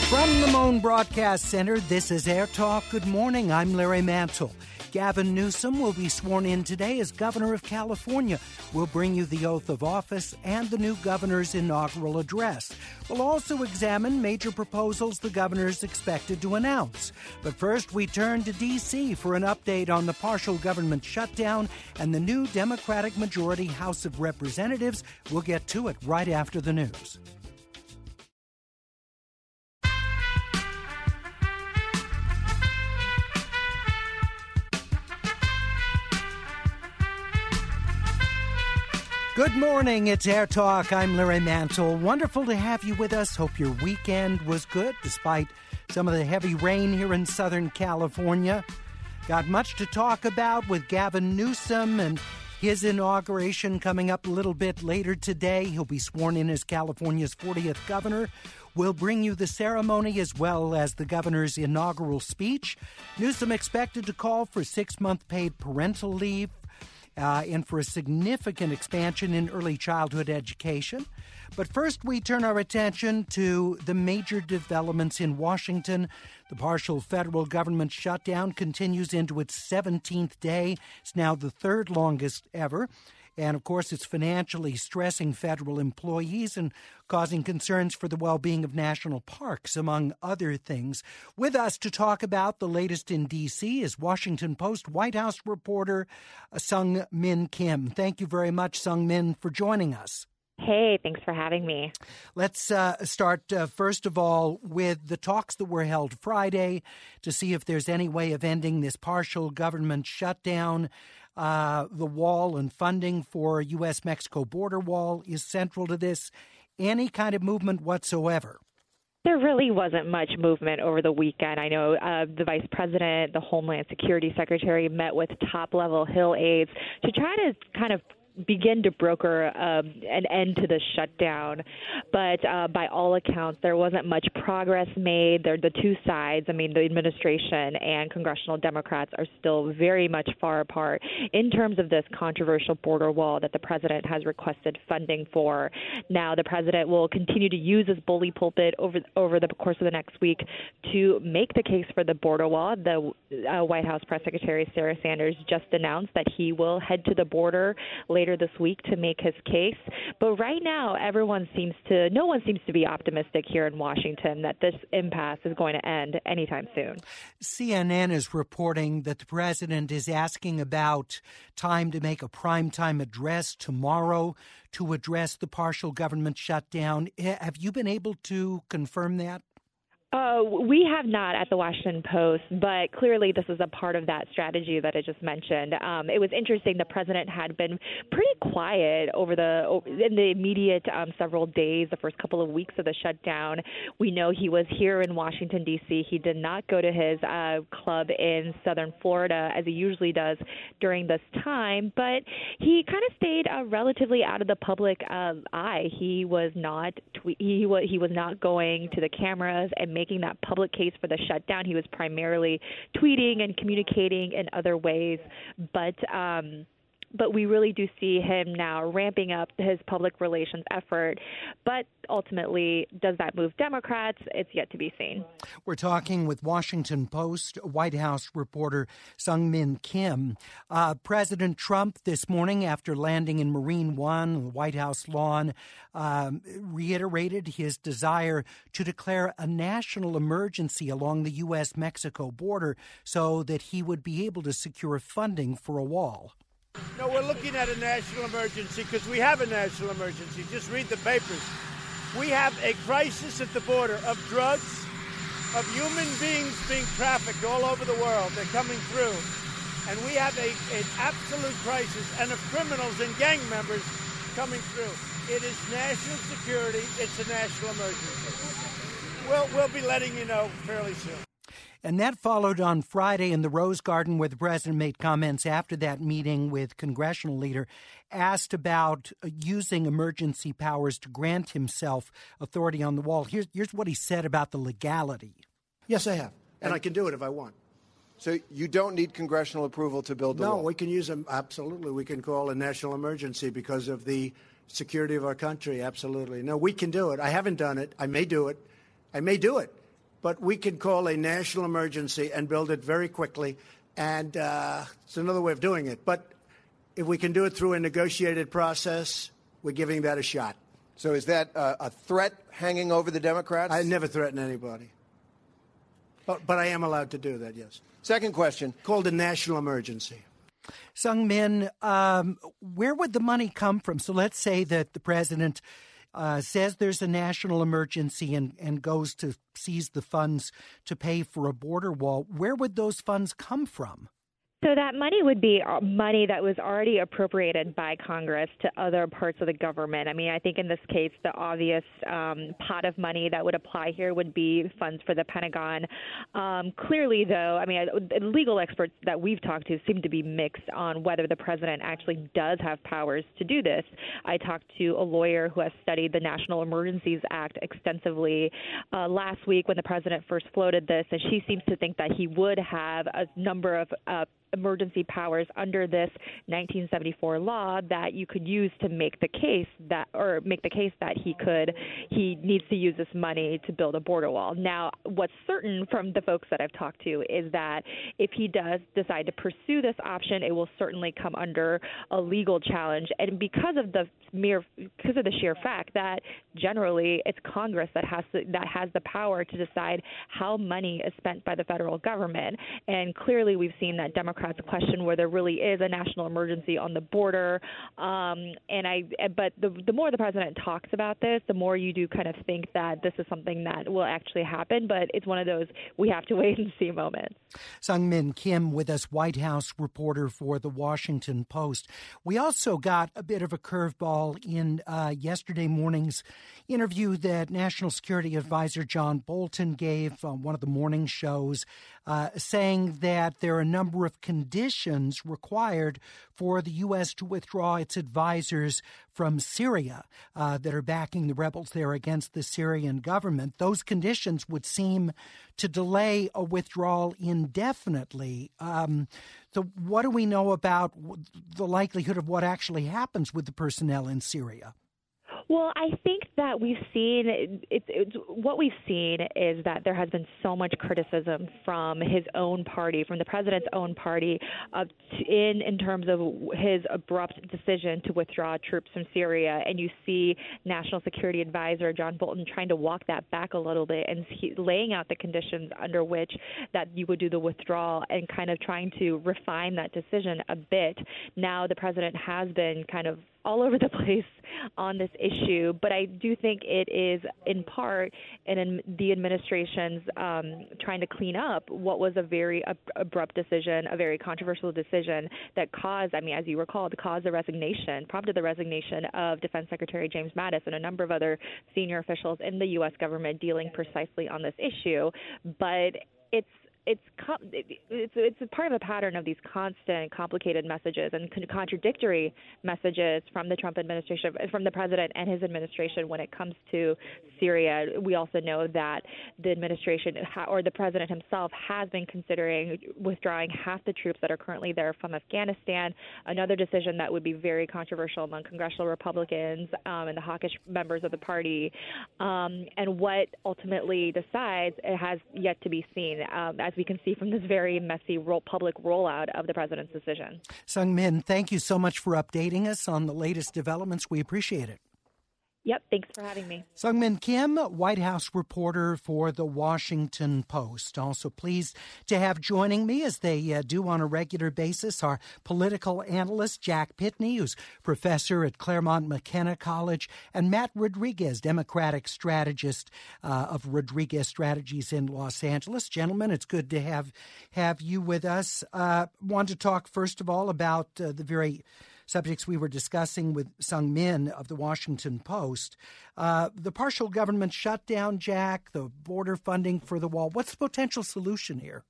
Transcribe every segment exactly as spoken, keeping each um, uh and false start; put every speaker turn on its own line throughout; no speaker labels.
From the Moan Broadcast Center, this is Air Talk. Good morning. I'm Larry Mantle. Gavin Newsom will be sworn in today as governor of California. We'll bring you the oath of office and the new governor's inaugural address. We'll also examine major proposals the governor's expected to announce. But first, we turn to D C for an update on the partial government shutdown and the new Democratic majority House of Representatives. We'll get to it right after the news. Good morning, it's Air Talk. I'm Larry Mantle. Wonderful to have you with us. Hope your weekend was good, despite some of the heavy rain here in Southern California. Got much to talk about with Gavin Newsom and his inauguration coming up a little bit later today. He'll be sworn in as California's fortieth governor. We'll bring you the ceremony as well as the governor's inaugural speech. Newsom expected to call for six-month paid parental leave. Uh, and for a significant expansion in early childhood education. But first, we turn our attention to the major developments in Washington. The partial federal government shutdown continues into its seventeenth day. It's now the third longest ever. And, of course, it's financially stressing federal employees and causing concerns for the well-being of national parks, among other things. With us to talk about the latest in D C is Washington Post White House reporter Sung Min Kim. Thank you very much, Sung Min, for joining us.
Hey, thanks for having me.
Let's uh, start, uh, first of all, with the talks that were held Friday to see if there's any way of ending this partial government shutdown. Uh, the wall and funding for U S Mexico border wall is central to this. Any kind of movement whatsoever?
There really wasn't much movement over the weekend. I know uh, the vice president, the Homeland Security Secretary met with top-level Hill aides to try to kind of begin to broker um, an end to the shutdown. But uh, by all accounts, there wasn't much progress made. They're the two sides, I mean, the administration and congressional Democrats are still very much far apart in terms of this controversial border wall that the president has requested funding for. Now, the president will continue to use his bully pulpit over, over the course of the next week to make the case for the border wall. The uh, White House Press Secretary Sarah Sanders just announced that he will head to the border later this week to make his case. But right now, everyone seems to, no one seems to be optimistic here in Washington that this impasse is going to end anytime soon.
C N N is reporting that the president is asking about time to make a primetime address tomorrow to address the partial government shutdown. Have you been able to confirm that?
Uh, we have not at the Washington Post, but clearly this is a part of that strategy that I just mentioned. Um, it was interesting. The president had been pretty quiet over the in the immediate um, several days, the first couple of weeks of the shutdown. We know he was here in Washington, D C. He did not go to his uh, club in southern Florida as he usually does during this time, but he kind of stayed uh, relatively out of the public uh, eye. He was not twe- he was he was not going to the cameras and making that public case for the shutdown. He was primarily tweeting and communicating in other ways, but um, but we really do see him now ramping up his public relations effort. But ultimately, does that move Democrats? It's yet to be seen.
We're talking with Washington Post White House reporter Sung Min Kim. Uh, President Trump this morning, after landing in Marine One, the White House lawn, um, reiterated his desire to declare a national emergency along the U S Mexico border so that he would be able to secure funding for a wall.
No, we're looking at a national emergency because we have a national emergency. Just read the papers. We have a crisis at the border of drugs, of human beings being trafficked all over the world. They're coming through. And we have a, an absolute crisis, and of criminals and gang members coming through. It is national security. It's a national emergency. We'll, we'll be letting you know fairly soon.
And that followed on Friday in the Rose Garden, where the president made comments after that meeting with congressional leader, asked about using emergency powers to grant himself authority on the wall. Here's, here's what he said about the legality.
Yes, I have. And, and I can do it if I want.
So you don't need congressional approval to build the
no,
wall?
No, we can use them. Absolutely. We can call a national emergency because of the security of our country. Absolutely. No, we can do it. I haven't done it. I may do it. I may do it. but we can call a national emergency and build it very quickly. And uh, it's another way of doing it. But if we can do it through a negotiated process, we're giving that a shot.
So is that uh, a threat hanging over the Democrats?
I never threaten anybody. But, but I am allowed to do that, yes.
Second question.
Called a national emergency.
Sung Min, um, where would the money come from? So let's say that the president uh, says there's a national emergency and, and goes to seize the funds to pay for a border wall. Where would those funds come from?
So that money would be money that was already appropriated by Congress to other parts of the government. I mean, I think in this case, the obvious um, pot of money that would apply here would be funds for the Pentagon. Um, clearly, though, I mean, legal experts that we've talked to seem to be mixed on whether the president actually does have powers to do this. I talked to a lawyer who has studied the National Emergencies Act extensively uh, last week when the president first floated this, and she seems to think that he would have a number of uh, emergency powers under this nineteen seventy-four law that you could use to make the case that, or make the case that he could, he needs to use this money to build a border wall. Now, what's certain from the folks that I've talked to is that if he does decide to pursue this option, it will certainly come under a legal challenge. And because of the mere, because of the sheer fact that generally it's Congress that has to, that has the power to decide how money is spent by the federal government. And clearly we've seen that Democrats question where there really is a national emergency on the border. Um, and I, but the, the more the president talks about this, the more you do kind of think that this is something that will actually happen. But it's one of those we have to wait and see moments.
Sung Min Kim with us, White House reporter for The Washington Post. We also got a bit of a curveball in uh, yesterday morning's interview that National Security Advisor John Bolton gave on one of the morning shows, uh, saying that there are a number of conditions required for the U S to withdraw its advisors from Syria uh, that are backing the rebels there against the Syrian government. Those conditions would seem to delay a withdrawal indefinitely. Um, so what do we know about the likelihood of what actually happens with the personnel in Syria?
Well, I think that we've seen it's, it's what we've seen is that there has been so much criticism from his own party, from the president's own party, uh, in in terms of his abrupt decision to withdraw troops from Syria. And you see National Security Advisor John Bolton trying to walk that back a little bit and he, laying out the conditions under which that you would do the withdrawal and kind of trying to refine that decision a bit. Now the president has been kind of all over the place on this issue, but I do think it is in part in the administration's um, trying to clean up what was a very ab- abrupt decision, a very controversial decision that caused, I mean, as you recall, caused the resignation, prompted the resignation of Defense Secretary James Mattis and a number of other senior officials in the U S government dealing precisely on this issue. But it's It's, it's it's a part of a pattern of these constant, complicated messages and contradictory messages from the Trump administration, from the president and his administration when it comes to Syria. We also know that the administration or the president himself has been considering withdrawing half the troops that are currently there from Afghanistan, another decision that would be very controversial among congressional Republicans um, and the hawkish members of the party. Um, and what ultimately decides, it has yet to be seen. Um, as we can see from this very messy roll, public rollout of the president's decision.
Sung Min, thank you so much for updating us on the latest developments. We appreciate it.
Yep, thanks for having me.
Sung Min Kim, White House reporter for The Washington Post. Also pleased to have joining me, as they uh, do on a regular basis, our political analyst, Jack Pitney, who's professor at Claremont McKenna College, and Matt Rodriguez, Democratic strategist uh, of Rodriguez Strategies in Los Angeles. Gentlemen, it's good to have, have you with us. Uh, want to talk, first of all, about uh, the very subjects we were discussing with Sung Min of The Washington Post. Uh, the partial government shutdown, Jack, the border funding for the wall. What's the potential solution here?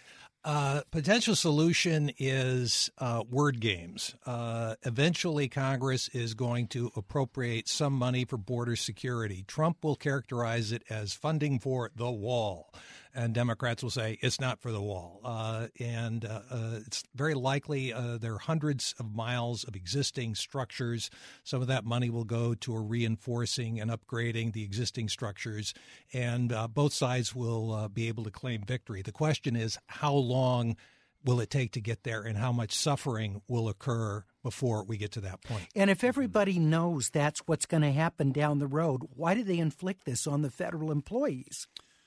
Uh, potential solution is uh, word games. Uh, eventually, Congress is going to appropriate some money for border security. Trump will characterize it as funding for the wall. and Democrats will say it's not for the wall. Uh, and uh, uh, it's very likely uh, there are hundreds of miles of existing structures. Some of that money will go to a reinforcing and upgrading the existing structures, and uh, both sides will uh, be able to claim victory. The question is, how long will it take to get there, and how much suffering will occur before we get to that point?
And if everybody knows that's what's going to happen down the road, why do they inflict this on the federal employees?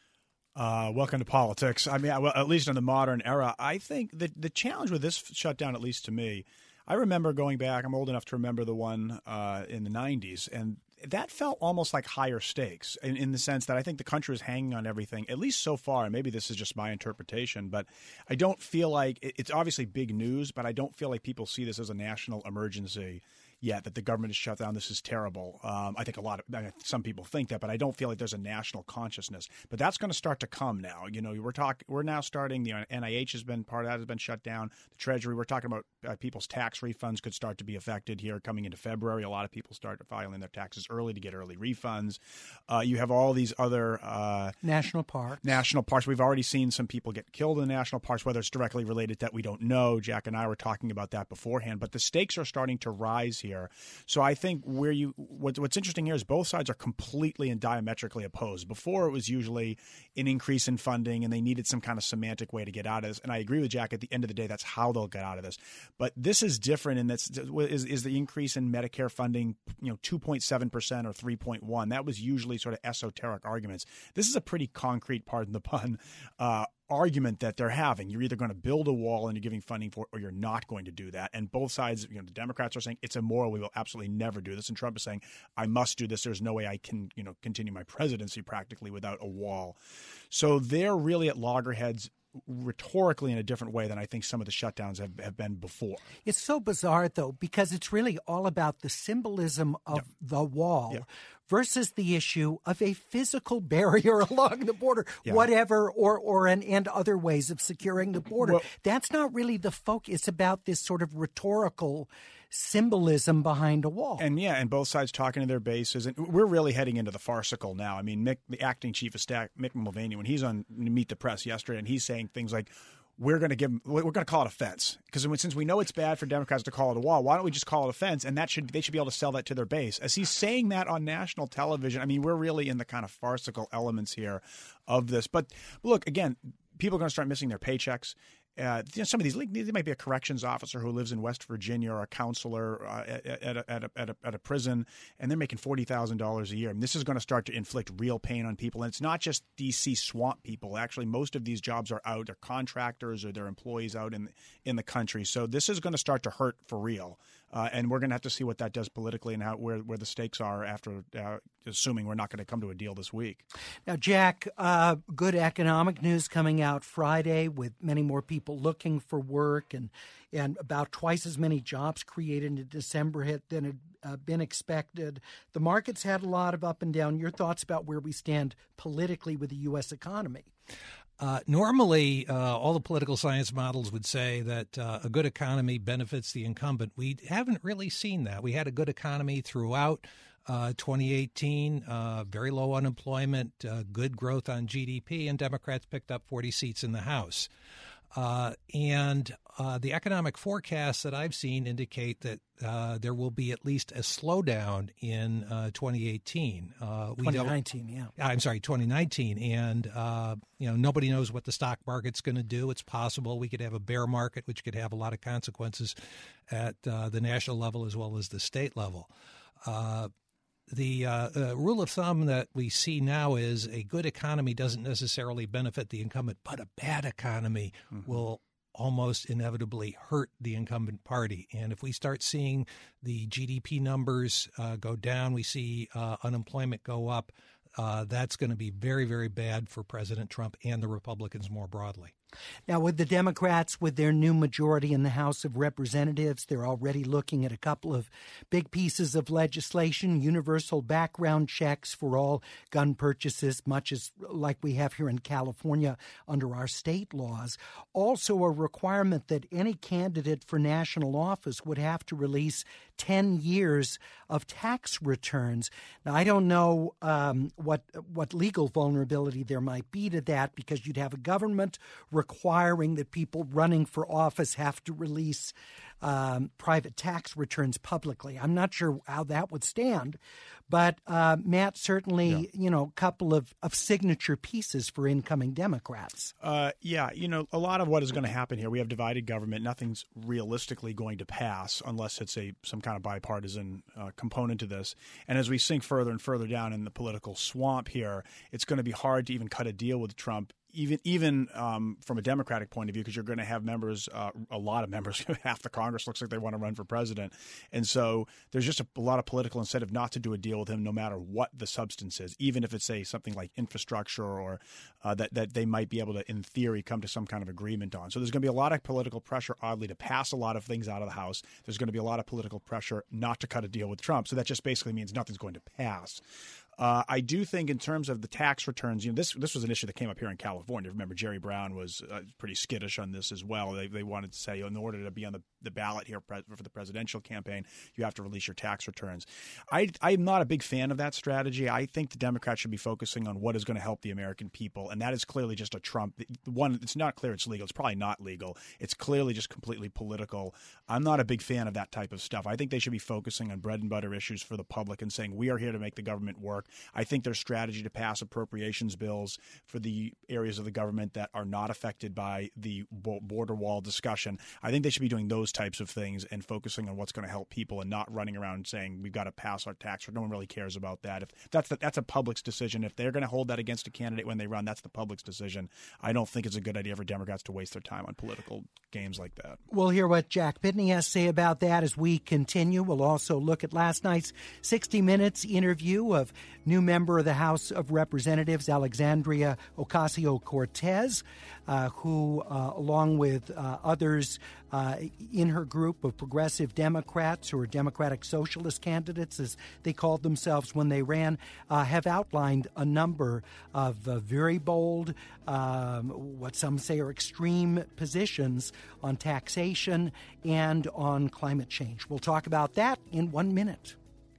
Uh, welcome to politics. I mean, well, at least in the modern era, I think that the challenge with this shutdown, at least to me, I remember going back, I'm old enough to remember the one uh, in the nineties, and that felt almost like higher stakes in, in the sense that I think the country was hanging on everything, at least so far. And maybe this is just my interpretation, but I don't feel like it's obviously big news, but I don't feel like people see this as a national emergency yet, that the government is shut down. This is terrible. Um, I think a lot of I mean, some people think that, but I don't feel like there's a national consciousness. But that's going to start to come now. You know, we're talking. We're now starting. The N I H has been part of that has been shut down. The Treasury. We're talking about uh, people's tax refunds could start to be affected here coming into February. A lot of people start filing their taxes early to get early refunds. Uh, you have all these other uh,
national parks.
National parks. We've already seen some people get killed in the national parks. Whether it's directly related to that, we don't know. Jack and I were talking about that beforehand. But the stakes are starting to rise here. So I think where you what, what's interesting here is both sides are completely and diametrically opposed. Before, it was usually an increase in funding, and they needed some kind of semantic way to get out of this. And I agree with Jack. At the end of the day, that's how they'll get out of this. But this is different in that is, is the increase in Medicare funding, you know, two point seven percent or three point one. That was usually sort of esoteric arguments. This is a pretty concrete, pardon the pun, uh, argument that they're having. You're either going to build a wall and you're giving funding for it, or you're not going to do that. And both sides, you know, the Democrats are saying it's immoral. We will absolutely never do this. And Trump is saying, I must do this. There's no way I can, you know, continue my presidency practically without a wall. So they're really at loggerheads rhetorically in a different way than I think some of the shutdowns have, have been before.
It's so bizarre, though, because it's really all about the symbolism of yeah. the wall yeah. versus the issue of a physical barrier along the border, yeah. whatever, or or an, and other ways of securing the border. Well, that's not really the focus. It's about this sort of rhetorical symbolism behind a wall.
And yeah, and both sides talking to their bases. And we're really heading into the farcical now. I mean, Mick, the acting chief of staff, Mick Mulvaney, when he's on Meet the Press yesterday, and he's saying things like, we're going to give we're going to call it a fence, because since we know it's bad for Democrats to call it a wall, why don't we just call it a fence? And that should they should be able to sell that to their base. As he's saying that on national television, I mean, we're really in the kind of farcical elements here of this. But look, again, people are going to start missing their paychecks. Uh, you know, some of these, there might be a corrections officer who lives in West Virginia or a counselor uh, at, at, a, at, a, at, a, at a prison, and they're making forty thousand dollars a year. And this is going to start to inflict real pain on people. And it's not just D C swamp people. Actually, most of these jobs are out. They're contractors or they're employees out in, in the country. So this is going to start to hurt for real. Uh, and we're going to have to see what that does politically and how where, where the stakes are after, uh, assuming we're not going to come to a deal this week.
Now, Jack, uh, good economic news coming out Friday with many more people looking for work and and about twice as many jobs created in December hit than had uh, been expected. The markets had a lot of up and down. Your thoughts about where we stand politically with the U S economy?
Uh, normally, uh, all the political science models would say that uh, a good economy benefits the incumbent. We haven't really seen that. We had a good economy throughout uh, twenty eighteen, uh, very low unemployment, uh, good growth on G D P, and Democrats picked up forty seats in the House. Uh, and uh, the economic forecasts that I've seen indicate that uh, there will be at least a slowdown in uh, twenty eighteen. Uh, we
twenty nineteen, yeah.
I'm sorry, twenty nineteen. And, uh, you know, nobody knows what the stock market's going to do. It's possible we could have a bear market, which could have a lot of consequences at uh, the national level as well as the state level. Uh, The uh, uh, rule of thumb that we see now is a good economy doesn't necessarily benefit the incumbent, but a bad economy mm-hmm. will almost inevitably hurt the incumbent party. And if we start seeing the G D P numbers uh, go down, we see uh, unemployment go up, uh, that's going to be very, very bad for President Trump and the Republicans more broadly.
Now, with the Democrats, with their new majority in the House of Representatives, they're already looking at a couple of big pieces of legislation, universal background checks for all gun purchases, much as like we have here in California under our state laws. Also, a requirement that any candidate for national office would have to release ten years of tax returns. Now, I don't know um, what what legal vulnerability there might be to that, because you'd have a government requiring that people running for office have to release um, private tax returns publicly. I'm not sure how that would stand. But, uh, Matt, certainly, yeah. you know, a couple of, of signature pieces for incoming Democrats.
Uh, yeah, you know, a lot of what is going to happen here, we have divided government. Nothing's realistically going to pass unless it's a some kind of bipartisan uh, component to this. And as we sink further and further down in the political swamp here, it's going to be hard to even cut a deal with Trump. Even even um, from a Democratic point of view, because you're going to have members, uh, a lot of members, half the Congress looks like they want to run for president. And so there's just a, a lot of political incentive not to do a deal with him, no matter what the substance is, even if it's, say, something like infrastructure or uh, that, that they might be able to, in theory, come to some kind of agreement on. So there's going to be a lot of political pressure, oddly, to pass a lot of things out of the House. There's going to be a lot of political pressure not to cut a deal with Trump. So that just basically means nothing's going to pass. Uh, I do think in terms of the tax returns, you know, this this was an issue that came up here in California. Remember, Jerry Brown was uh, pretty skittish on this as well. They they wanted to say, in order to be on the, the ballot here for the presidential campaign, you have to release your tax returns. I, I'm not a big fan of that strategy. I think the Democrats should be focusing on what is going to help the American people, and that is clearly just a Trump. One, it's not clear it's legal. It's probably not legal. It's clearly just completely political. I'm not a big fan of that type of stuff. I think they should be focusing on bread and butter issues for the public and saying, we are here to make the government work. I think their strategy to pass appropriations bills for the areas of the government that are not affected by the border wall discussion, I think they should be doing those types of things and focusing on what's going to help people and not running around saying we've got to pass our tax. No one really cares about that. If that's the, that's a public's decision. If they're going to hold that against a candidate when they run, that's the public's decision. I don't think it's a good idea for Democrats to waste their time on political games like that.
We'll hear what Jack Pitney has to say about that as we continue. We'll also look at last night's sixty minutes interview of new member of the House of Representatives, Alexandria Ocasio-Cortez, uh, who, uh, along with uh, others uh, in her group of progressive Democrats, or Democratic Socialist candidates, as they called themselves when they ran, uh, have outlined a number of uh, very bold, um, what some say are extreme positions on taxation and on climate change. We'll talk about that in one minute.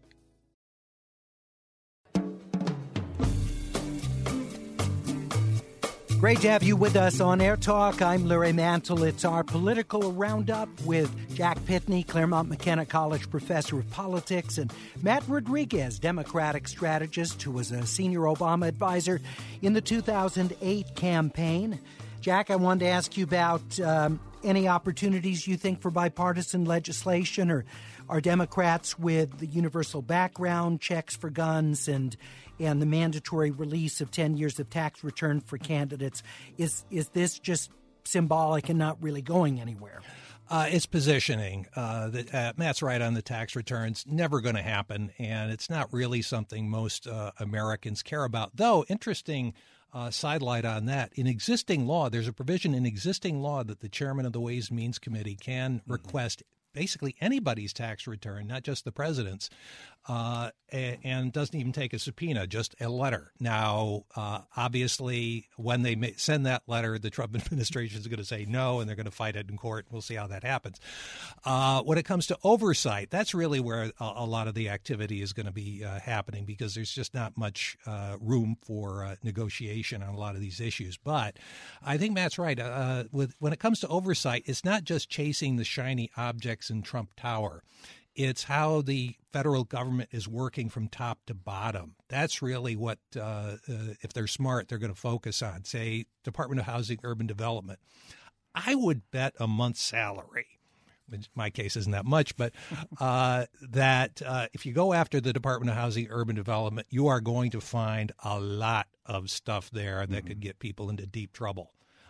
Great to have you with us on Air Talk. I'm Larry Mantle. It's our political roundup with Jack Pitney, Claremont McKenna College professor of politics, and Matt Rodriguez, Democratic strategist who was a senior Obama advisor in the two thousand eight campaign. Jack, I wanted to ask you about um, any opportunities you think for bipartisan legislation, or are Democrats with the universal background checks for guns and and the mandatory release of ten years of tax return for candidates, is is this just symbolic and not really going anywhere?
Uh, it's positioning. Uh, the, uh, Matt's right on the tax returns. Never going to happen, and it's not really something most uh, Americans care about. Though, interesting uh, sidelight on that, in existing law, there's a provision in existing law that the chairman of the Ways and Means Committee can mm-hmm. request basically anybody's tax return, not just the president's, uh, and doesn't even take a subpoena, just a letter. Now, uh, obviously, when they may send that letter, the Trump administration is going to say no, and they're going to fight it in court. We'll see how that happens. Uh, when it comes to oversight, that's really where a, a lot of the activity is going to be uh, happening, because there's just not much uh, room for uh, negotiation on a lot of these issues. But I think Matt's right. Uh, with when it comes to oversight, it's not just chasing the shiny objects in Trump Tower. It's how the federal government is working from top to bottom. That's really what, uh, uh, if they're smart, they're going to focus on. Say, Department of Housing, Urban Development. I would bet a month's salary, in my case isn't that much, but uh, that uh, if you go after the Department of Housing, Urban Development, you are going to find a lot of stuff there that mm-hmm. could get people into deep trouble.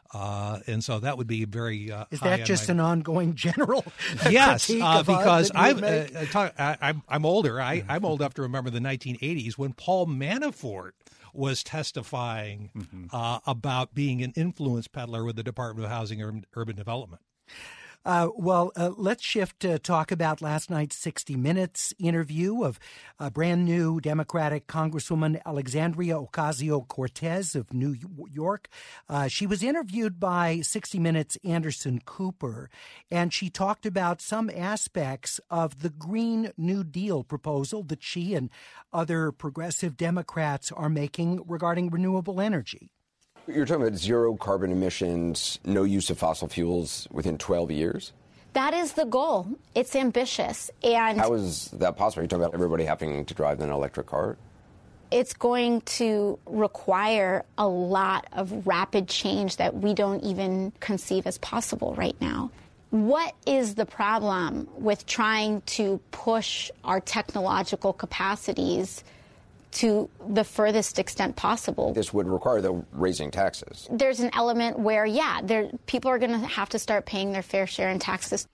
Uh, and so that would be very uh,
Is
high
that just
on my...
an ongoing general
yes,
critique
uh,
of art
because
that you
I'm,
make?
uh, talk, I, I'm I'm older. I, I'm old enough to remember the nineteen eighties when Paul Manafort was testifying mm-hmm. uh, about being an influence peddler with the Department of Housing and Urban Development.
Uh, well, uh, let's shift to talk about last night's sixty minutes interview of uh, brand new Democratic Congresswoman Alexandria Ocasio-Cortez of New York. Uh, she was interviewed by sixty minutes Anderson Cooper, and she talked about some aspects of the Green New Deal proposal that she and other progressive Democrats are making regarding renewable energy.
You're talking about zero carbon emissions, no use of fossil fuels within twelve years?
That is the goal. It's ambitious. And
how is that possible? You're talking about everybody having to drive an electric car?
It's going to require a lot of rapid change that we don't even conceive as possible right now. What is the problem with trying to push our technological capacities to the furthest extent possible?
This would require the raising taxes.
There's an element where, yeah, there, people are going to have to start paying their fair share in taxes.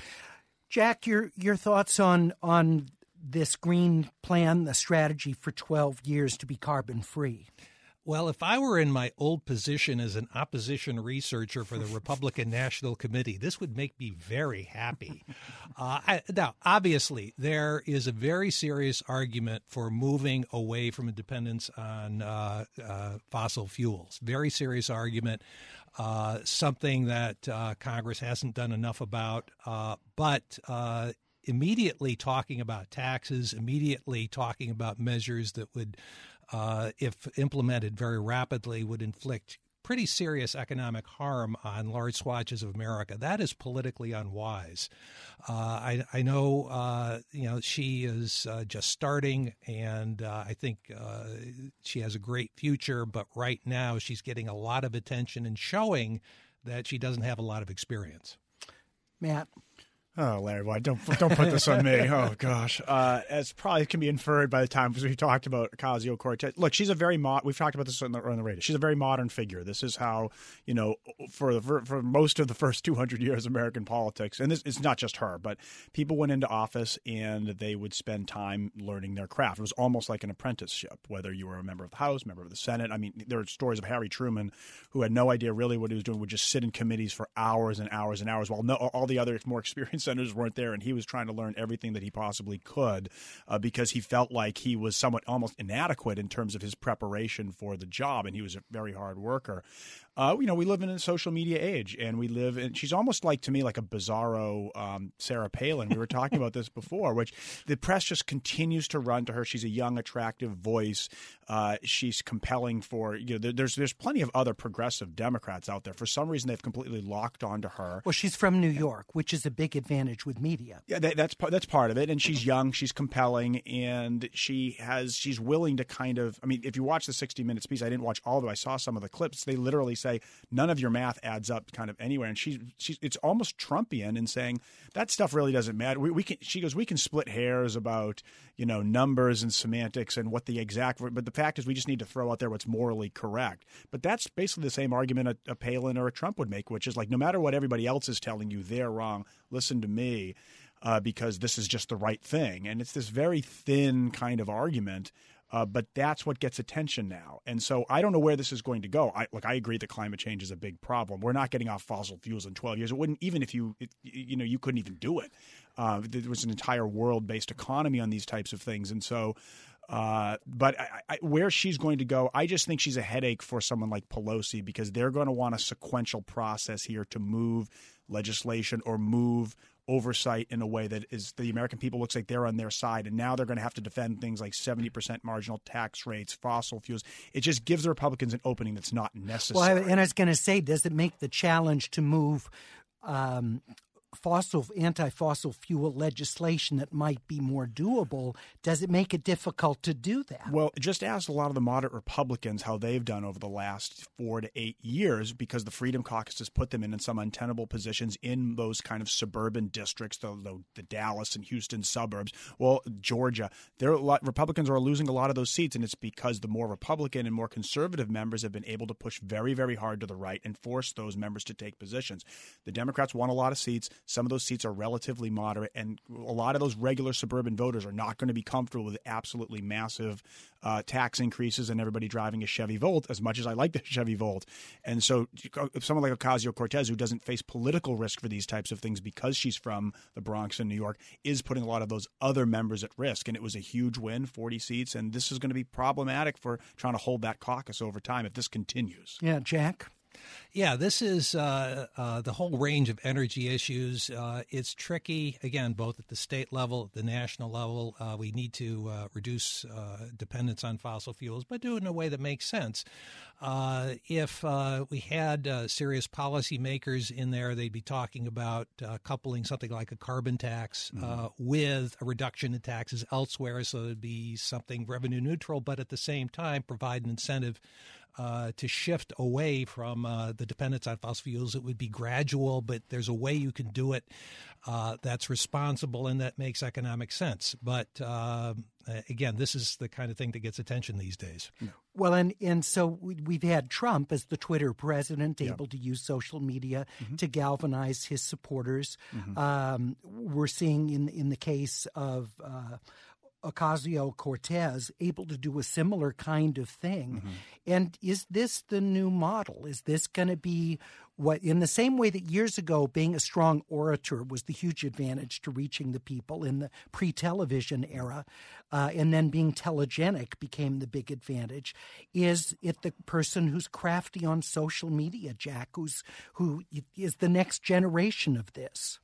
Jack, your your thoughts on on this green plan, the strategy for twelve years to be carbon free?
Well, if I were in my old position as an opposition researcher for the Republican National Committee, this would make me very happy. Uh, I, now, obviously, there is a very serious argument for moving away from a dependence on uh, uh, fossil fuels. Very serious argument, uh, something that uh, Congress hasn't done enough about. Uh, but uh, immediately talking about taxes, immediately talking about measures that would Uh, if implemented very rapidly, would inflict pretty serious economic harm on large swatches of America. That is politically unwise. Uh, I, I know, uh, you know, she is uh, just starting, and uh, I think uh, she has a great future. But right now, she's getting a lot of attention and showing that she doesn't have a lot of experience.
Matt.
Oh, Larry, why don't don't put this on me? Oh gosh, uh, as probably can be inferred by the time because we talked about Ocasio-Cortez. Look, she's a very mod. We've talked about this on the, on the radio. She's a very modern figure. This is how you know for for, for most of the first two hundred years of American politics, and this it's not just her, but people went into office and they would spend time learning their craft. It was almost like an apprenticeship, whether you were a member of the House, member of the Senate. I mean, there are stories of Harry Truman, who had no idea really what he was doing, would just sit in committees for hours and hours and hours, while no, all the other more experienced senators weren't there, and he was trying to learn everything that he possibly could uh, because he felt like he was somewhat almost inadequate in terms of his preparation for the job, and he was a very hard worker. Uh, you know, we live in a social media age, and we live in – she's almost like, to me, like a bizarro um, Sarah Palin. We were talking about this before, which the press just continues to run to her. She's a young, attractive voice. Uh, she's compelling for – you know, there, there's there's plenty of other progressive Democrats out there. For some reason, they've completely locked onto her.
Well, she's from New York, which is a big advantage with media.
Yeah, that, that's, that's part of it. And she's young, she's compelling, and she has – she's willing to kind of – I mean, if you watch the sixty minutes piece, I didn't watch all of it. I saw some of the clips. They literally say none of your math adds up kind of anywhere. And she's, she's it's almost Trumpian in saying that stuff really doesn't matter. We, we can, she goes, we can split hairs about, you know, numbers and semantics and what the exact, but the fact is we just need to throw out there what's morally correct. But that's basically the same argument a, a Palin or a Trump would make, which is like, no matter what everybody else is telling you, they're wrong. Listen to me uh, because this is just the right thing. And it's this very thin kind of argument. Uh, but that's what gets attention now. And so I don't know where this is going to go. I, look, I agree that climate change is a big problem. We're not getting off fossil fuels in twelve years. It wouldn't, even if you, it, you know, you couldn't even do it. Uh, there was an entire world-based economy on these types of things. And so, uh, but I, I, where she's going to go, I just think she's a headache for someone like Pelosi because they're going to want a sequential process here to move legislation or move oversight in a way that is the American people looks like they're on their side. And now they're going to have to defend things like seventy percent marginal tax rates, fossil fuels. It just gives the Republicans an opening that's not necessary.
Well, and I was going to say, does it make the challenge to move um, fossil anti-fossil fuel legislation that might be more doable, does it make it difficult to do that?
Well, just ask a lot of the moderate Republicans how they've done over the last four to eight years because the Freedom Caucus has put them in, in some untenable positions in those kind of suburban districts, the, the, the Dallas and Houston suburbs. Well, Georgia, there are a lot, Republicans are losing a lot of those seats, and it's because the more Republican and more conservative members have been able to push very, very hard to the right and force those members to take positions. The Democrats won a lot of seats. Some of those seats are relatively moderate, and a lot of those regular suburban voters are not going to be comfortable with absolutely massive uh, tax increases and everybody driving a Chevy Volt, as much as I like the Chevy Volt. And so if someone like Ocasio-Cortez, who doesn't face political risk for these types of things because she's from the Bronx in New York, is putting a lot of those other members at risk. And it was a huge win, forty seats, and this is going to be problematic for trying to hold that caucus over time if this continues.
Yeah, Jack?
Yeah, this is uh, uh, the whole range of energy issues. Uh, it's tricky, again, both at the state level, at the national level. Uh, we need to uh, reduce uh, dependence on fossil fuels, but do it in a way that makes sense. Uh, if uh, we had uh, serious policymakers in there, they'd be talking about uh, coupling something like a carbon tax uh, mm-hmm. with a reduction in taxes elsewhere, so it'd be something revenue neutral, but at the same time provide an incentive Uh, to shift away from uh, the dependence on fossil fuels. It would be gradual, but there's a way you can do it uh, that's responsible and that makes economic sense. But uh, again, this is the kind of thing that gets attention these days.
Well, and, and so we've had Trump as the Twitter president,
yeah.
able to use social media
mm-hmm.
to galvanize his supporters.
Mm-hmm.
Um, we're seeing in in the case of uh, Ocasio-Cortez able to do a similar kind of thing.
Mm-hmm.
And is this the new model? Is this going to be what, in the same way that years ago being a strong orator was the huge advantage to reaching the people in the pre-television era, uh, and then being telegenic became the big advantage? Is it the person who's crafty on social media, Jack, who's who is the next generation of this?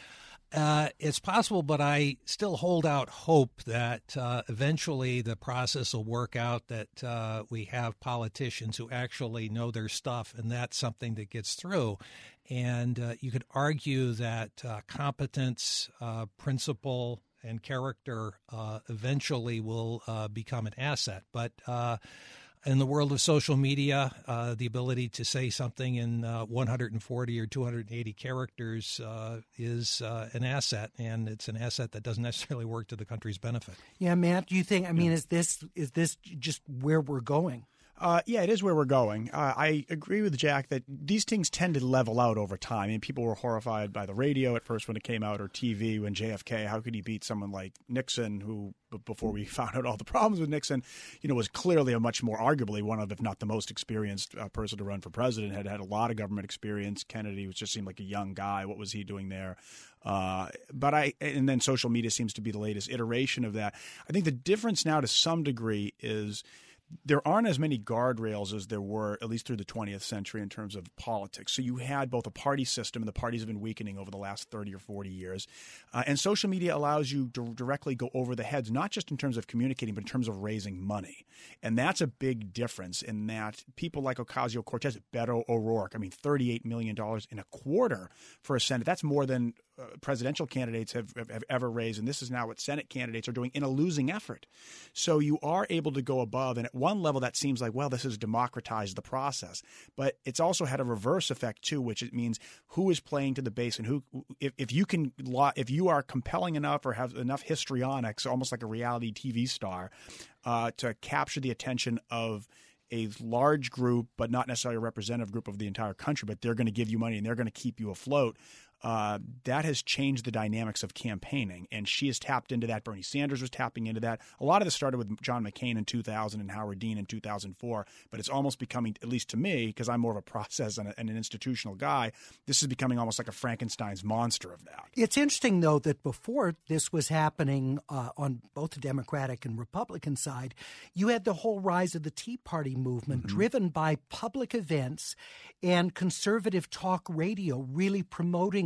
Uh, it's possible, but I still hold out hope that uh, eventually the process will work out, that uh, we have politicians who actually know their stuff, and that's something that gets through. And uh, you could argue that uh, competence, uh, principle, and character uh, eventually will uh, become an asset. But uh in the world of social media, uh, the ability to say something in uh, one hundred forty or two hundred eighty characters uh, is uh, an asset, and it's an asset that doesn't necessarily work to the country's benefit.
Yeah, Matt, do you think, I mean, yeah. is this is this just where we're going?
Uh, yeah, it is where we're going. Uh, I agree with Jack that these things tend to level out over time. I mean, people were horrified by the radio at first when it came out, or T V when J F K. How could he beat someone like Nixon, who, before we found out all the problems with Nixon, you know, was clearly a much more, arguably one of, if not the most experienced uh, person to run for president, had had a lot of government experience. Kennedy was just seemed like a young guy. What was he doing there? Uh, but I, and then social media seems to be the latest iteration of that. I think the difference now to some degree is there aren't as many guardrails as there were, at least through the twentieth century, in terms of politics. So you had both a party system, and the parties have been weakening over the last thirty or forty years. Uh, and social media allows you to directly go over the heads, not just in terms of communicating, but in terms of raising money. And that's a big difference in that people like Ocasio-Cortez, Beto O'Rourke, I mean, thirty-eight million dollars in a quarter for a Senate. That's more than uh, presidential candidates have, have, have ever raised. And this is now what Senate candidates are doing in a losing effort. So you are able to go above. And at one level, that seems like, well, this has democratized the process. But it's also had a reverse effect, too, which it means who is playing to the base, and who, if, if you can, if you are compelling enough or have enough histrionics, almost like a reality T V star, uh, to capture the attention of a large group, but not necessarily a representative group of the entire country, but they're going to give you money and they're going to keep you afloat. Uh, that has changed the dynamics of campaigning, and she has tapped into that. Bernie Sanders was tapping into that. A lot of this started with John McCain in two thousand and Howard Dean in two thousand four, but it's almost becoming, at least to me, because I'm more of a process and, a, and an institutional guy, this is becoming almost like a Frankenstein's monster of that.
It's interesting, though, that before this was happening uh, on both the Democratic and Republican side, you had the whole rise of the Tea Party movement, mm-hmm. driven by public events and conservative talk radio really promoting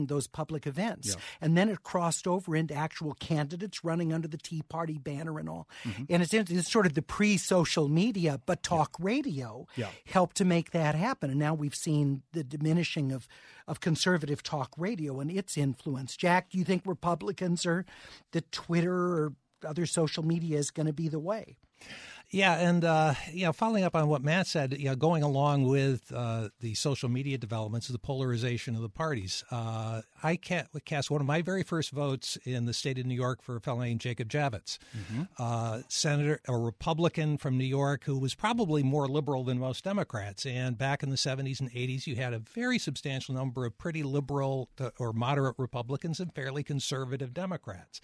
attending those public events.
Yeah.
And then it crossed over into actual candidates running under the Tea Party banner and all. Mm-hmm. And it's, it's sort of the pre-social media, but talk yeah. radio
yeah.
helped to make that happen. And now we've seen the diminishing of, of conservative talk radio and its influence. Jack, do you think Republicans are that Twitter or other social media is going to be the way?
Yeah, and uh, you know, following up on what Matt said, you know, going along with uh, the social media developments, the polarization of the parties. Uh, I cast one of my very first votes in the state of New York for a fellow named Jacob Javits, mm-hmm. uh, senator, a Republican from New York who was probably more liberal than most Democrats. And back in the seventies and eighties, you had a very substantial number of pretty liberal to, or moderate Republicans and fairly conservative Democrats.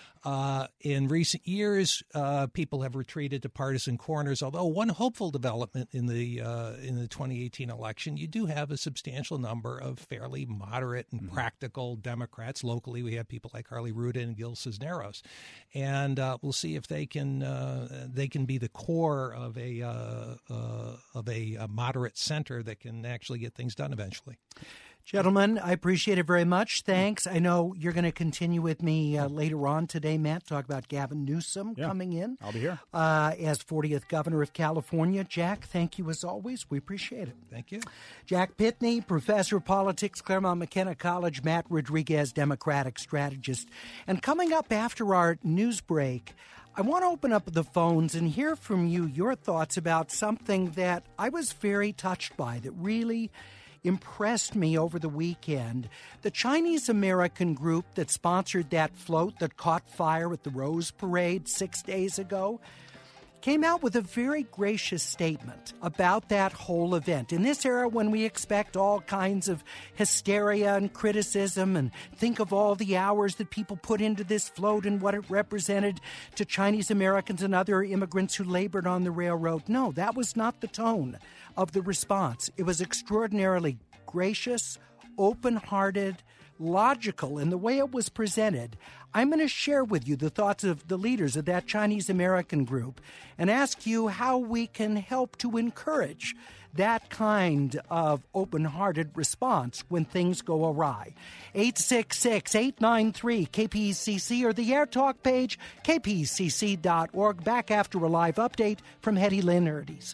Uh, in recent years, uh, people have retreated to partisan corners. Although one hopeful development in the uh, in the twenty eighteen election, you do have a substantial number of fairly moderate and mm-hmm. practical Democrats. Locally, we have people like Harley Ruda and Gil Cisneros, and uh, we'll see if they can uh, they can be the core of a uh, uh, of a, a moderate center that can actually get things done eventually.
Gentlemen, I appreciate it very much. Thanks. I know you're going to continue with me uh, later on today, Matt, talk about Gavin Newsom
yeah,
coming in.
I'll be here.
Uh, as fortieth Governor of California. Jack, thank you as always. We appreciate it.
Thank you.
Jack Pitney, Professor of Politics, Claremont McKenna College. Matt Rodriguez, Democratic Strategist. And coming up after our news break, I want to open up the phones and hear from you your thoughts about something that I was very touched by, that really impressed me over the weekend. The Chinese-American group that sponsored that float that caught fire at the Rose Parade six days ago came out with a very gracious statement about that whole event. In this era when we expect all kinds of hysteria and criticism and think of all the hours that people put into this float and what it represented to Chinese Americans and other immigrants who labored on the railroad. No, that was not the tone of the response. It was extraordinarily gracious, open-hearted, logical in the way it was presented. I'm going to share with you the thoughts of the leaders of that Chinese-American group and ask you how we can help to encourage that kind of open-hearted response when things go awry. eight six six, eight nine three, K P C C or the Air Talk page, k p c c dot org. Back after a live update from Hetty Lynn Erdes.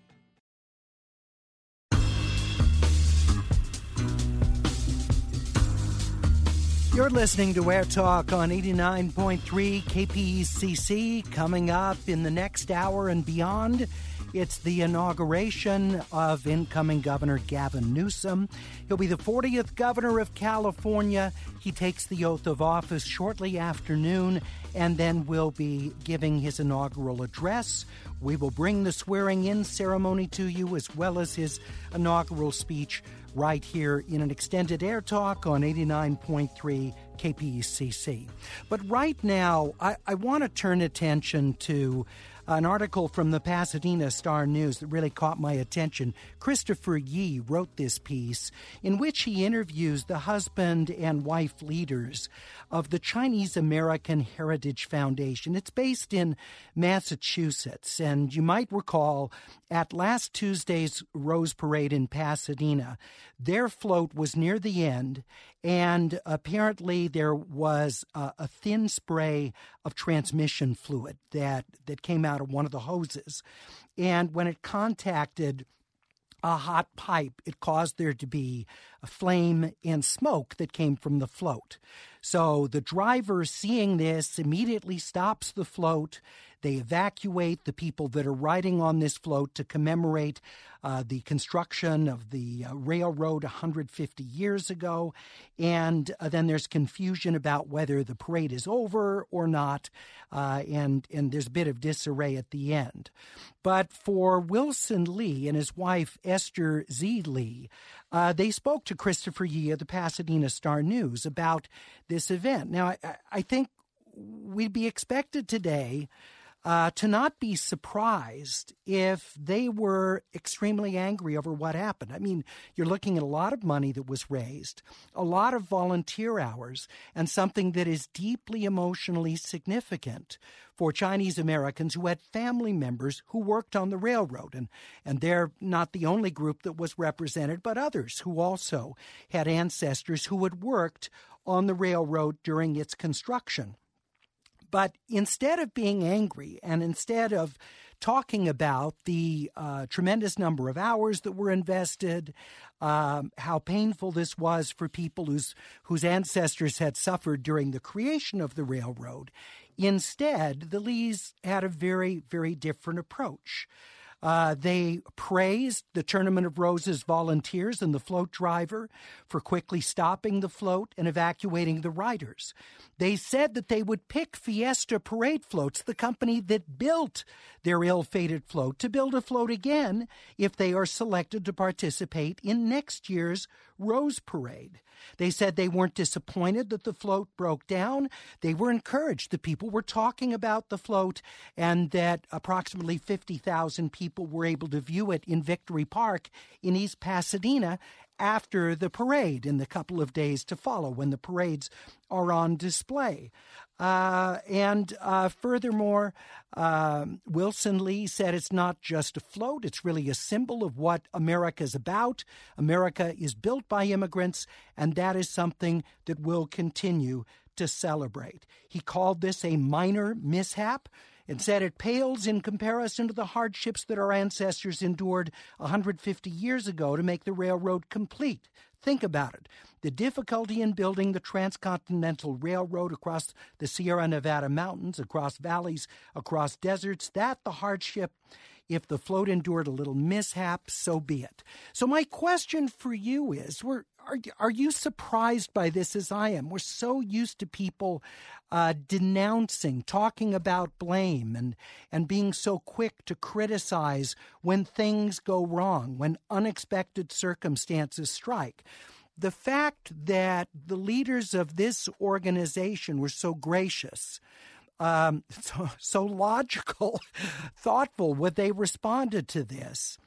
You're listening to Air Talk on eighty-nine point three K P C C. Coming up in the next hour and beyond, it's the inauguration of incoming Governor Gavin Newsom. He'll be the fortieth Governor of California. He takes the oath of office shortly after noon and then will be giving his inaugural address. We will bring the swearing-in ceremony to you as well as his inaugural speech right here in an extended Air Talk on eighty-nine point three K P C C. But right now, I, I want to turn attention to an article from the Pasadena Star News that really caught my attention. Christopher Yee wrote this piece in which he interviews the husband and wife leaders of the Chinese American Heritage Foundation. It's based in Massachusetts, and you might recall at last Tuesday's Rose Parade in Pasadena, their float was near the end, and apparently there was a, a thin spray of transmission fluid that, that came out of one of the hoses. And when it contacted a hot pipe, it caused there to be a flame and smoke that came from the float. So the driver, seeing this, immediately stops the float. They evacuate the people that are riding on this float to commemorate uh, the construction of the uh, railroad one hundred fifty years ago. And uh, then there's confusion about whether the parade is over or not. Uh, and, and there's a bit of disarray at the end. But for Wilson Lee and his wife, Esther Z. Lee, uh, they spoke to Christopher Yee of the Pasadena Star News about this event. Now, I, I think we'd be expected today uh, to not be surprised if they were extremely angry over what happened. I mean, you're looking at a lot of money that was raised, a lot of volunteer hours, and something that is deeply emotionally significant for Chinese Americans who had family members who worked on the railroad. And, and they're not the only group that was represented, but others who also had ancestors who had worked on the railroad during its construction. But instead of being angry and instead of talking about the uh, tremendous number of hours that were invested, um, how painful this was for people whose, whose ancestors had suffered during the creation of the railroad, instead, the Lees had a very, very different approach. Uh, they praised the Tournament of Roses volunteers and the float driver for quickly stopping the float and evacuating the riders. They said that they would pick Fiesta Parade Floats, the company that built their ill-fated float, to build a float again if they are selected to participate in next year's Rose Parade. They said they weren't disappointed that the float broke down. They were encouraged that people were talking about the float and that approximately fifty thousand people were able to view it in Victory Park in East Pasadena after the parade in the couple of days to follow when the parades are on display. Uh, and uh, furthermore, uh, Wilson Lee said it's not just a float, it's really a symbol of what America is about. America is built by immigrants, and that is something that we'll continue to celebrate. He called this a minor mishap and said it pales in comparison to the hardships that our ancestors endured one hundred fifty years ago to make the railroad complete. Think about it. The difficulty in building the transcontinental railroad across the Sierra Nevada mountains, across valleys, across deserts, that the hardship. If the float endured a little mishap, so be it. So my question for you is, we're, are, are you surprised by this as I am? We're so used to people uh, denouncing, talking about blame, and, and being so quick to criticize when things go wrong, when unexpected circumstances strike. The fact that the leaders of this organization were so gracious, Um, so, so logical, thoughtful when they responded to this.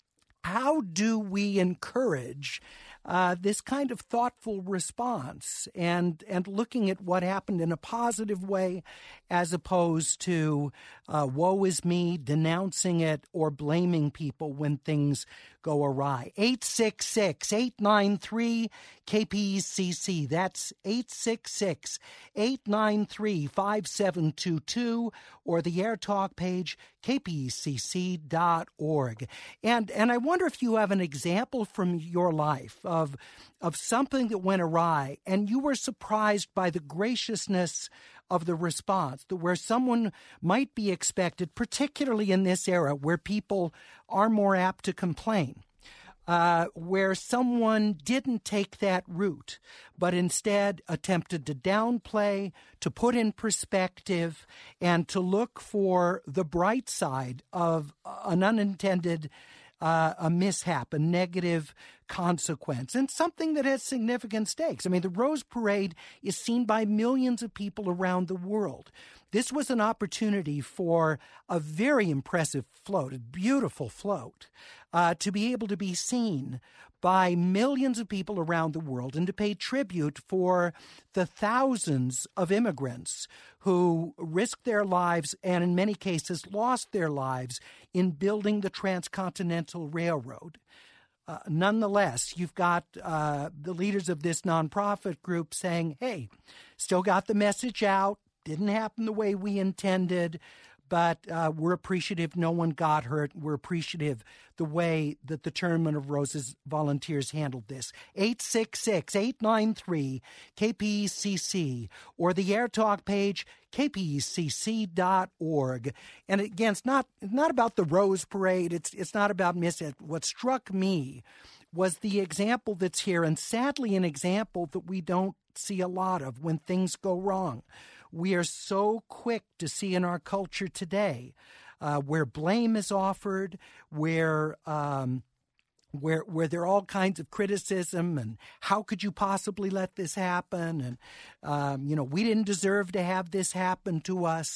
How do we encourage uh, this kind of thoughtful response and and looking at what happened in a positive way as opposed to uh, woe is me, denouncing it, or blaming people when things go awry? eight six six, eight nine three, K P E C C. That's eight six six, eight nine three, five seven two two, or the Air Talk page, K P E C C dot org. And and I wonder if you have an example from your life of of something that went awry and you were surprised by the graciousness of the response, that where someone might be expected, particularly in this era where people are more apt to complain, uh, where someone didn't take that route, but instead attempted to downplay, to put in perspective, and to look for the bright side of an unintended Uh, a mishap, a negative consequence, and something that has significant stakes. I mean, the Rose Parade is seen by millions of people around the world. This was an opportunity for a very impressive float, a beautiful float, uh, to be able to be seen by millions of people around the world and to pay tribute for the thousands of immigrants who risked their lives and in many cases lost their lives in building the Transcontinental Railroad. Uh, nonetheless, you've got uh, the leaders of this nonprofit group saying, hey, still got the message out, didn't happen the way we intended, but uh, we're appreciative no one got hurt. We're appreciative the way that the Tournament of Roses volunteers handled this. eight six six, eight nine three, K P E C C or the Air Talk page, K P E C C dot org. And again, it's not, it's not about the Rose Parade. It's, it's not about miss it. What struck me was the example that's here, and sadly an example that we don't see a lot of when things go wrong. We are so quick to see in our culture today uh, where blame is offered, where um, where where there are all kinds of criticism and how could you possibly let this happen? And, um, you know, we didn't deserve to have this happen to us.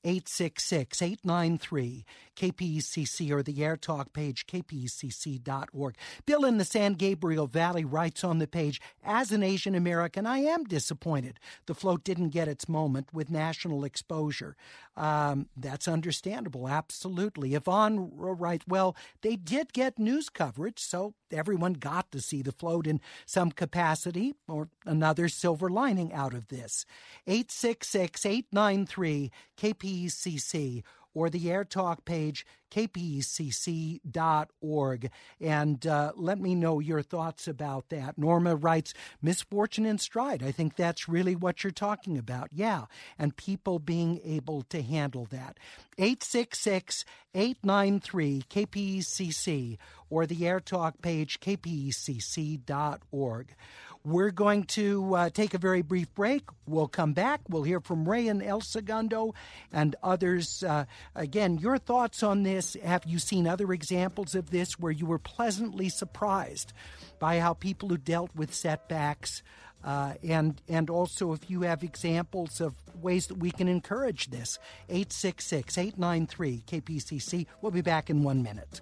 eight six six, eight nine three, K P E C C or the Air Talk page, K P E C C dot org. Bill in the San Gabriel Valley writes on the page, as an Asian American, I am disappointed the float didn't get its moment with national exposure. Um, that's understandable, absolutely. Yvonne writes, well, they did get news coverage, so everyone got to see the float in some capacity, or another silver lining out of this. eight six six, eight nine three, K P E C C or the Air Talk page, K P E C C dot org. And uh, let me know your thoughts about that. Norma writes, misfortune in stride. I think that's really what you're talking about. Yeah, and people being able to handle that. eight six six, eight nine three, K P E C C or the Air Talk page, K P E C C dot org. We're going to uh, take a very brief break. We'll come back. We'll hear from Ray in El Segundo and others. Uh, again, your thoughts on this. Have you seen other examples of this where you were pleasantly surprised by how people who dealt with setbacks, uh, and and also if you have examples of ways that we can encourage this? eight six six, eight nine three, K P C C. We'll be back in one minute.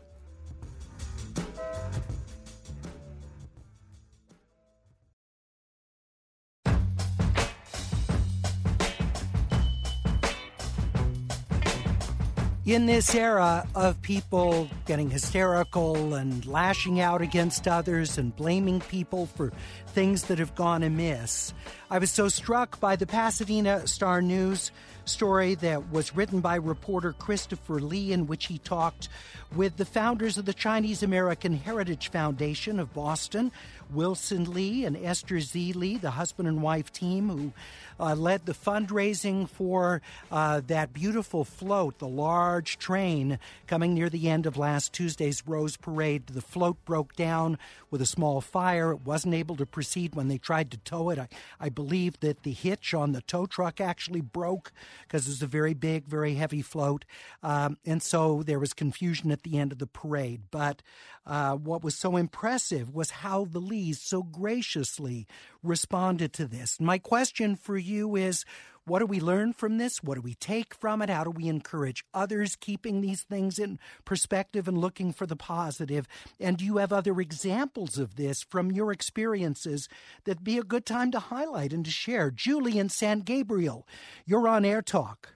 In this era of people getting hysterical and lashing out against others and blaming people for things that have gone amiss, I was so struck by the Pasadena Star News story that was written by reporter Christopher Lee, in which he talked with the founders of the Chinese American Heritage Foundation of Boston, Wilson Lee and Esther Z. Lee, the husband and wife team who uh, led the fundraising for uh, that beautiful float, the large train coming near the end of last Tuesday's Rose Parade. The float broke down with a small fire. It wasn't able to proceed when they tried to tow it. I, I believe that the hitch on the tow truck actually broke because it was a very big, very heavy float. Um, and so there was confusion at the end of the parade. But uh, what was so impressive was how the Lees so graciously responded to this. My question for you is, what do we learn from this? What do we take from it? How do we encourage others keeping these things in perspective and looking for the positive? And do you have other examples of this from your experiences that'd be a good time to highlight and to share? Julie in San Gabriel, you're on Air Talk.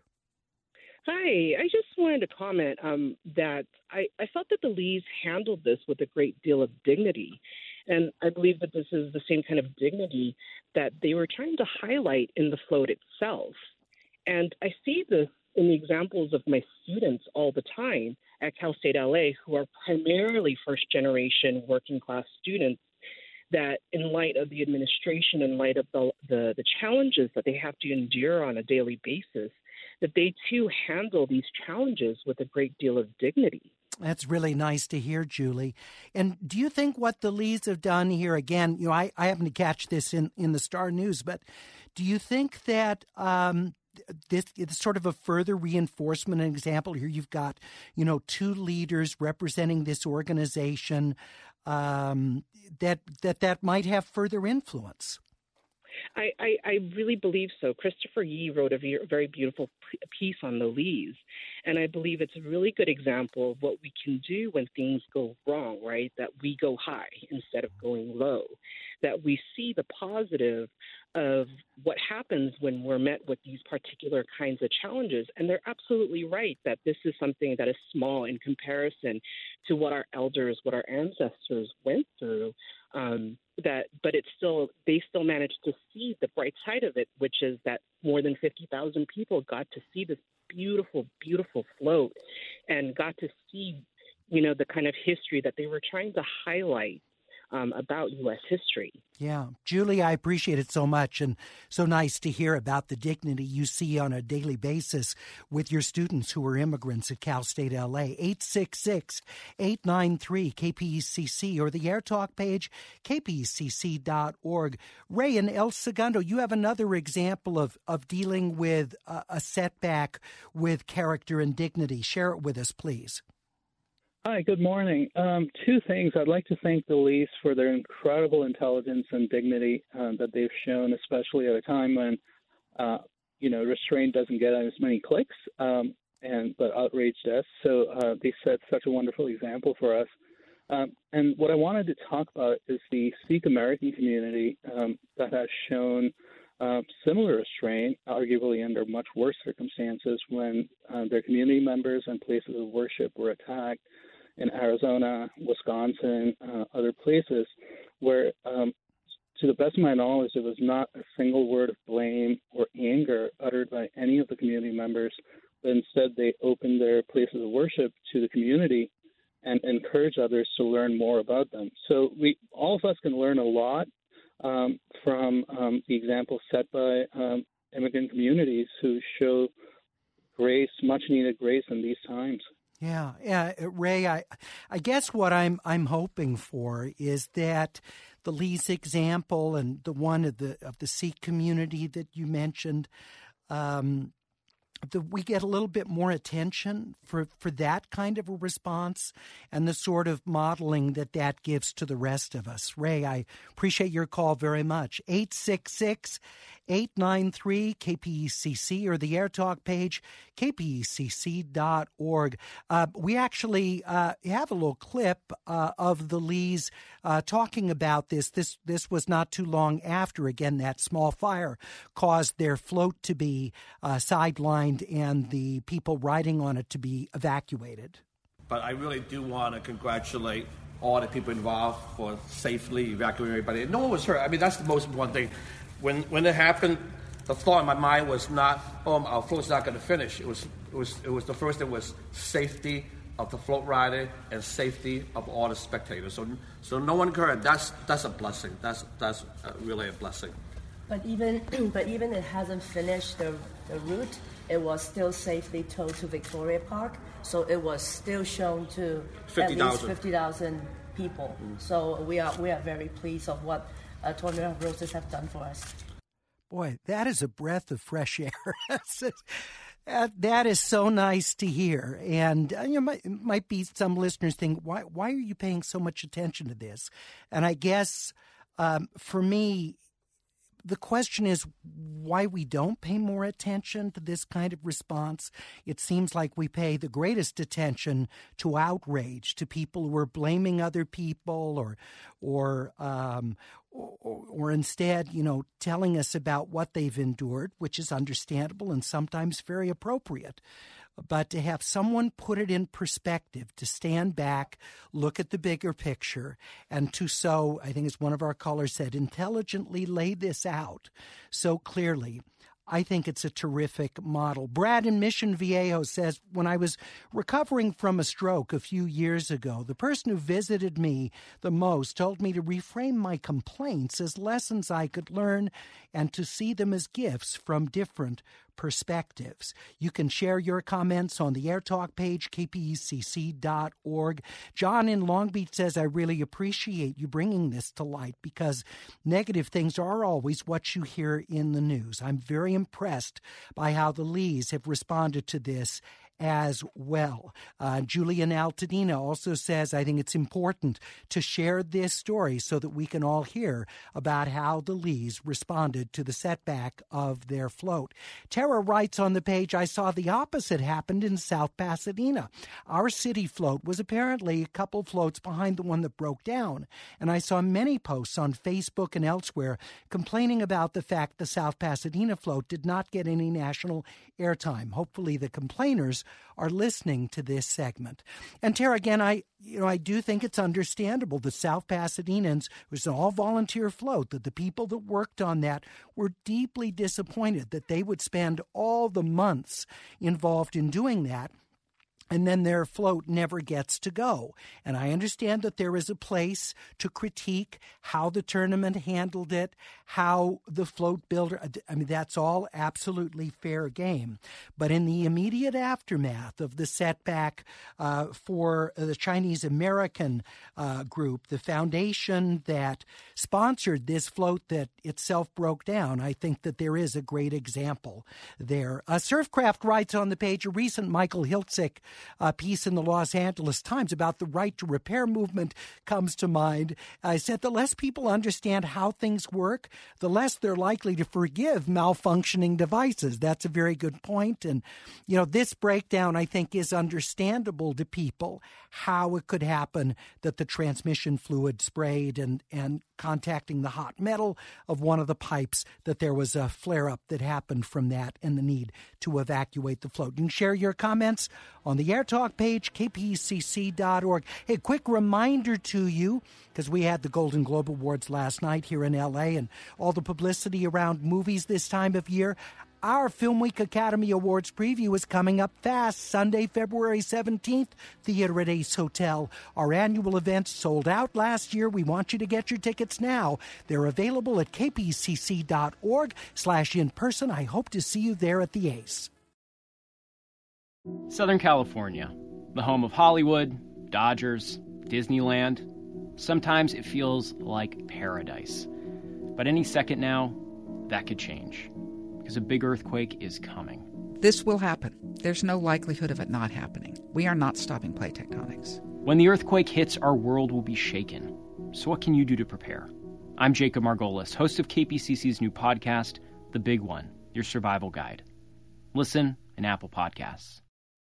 Hi. I just wanted to comment um, that I, I felt that the Lees handled this with a great deal of dignity. And I believe that this is the same kind of dignity that they were trying to highlight in the float itself. And I see this in the examples of my students all the time at Cal State L A, who are primarily first-generation working-class students, that in light of the administration, in light of the, the, the challenges that they have to endure on a daily basis, that they too handle these challenges with a great deal of dignity.
That's really nice to hear, Julie. And do you think what the Lees have done here, again, you know, I, I happen to catch this in, in the Star News, but do you think that um, this is sort of a further reinforcement, an example here? You've got, you know, two leaders representing this organization, um, that that that might have further influence.
I, I, I really believe so. Christopher Yee wrote a very beautiful piece on the Lees, and I believe it's a really good example of what we can do when things go wrong, right? That we go high instead of going low, that we see the positive of what happens when we're met with these particular kinds of challenges. And they're absolutely right that this is something that is small in comparison to what our elders, what our ancestors went through. Um, that, but it's still, they still managed to see the bright side of it, which is that more than fifty thousand people got to see this beautiful, beautiful float and got to see, you know, the kind of history that they were trying to highlight um, about U S history.
Yeah. Julie, I appreciate it so much, and so nice to hear about the dignity you see on a daily basis with your students who are immigrants at Cal State L A. eight six six, eight nine three, K P E C C or the Air Talk page, K P E C C dot org. Ray in El Segundo, you have another example of, of dealing with a, a setback with character and dignity. Share it with us, please.
Hi, good morning. Um, two things. I'd like to thank the Lees for their incredible intelligence and dignity uh, that they've shown, especially at a time when uh, you know, restraint doesn't get as many clicks, um, and but outrage does. So uh, they set such a wonderful example for us. Um, and what I wanted to talk about is the Sikh American community um, that has shown uh, similar restraint, arguably under much worse circumstances, when uh, their community members and places of worship were attacked in Arizona, Wisconsin, uh, other places, where, um, to the best of my knowledge, there was not a single word of blame or anger uttered by any of the community members, but instead they opened their places of worship to the community and encourage others to learn more about them. So we, all of us can learn a lot um, from um, the example set by um, immigrant communities who show grace, much-needed grace in these times.
Yeah, yeah, Ray. I, I guess what I'm I'm hoping for is that the Lee's example and the one of the of the Sikh community that you mentioned, um, that we get a little bit more attention for, for that kind of a response and the sort of modeling that that gives to the rest of us. Ray, I appreciate your call very much. eight six six, eight nine three, K P E C C or the AirTalk page, K P E C C dot org. Uh, we actually uh, have a little clip uh, of the Lees uh, talking about this. This this was not too long after, again, that small fire caused their float to be uh, sidelined and the people riding on it to be evacuated.
But I really do want to congratulate all the people involved for safely evacuating everybody. No one was hurt. I mean, that's the most important thing. When when it happened, the thought in my mind was not, oh, our float's not going to finish. It was it was it was the first thing was safety of the float rider and safety of all the spectators. So so no one hurt. That's that's a blessing. That's that's really a blessing.
But even but even it hasn't finished the the route. It was still safely towed to Victoria Park. So it was still shown to fifty, at least fifty thousand people. Mm. So we are we are very pleased of what uh, Tournament of Roses have done for us.
Boy, that is a breath of fresh air. that, that is so nice to hear. And uh, you know, might, might be some listeners think, why why are you paying so much attention to this? And I guess um, for me, the question is why we don't pay more attention to this kind of response. It seems like we pay the greatest attention to outrage, to people who are blaming other people or or um, or, or instead, you know, telling us about what they've endured, which is understandable and sometimes very appropriate. But to have someone put it in perspective, to stand back, look at the bigger picture, and to so, I think as one of our callers said, intelligently lay this out so clearly, I think it's a terrific model. Brad in Mission Viejo says, when I was recovering from a stroke a few years ago, the person who visited me the most told me to reframe my complaints as lessons I could learn and to see them as gifts from different perspectives. You can share your comments on the AirTalk page, K P E C C dot org. John in Long Beach says, I really appreciate you bringing this to light because negative things are always what you hear in the news. I'm very impressed by how the Lees have responded to this as well. Uh, Julian Altadena also says, I think it's important to share this story so that we can all hear about how the Lees responded to the setback of their float. Tara writes on the page, I saw the opposite happened in South Pasadena. Our city float was apparently a couple floats behind the one that broke down, and I saw many posts on Facebook and elsewhere complaining about the fact the South Pasadena float did not get any national airtime. Hopefully the complainers are listening to this segment. And Tara, again, I you know I do think it's understandable the South Pasadenans, it was an all-volunteer float, that the people that worked on that were deeply disappointed that they would spend all the months involved in doing that, and then their float never gets to go. And I understand that there is a place to critique how the tournament handled it, how the float builder, I mean, that's all absolutely fair game. But in the immediate aftermath of the setback uh, for the Chinese American uh, group, the foundation that sponsored this float that itself broke down, I think that there is a great example there. Uh, Surfcraft writes on the page, a recent Michael Hiltzik uh, piece in the Los Angeles Times about the right to repair movement comes to mind. I said the less people understand how things work, the less they're likely to forgive malfunctioning devices. That's a very good point. And, you know, this breakdown, I think, is understandable to people, how it could happen that the transmission fluid sprayed and, and contacting the hot metal of one of the pipes, that there was a flare-up that happened from that and the need to evacuate the float. You can share your comments on the Air Talk page, k p c c dot org. Hey, quick reminder to you, because we had the Golden Globe Awards last night here in L A and all the publicity around movies this time of year. Our Film Week Academy Awards preview is coming up fast. Sunday, February seventeenth, Theater at Ace Hotel. Our annual event sold out last year. We want you to get your tickets now. They're available at k p c c dot org slash in person. I hope to see you there at the Ace.
Southern California, the home of Hollywood, Dodgers, Disneyland. Sometimes it feels like paradise. But any second now, that could change. Because a big earthquake is coming.
This will happen. There's no likelihood of it not happening. We are not stopping plate tectonics.
When the earthquake hits, our world will be shaken. So what can you do to prepare? I'm Jacob Margolis, host of K P C C's new podcast, The Big One, Your Survival Guide. Listen in Apple Podcasts.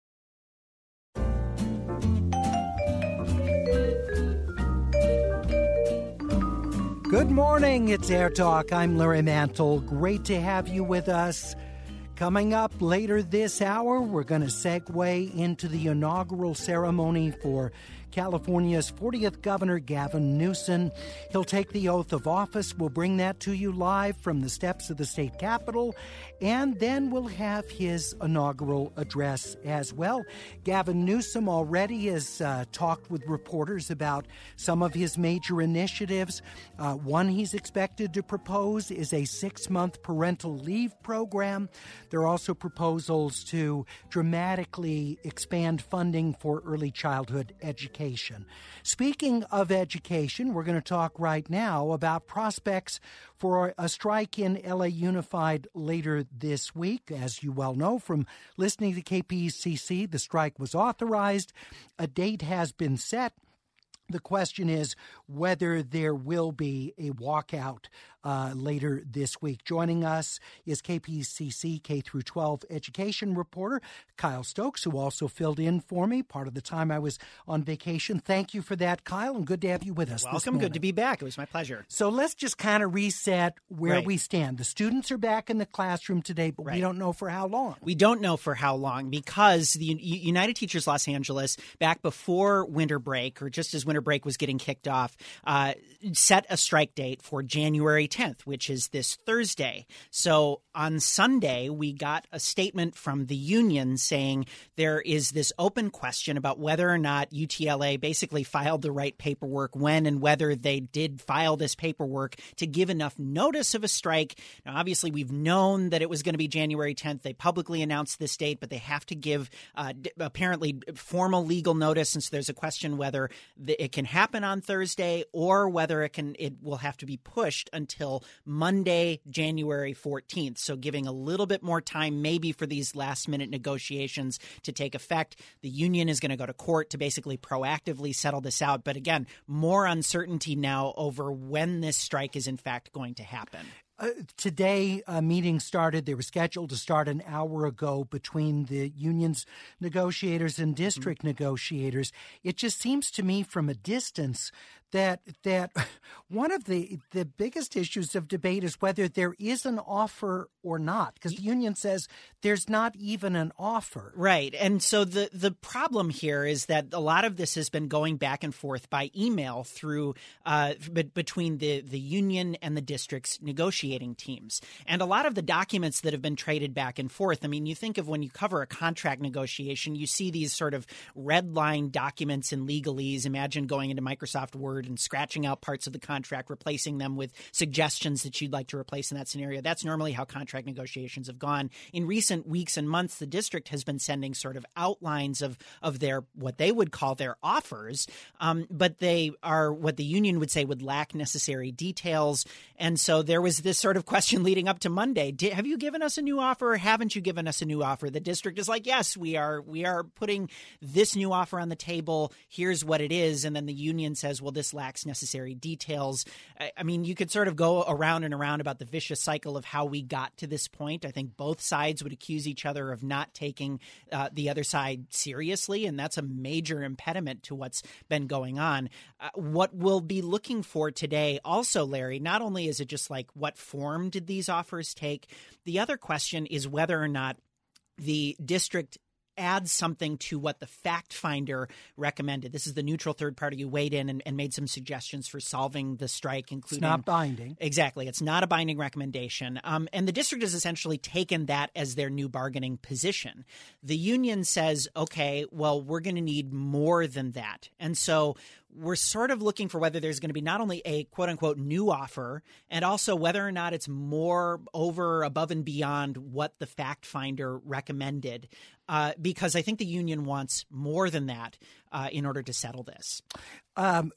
Good morning, it's Air Talk. I'm Larry Mantle. Great to have you with us. Coming up later this hour, we're going to segue into the inaugural ceremony for California's fortieth Governor, Gavin Newsom. He'll take the oath of office. We'll bring that to you live from the steps of the state capitol. And then we'll have his inaugural address as well. Gavin Newsom already has uh, talked with reporters about some of his major initiatives. Uh, one he's expected to propose is a six-month parental leave program. There are also proposals to dramatically expand funding for early childhood education. Speaking of education, we're going to talk right now about prospects for a strike in L A Unified later this week. As you well know from listening to K P C C, the strike was authorized. A date has been set. The question is whether there will be a walkout uh, later this week. Joining us is K P C C K through twelve education reporter Kyle Stokes, who also filled in for me part of the time I was on vacation. Thank you for that, Kyle, and good to have you with us.
Welcome. Good to be back. It was my pleasure.
So let's just kind of reset where
right.
we stand. The students are back in the classroom today, but right. we don't know for how long.
We don't know for how long because the United Teachers Los Angeles, back before winter break, or just as winter break was getting kicked off, uh, set a strike date for January tenth, which is this Thursday. So on Sunday, we got a statement from the union saying there is this open question about whether or not U T L A basically filed the right paperwork when and whether they did file this paperwork to give enough notice of a strike. Now, obviously, we've known that it was going to be January tenth. They publicly announced this date, but they have to give uh, apparently formal legal notice. And so there's a question whether the, it can happen on Thursday or whether it can it will have to be pushed until Monday, January fourteenth. So giving a little bit more time maybe for these last minute negotiations to take effect. The union is going to go to court to basically proactively settle this out. But again, more uncertainty now over when this strike is in fact going to happen.
Uh, today, a meeting started. They were scheduled to start an hour ago between the union's negotiators and district mm-hmm. negotiators. It just seems to me from a distance that that one of the, the biggest issues of debate is whether there is an offer or not, because the union says there's not even an offer.
Right. And so the, the problem here is that a lot of this has been going back and forth by email through uh, b- between the, the union and the district's negotiating teams. And a lot of the documents that have been traded back and forth, I mean, you think of when you cover a contract negotiation, you see these sort of red line documents in legalese. Imagine going into Microsoft Word forward and scratching out parts of the contract, replacing them with suggestions that you'd like to replace in that scenario. That's normally how contract negotiations have gone. In recent weeks and months, the district has been sending sort of outlines of, of their what they would call their offers, um, but they are what the union would say would lack necessary details. And so there was this sort of question leading up to Monday. Did, have you given us a new offer or haven't you given us a new offer? The district is like, yes, we are we are putting this new offer on the table. Here's what it is. And then the union says, well, this lacks necessary details. I, I mean, you could sort of go around and around about the vicious cycle of how we got to this point. I think both sides would accuse each other of not taking uh, the other side seriously, and that's a major impediment to what's been going on. Uh, what we'll be looking for today also, Larry, not only is it just like what form did these offers take, the other question is whether or not the district adds something to what the fact finder recommended. This is the neutral third party who weighed in and, and made some suggestions for solving the strike, including—
It's not binding.
Exactly. It's not a binding recommendation. Um, and the district has essentially taken that as their new bargaining position. The union says, okay, well, we're going to need more than that. And so we're sort of looking for whether there's going to be not only a quote-unquote new offer and also whether or not it's more over, above, and beyond what the fact finder recommended, uh, because I think the union wants more than that uh, in order to settle this.
Um,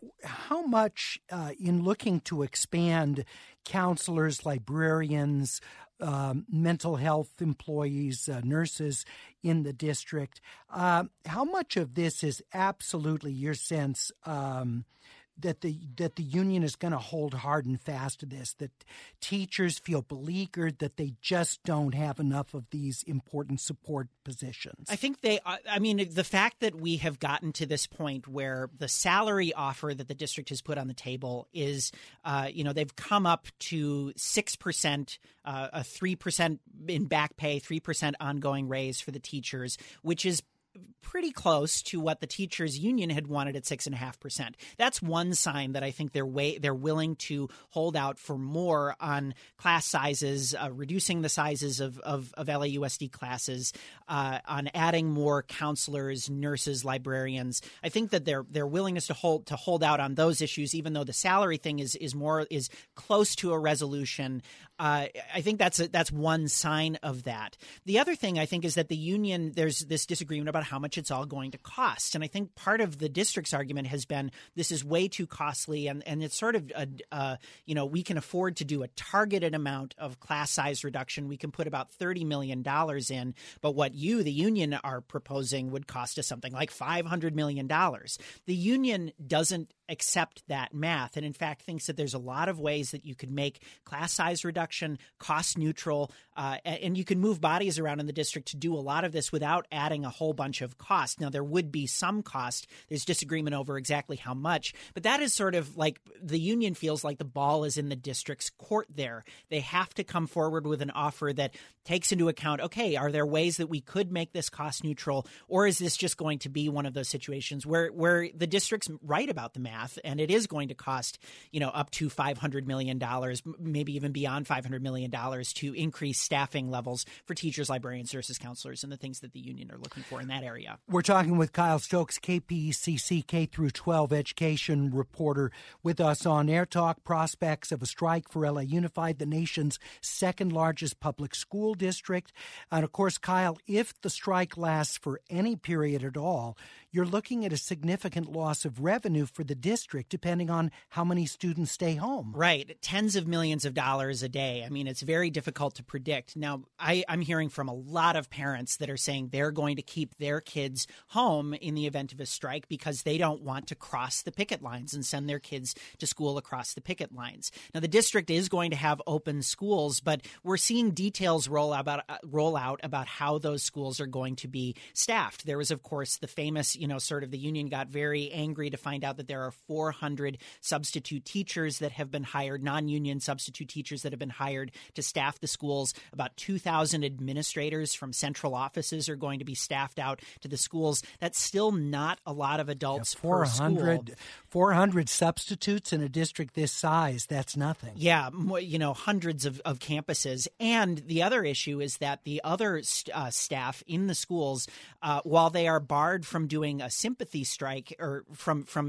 how much uh, in looking to expand counselors, librarians, Um, mental health employees, uh, nurses in the district. Uh, how much of this is absolutely your sense um, that the that the union is going to hold hard and fast to this, that teachers feel beleaguered, that they just don't have enough of these important support positions?
I think they, I mean, the fact that we have gotten to this point where the salary offer that the district has put on the table is, uh, you know, they've come up to six percent, uh, a three percent in back pay, three percent ongoing raise for the teachers, which is pretty close to what the teachers union had wanted at six and a half percent. That's one sign that I think they're way they're willing to hold out for more on class sizes, uh, reducing the sizes of, of, of L A U S D classes, uh, on adding more counselors, nurses, librarians. I think that their their willingness to hold to hold out on those issues, even though the salary thing is is more is close to a resolution. Uh, I think that's a, that's one sign of that. The other thing I think is that the union, there's this disagreement about how much it's all going to cost. And I think part of the district's argument has been this is way too costly, and, and it's sort of, a, uh, you know, we can afford to do a targeted amount of class size reduction. We can put about thirty million dollars in, but what you, the union, are proposing would cost us something like five hundred million dollars. The union doesn't accept that math and, in fact, thinks that there's a lot of ways that you could make class size reduction cost neutral, uh, and you can move bodies around in the district to do a lot of this without adding a whole bunch of cost. Now, there would be some cost. There's disagreement over exactly how much, but that is sort of like the union feels like the ball is in the district's court there. They have to come forward with an offer that takes into account, okay, are there ways that we could make this cost neutral, or is this just going to be one of those situations where, where the district's right about the math and it is going to cost, you know, up to five hundred million dollars, maybe even beyond five hundred million dollars to increase staffing levels for teachers, librarians, nurses, counselors, and the things that the union are looking for in that area.
We're talking with Kyle Stokes, K P E C C K through twelve education reporter, with us on Air Talk. Prospects of a strike for L A Unified, the nation's second largest public school district. And of course, Kyle, if the strike lasts for any period at all, you're looking at a significant loss of revenue for the district, depending on how many students stay home.
Right. Tens of millions of dollars a day. I mean, it's very difficult to predict. Now, I, I'm hearing from a lot of parents that are saying they're going to keep their kids home in the event of a strike because they don't want to cross the picket lines and send their kids to school across the picket lines. Now, the district is going to have open schools, but we're seeing details roll out, uh, roll out about how those schools are going to be staffed. There was, of course, the famous, you know, sort of the union got very angry to find out that there are four hundred substitute teachers that have been hired, non-union substitute teachers that have been hired to staff the schools. About two thousand administrators from central offices are going to be staffed out to the schools. That's still not a lot of adults
yeah, four hundred,
per school.
four hundred substitutes in a district this size, that's nothing.
Yeah, you know, hundreds of, of campuses. And the other issue is that the other uh, staff in the schools, uh, while they are barred from doing a sympathy strike or from, from you know, walking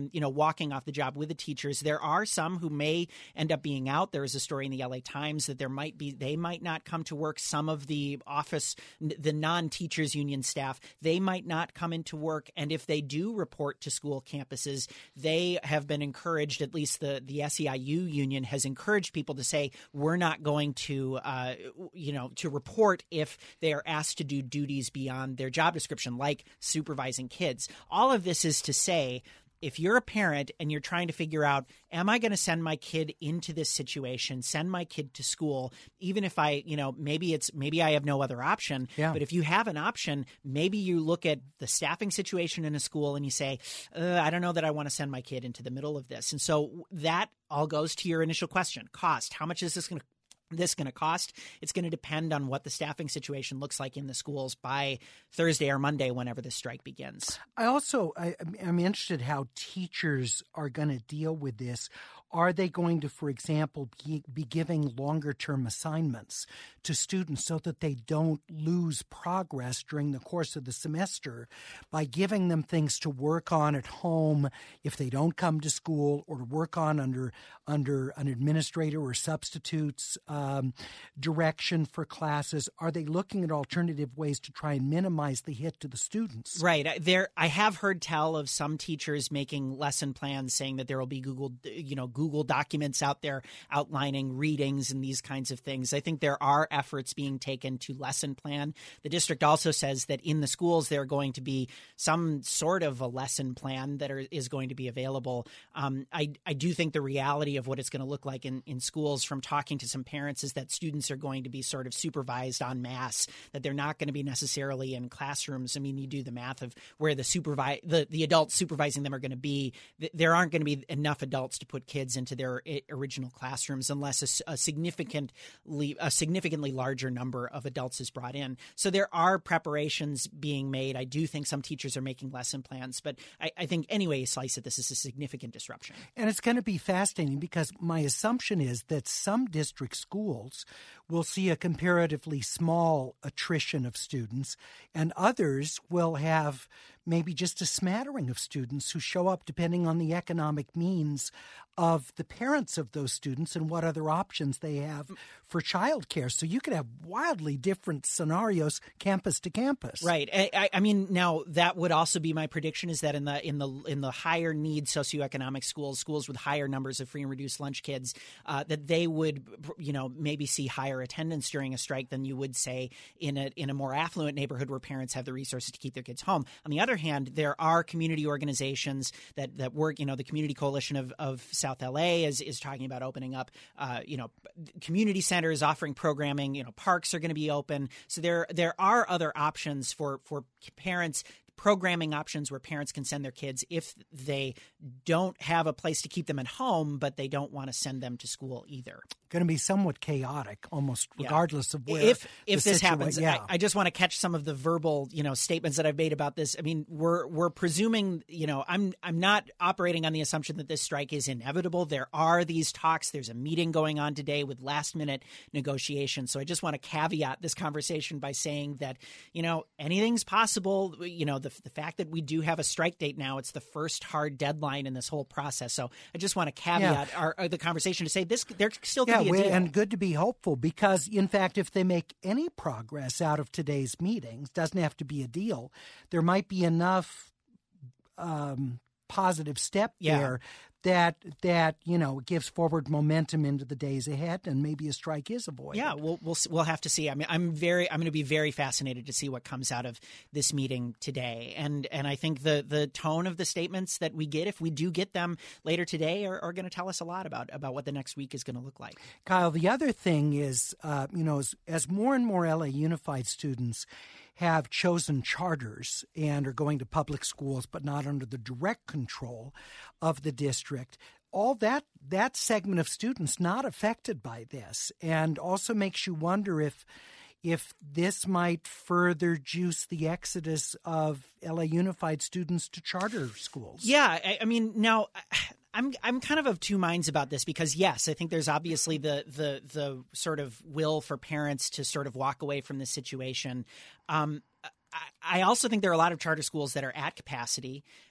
walking off the job with the teachers. There are some who may end up being out. There is a story in the L A Times that there might be, they might not come to work. Some of the office, the non-teachers union staff, they might not come into work. And if they do report to school campuses, they have been encouraged, at least the, the S E I U union has encouraged people to say, we're not going to, uh, you know, to report if they are asked to do duties beyond their job description, like supervising kids. All of this is to say, if you're a parent and you're trying to figure out, am I going to send my kid into this situation, send my kid to school, even if I, you know, maybe it's, maybe I have no other option.
Yeah.
But if you have an option, maybe you look at the staffing situation in a school and you say, uh, I don't know that I want to send my kid into the middle of this. And so that all goes to your initial question, cost. How much is this going to this going to cost? It's going to depend on what the staffing situation looks like in the schools by Thursday or Monday, whenever the strike begins.
I also, I, I'm interested how teachers are going to deal with this. Are they going to, for example, be, be giving longer-term assignments to students so that they don't lose progress during the course of the semester by giving them things to work on at home if they don't come to school, or to work on under under an administrator or substitutes um, direction for classes? Are they looking at alternative ways to try and minimize the hit to the students?
Right. There, I have heard tell of some teachers making lesson plans, saying that there will be Google, you know, Google documents out there outlining readings and these kinds of things. I think there are efforts being taken to lesson plan. The district also says that in the schools there are going to be some sort of a lesson plan that are, is going to be available. Um, I, I do think the reality of what it's going to look like in, in schools, from talking to some parents, is that students are going to be sort of supervised en masse, that they're not going to be necessarily in classrooms. I mean, you do the math of where the supervise the, the adults supervising them are going to be. There aren't going to be enough adults to put kids into their original classrooms unless a, a significantly a significantly larger number of adults is brought in. So there are preparations being made. I do think some teachers are making lesson plans, but I, I think any way you slice it, this is a significant disruption.
And it's going to be fascinating, because my assumption is that some district schools will see a comparatively small attrition of students, and others will have maybe just a smattering of students who show up depending on the economic means of the parents of those students and what other options they have for childcare. So you could have wildly different scenarios campus to campus.
Right. I, I mean, now that would also be my prediction, is that in the in the in the higher need socioeconomic schools, schools with higher numbers of free and reduced lunch kids, uh, that they would, you know, maybe see higher attendance during a strike than you would say in a in a more affluent neighborhood where parents have the resources to keep their kids home. On the other hand, there are community organizations that that work. You know, the Community Coalition of, of South L A is is talking about opening up, uh, you know, community centers, offering programming. You know, parks are going to be open. So there there are other options for for parents. Programming options where parents can send their kids if they don't have a place to keep them at home, but they don't want to send them to school either.
Going to be somewhat chaotic, almost regardless yeah. of where.
If if this
situa-
happens,
yeah.
I, I just want to catch some of the verbal, you know, statements that I've made about this. I mean, we're we're presuming, you know, I'm I'm not operating on the assumption that this strike is inevitable. There are these talks. There's a meeting going on today with last minute negotiations. So I just want to caveat this conversation by saying that, you know, anything's possible. You know, the the fact that we do have a strike date now, it's the first hard deadline in this whole process. So I just want to caveat yeah. our, our, the conversation to say this, there still could
yeah,
be a deal.
And good to be hopeful, because, in fact, if they make any progress out of today's meetings, doesn't have to be a deal, there might be enough um, positive step
yeah.
there that that you know gives forward momentum into the days ahead, and maybe a strike is avoided.
Yeah, we'll we'll we'll have to see. I mean, I'm very I'm going to be very fascinated to see what comes out of this meeting today, and and I think the the tone of the statements that we get, if we do get them later today, are, are going to tell us a lot about about what the next week is going to look like.
Kyle, the other thing is, uh, you know, as, as more and more L A Unified students have chosen charters and are going to public schools, but not under the direct control of the district, all that that segment of students not affected by this, and also makes you wonder if if this might further juice the exodus of L A Unified students to charter schools.
Yeah, I, I mean, now I'm I'm kind of of two minds about this, because yes, I think there's obviously the the the sort of will for parents to sort of walk away from this situation. Um, I, I also think there are a lot of charter schools that are at capacity.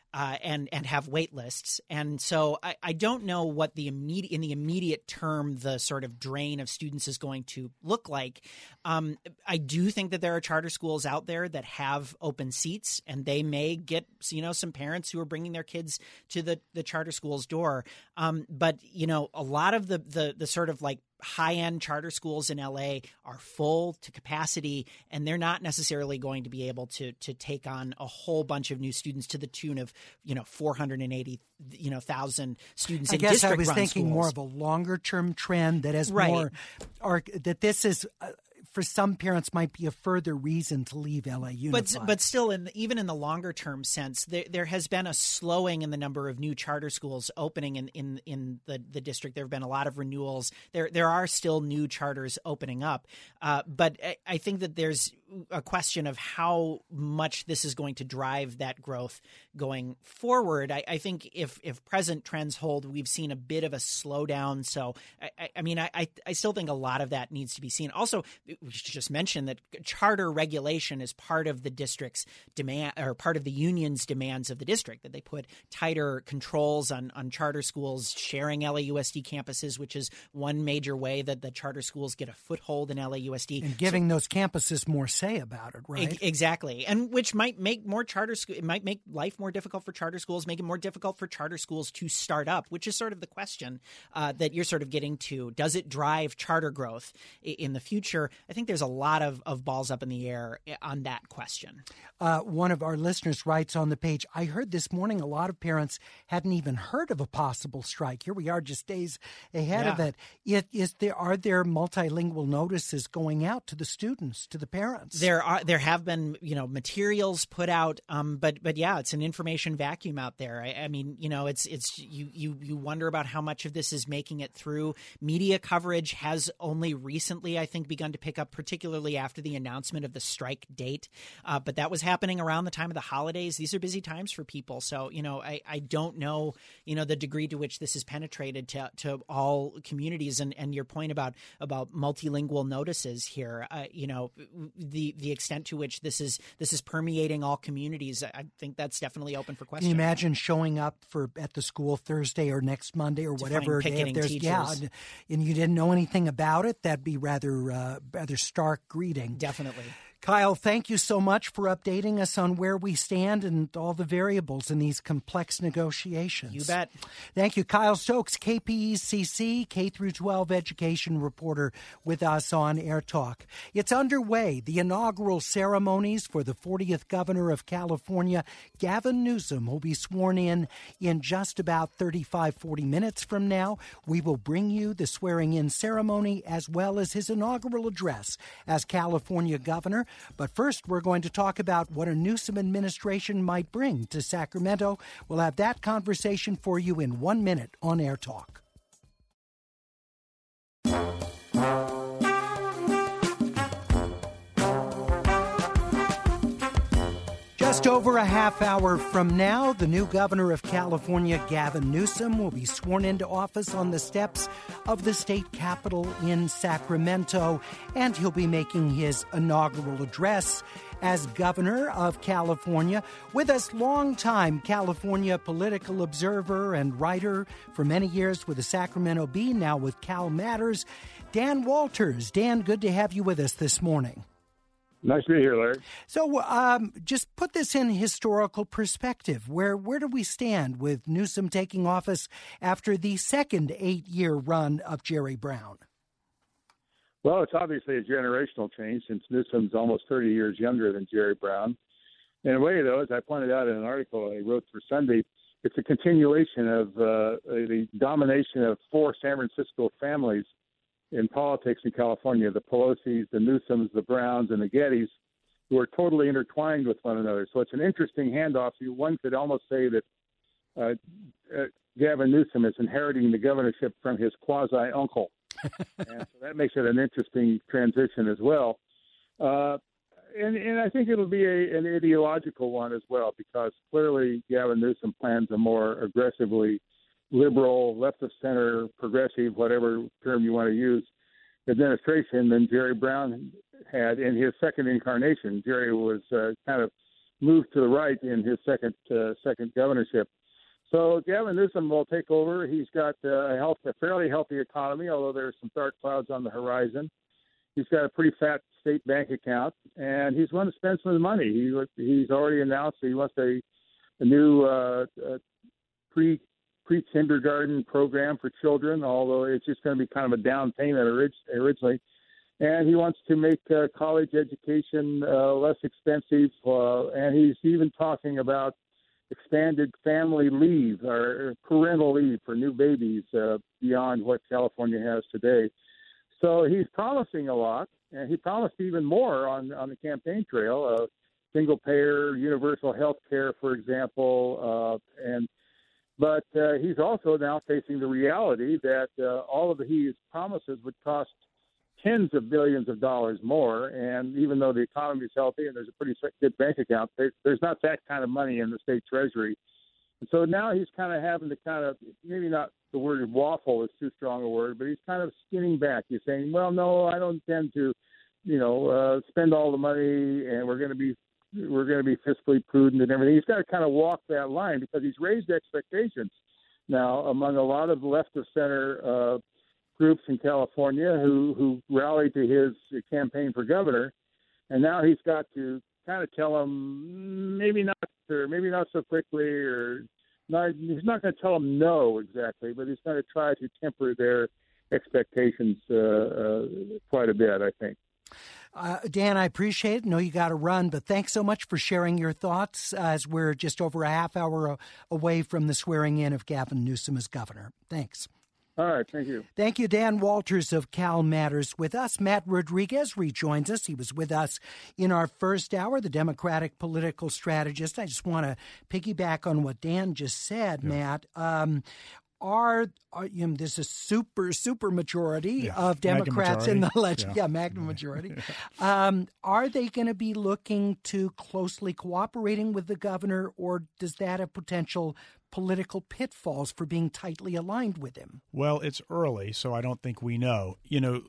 uh, and and have wait lists. And so I, I don't know what the immediate in the immediate term the sort of drain of students is going to look like. Um, I do think that there are charter schools out there that have open seats, and they may get you know some parents who are bringing their kids to the the charter school's door. Um, but you know a lot of the the the sort of like high-end charter schools in L A are full to capacity, and they're not necessarily going to be able to to take on a whole bunch of new students to the tune of you know four hundred eighty you know thousand students.
I
in
guess I was
district-run
thinking
schools.
more of a longer-term trend that has
Right.
more, or that this is. Uh, for some parents might be a further reason to leave L A Unified.
But but still, in the, even in the longer term sense, there there has been a slowing in the number of new charter schools opening in, in, in the, the district. There have been a lot of renewals. There there are still new charters opening up. Uh, but I, I think that there's a question of how much this is going to drive that growth going forward. I, I think if if present trends hold, we've seen a bit of a slowdown. So, I, I mean, I, I still think a lot of that needs to be seen. Also, we should just mention that charter regulation is part of the district's demand, or part of the union's demands of the district, that they put tighter controls on, on charter schools sharing L A U S D campuses, which is one major way that the charter schools get a foothold in L A U S D.
And giving so, those campuses more say about it, right?
E- exactly. And which might make more charter school, it might make life more difficult for charter schools, make it more difficult for charter schools to start up, which is sort of the question uh, that you're sort of getting to. Does it drive charter growth in the future? I think there's a lot of, of balls up in the air on that question.
Uh, one of our listeners writes on the page, I heard this morning a lot of parents hadn't even heard of a possible strike. Here we are just days ahead
Yeah.
of it. it. Is there Are there multilingual notices going out to the students, to the parents?
There are there have been you know materials put out, um, but but yeah, it's an information vacuum out there. I, I mean, you know, it's it's you, you you wonder about how much of this is making it through. Media coverage has only recently, I think, begun to pick up, particularly after the announcement of the strike date. Uh, but that was happening around the time of the holidays. These are busy times for people, so you know, I, I don't know you know the degree to which this is penetrated to to all communities. And, and your point about about multilingual notices here, uh, you know, the the extent to which this is this is permeating all communities, I think that's definitely open for question.
Can you imagine showing up for at the school Thursday or next Monday or
To
whatever
find
day? If
picketing
there's
teachers.
yeah, and, and you didn't know anything about it, that'd be rather uh, rather stark greeting.
Definitely.
Kyle, thank you so much for updating us on where we stand and all the variables in these complex negotiations.
You bet.
Thank you. Kyle Stokes, K P E C C, K through twelve education reporter with us on Air Talk. It's underway. The inaugural ceremonies for the fortieth governor of California, Gavin Newsom, will be sworn in in just about thirty-five, forty minutes from now. We will bring you the swearing-in ceremony as well as his inaugural address as California governor. But first, we're going to talk about what a Newsom administration might bring to Sacramento. We'll have that conversation for you in one minute on Air Talk. Just over a half hour from now, the new governor of California, Gavin Newsom, will be sworn into office on the steps of the state capitol in Sacramento, and he'll be making his inaugural address as governor of California. With us, longtime California political observer and writer for many years with the Sacramento Bee, now with Cal Matters, Dan Walters. Dan, good to have you with us this morning.
Nice to be here, Larry.
So um, just put this in historical perspective. Where where do we stand with Newsom taking office after the second eight-year run of Jerry Brown?
Well, it's obviously a generational change since Newsom's almost thirty years younger than Jerry Brown. In a way, though, as I pointed out in an article I wrote for Sunday, it's a continuation of uh, the domination of four San Francisco families in politics in California, the Pelosi's, the Newsoms, the Browns, and the Gettys, who are totally intertwined with one another. So it's an interesting handoff. One could almost say that uh, uh, Gavin Newsom is inheriting the governorship from his quasi-uncle. And so that makes it an interesting transition as well. Uh, and, and I think it'll be a, an ideological one as well, because clearly Gavin Newsom plans a more aggressively liberal, left-of-center, progressive, whatever term you want to use, administration than Jerry Brown had in his second incarnation. Jerry was uh, kind of move to the right in his second uh, second governorship. So Gavin Newsom will take over. He's got uh, a, health, a fairly healthy economy, although there's some dark clouds on the horizon. He's got a pretty fat state bank account, and he's going to spend some of the money. He, he's already announced that he wants a, a new uh, uh, pre pre-kindergarten program for children, although it's just going to be kind of a down payment originally. And he wants to make uh, college education uh, less expensive, uh, and he's even talking about expanded family leave or parental leave for new babies uh, beyond what California has today. So he's promising a lot, and he promised even more on, on the campaign trail, uh, single-payer, universal health care, for example. Uh, and But uh, he's also now facing the reality that uh, all of his promises would cost tens of billions of dollars more, and even though the economy is healthy and there's a pretty good bank account, there's not that kind of money in the state treasury. And so now he's kind of having to kind of, maybe not the word waffle is too strong a word, but he's kind of skinning back. He's saying, well, no, I don't intend to, you know, uh, spend all the money, and we're going to be we're going to be fiscally prudent and everything. He's got to kind of walk that line because he's raised expectations now among a lot of left of center uh, groups in California who, who rallied to his campaign for governor. And now he's got to kind of tell them maybe not, or maybe not so quickly, or not, he's not going to tell them no exactly, but he's going to try to temper their expectations uh, uh, quite a bit, I think.
Uh, Dan, I appreciate it. I know you got to run, but thanks so much for sharing your thoughts uh, as we're just over a half hour away from the swearing in of Gavin Newsom as governor. Thanks.
All right, thank you.
Thank you, Dan Walters of Cal Matters with us. Matt Rodriguez rejoins us. He was with us in our first hour, the Democratic political strategist. I just want to piggyback on what Dan just said, yeah. Matt. Um, Are, are you know, there's a super, super majority yeah. of Democrats
majority.
in the legislature. Yeah.
yeah,
Magnum majority. um, are they going to be looking to closely cooperating with the governor, or does that have potential political pitfalls for being tightly aligned with him?
Well, it's early, so I don't think we know. You know,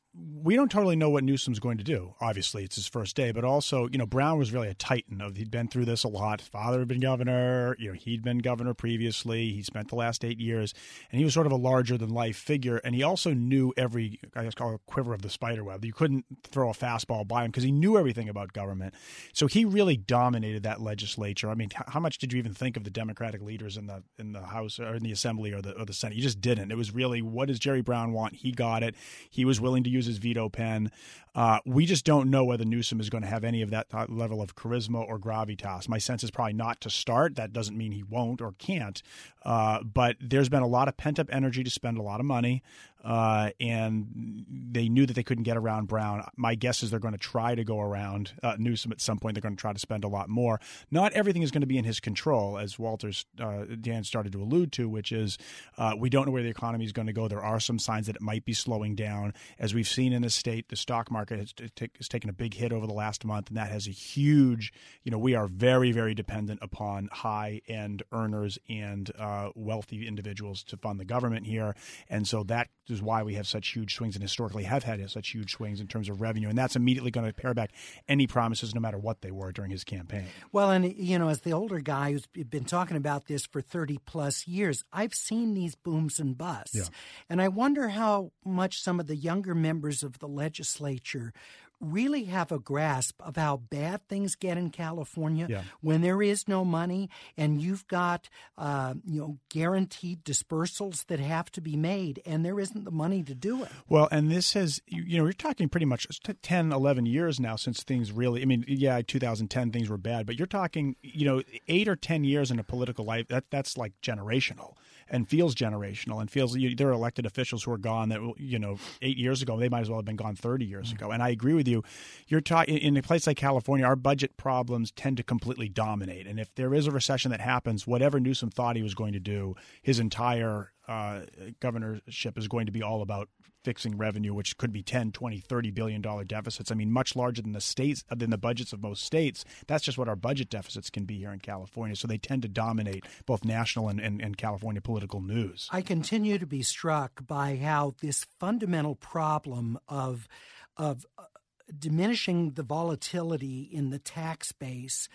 we don't totally know what Newsom's going to do. Obviously, it's his first day, but also, you know, Brown was really a titan of, he'd been through this a lot. His father had been governor, you know, he'd been governor previously. He spent the last eight years, and he was sort of a larger than life figure. And he also knew every, I guess, called a quiver of the spider web. You couldn't throw a fastball by him because he knew everything about government. So he really dominated that legislature. I mean, how much did you even think of the Democratic leaders in the in the House or in the Assembly or the or the Senate? You just didn't. It was really, what does Jerry Brown want? He got it. He was willing to use his veto pen. Uh, we just don't know whether Newsom is going to have any of that level of charisma or gravitas. My sense is probably not to start. That doesn't mean he won't or can't. Uh, but there's been a lot of pent-up energy to spend a lot of money, uh, and they knew that they couldn't get around Brown. My guess is they're going to try to go around uh, Newsom at some point. They're going to try to spend a lot more. Not everything is going to be in his control, as Walter's uh, Dan started to allude to, which is uh, we don't know where the economy is going to go. There are some signs that it might be slowing down. As we've seen in the state, the stock market has, has taken a big hit over the last month, and that has a huge, you know, we are very, very dependent upon high-end earners and uh, wealthy individuals to fund the government here. And so that is why we have such huge swings and historically have had such huge swings in terms of revenue. And that's immediately going to pare back any promises, no matter what they were during his campaign.
Well, and, you know, as the older guy who's been talking about this for thirty plus years, I've seen these booms and busts.
Yeah.
And I wonder how much some of the younger members of the legislature really have a grasp of how bad things get in California
yeah.
when there is no money and you've got, uh, you know, guaranteed dispersals that have to be made and there isn't the money to do it.
Well, and this has, you know, you're talking pretty much ten, eleven years now since things really, I mean, yeah, two thousand ten things were bad, but you're talking, you know, eight or ten years in a political life, that that's like generational. And feels generational, and feels you, there are elected officials who are gone that, you know, eight years ago, they might as well have been gone thirty years mm-hmm. ago. And I agree with you. You're talking in a place like California, our budget problems tend to completely dominate. And if there is a recession that happens, whatever Newsom thought he was going to do, his entire uh, governorship is going to be all about fixing revenue, which could be ten, twenty, thirty billion dollars deficits. I mean, much larger than the states, than the budgets of most states. That's just what our budget deficits can be here in California. So they tend to dominate both national and, and, and California political news.
I continue to be struck by how this fundamental problem of of uh, diminishing the volatility in the tax base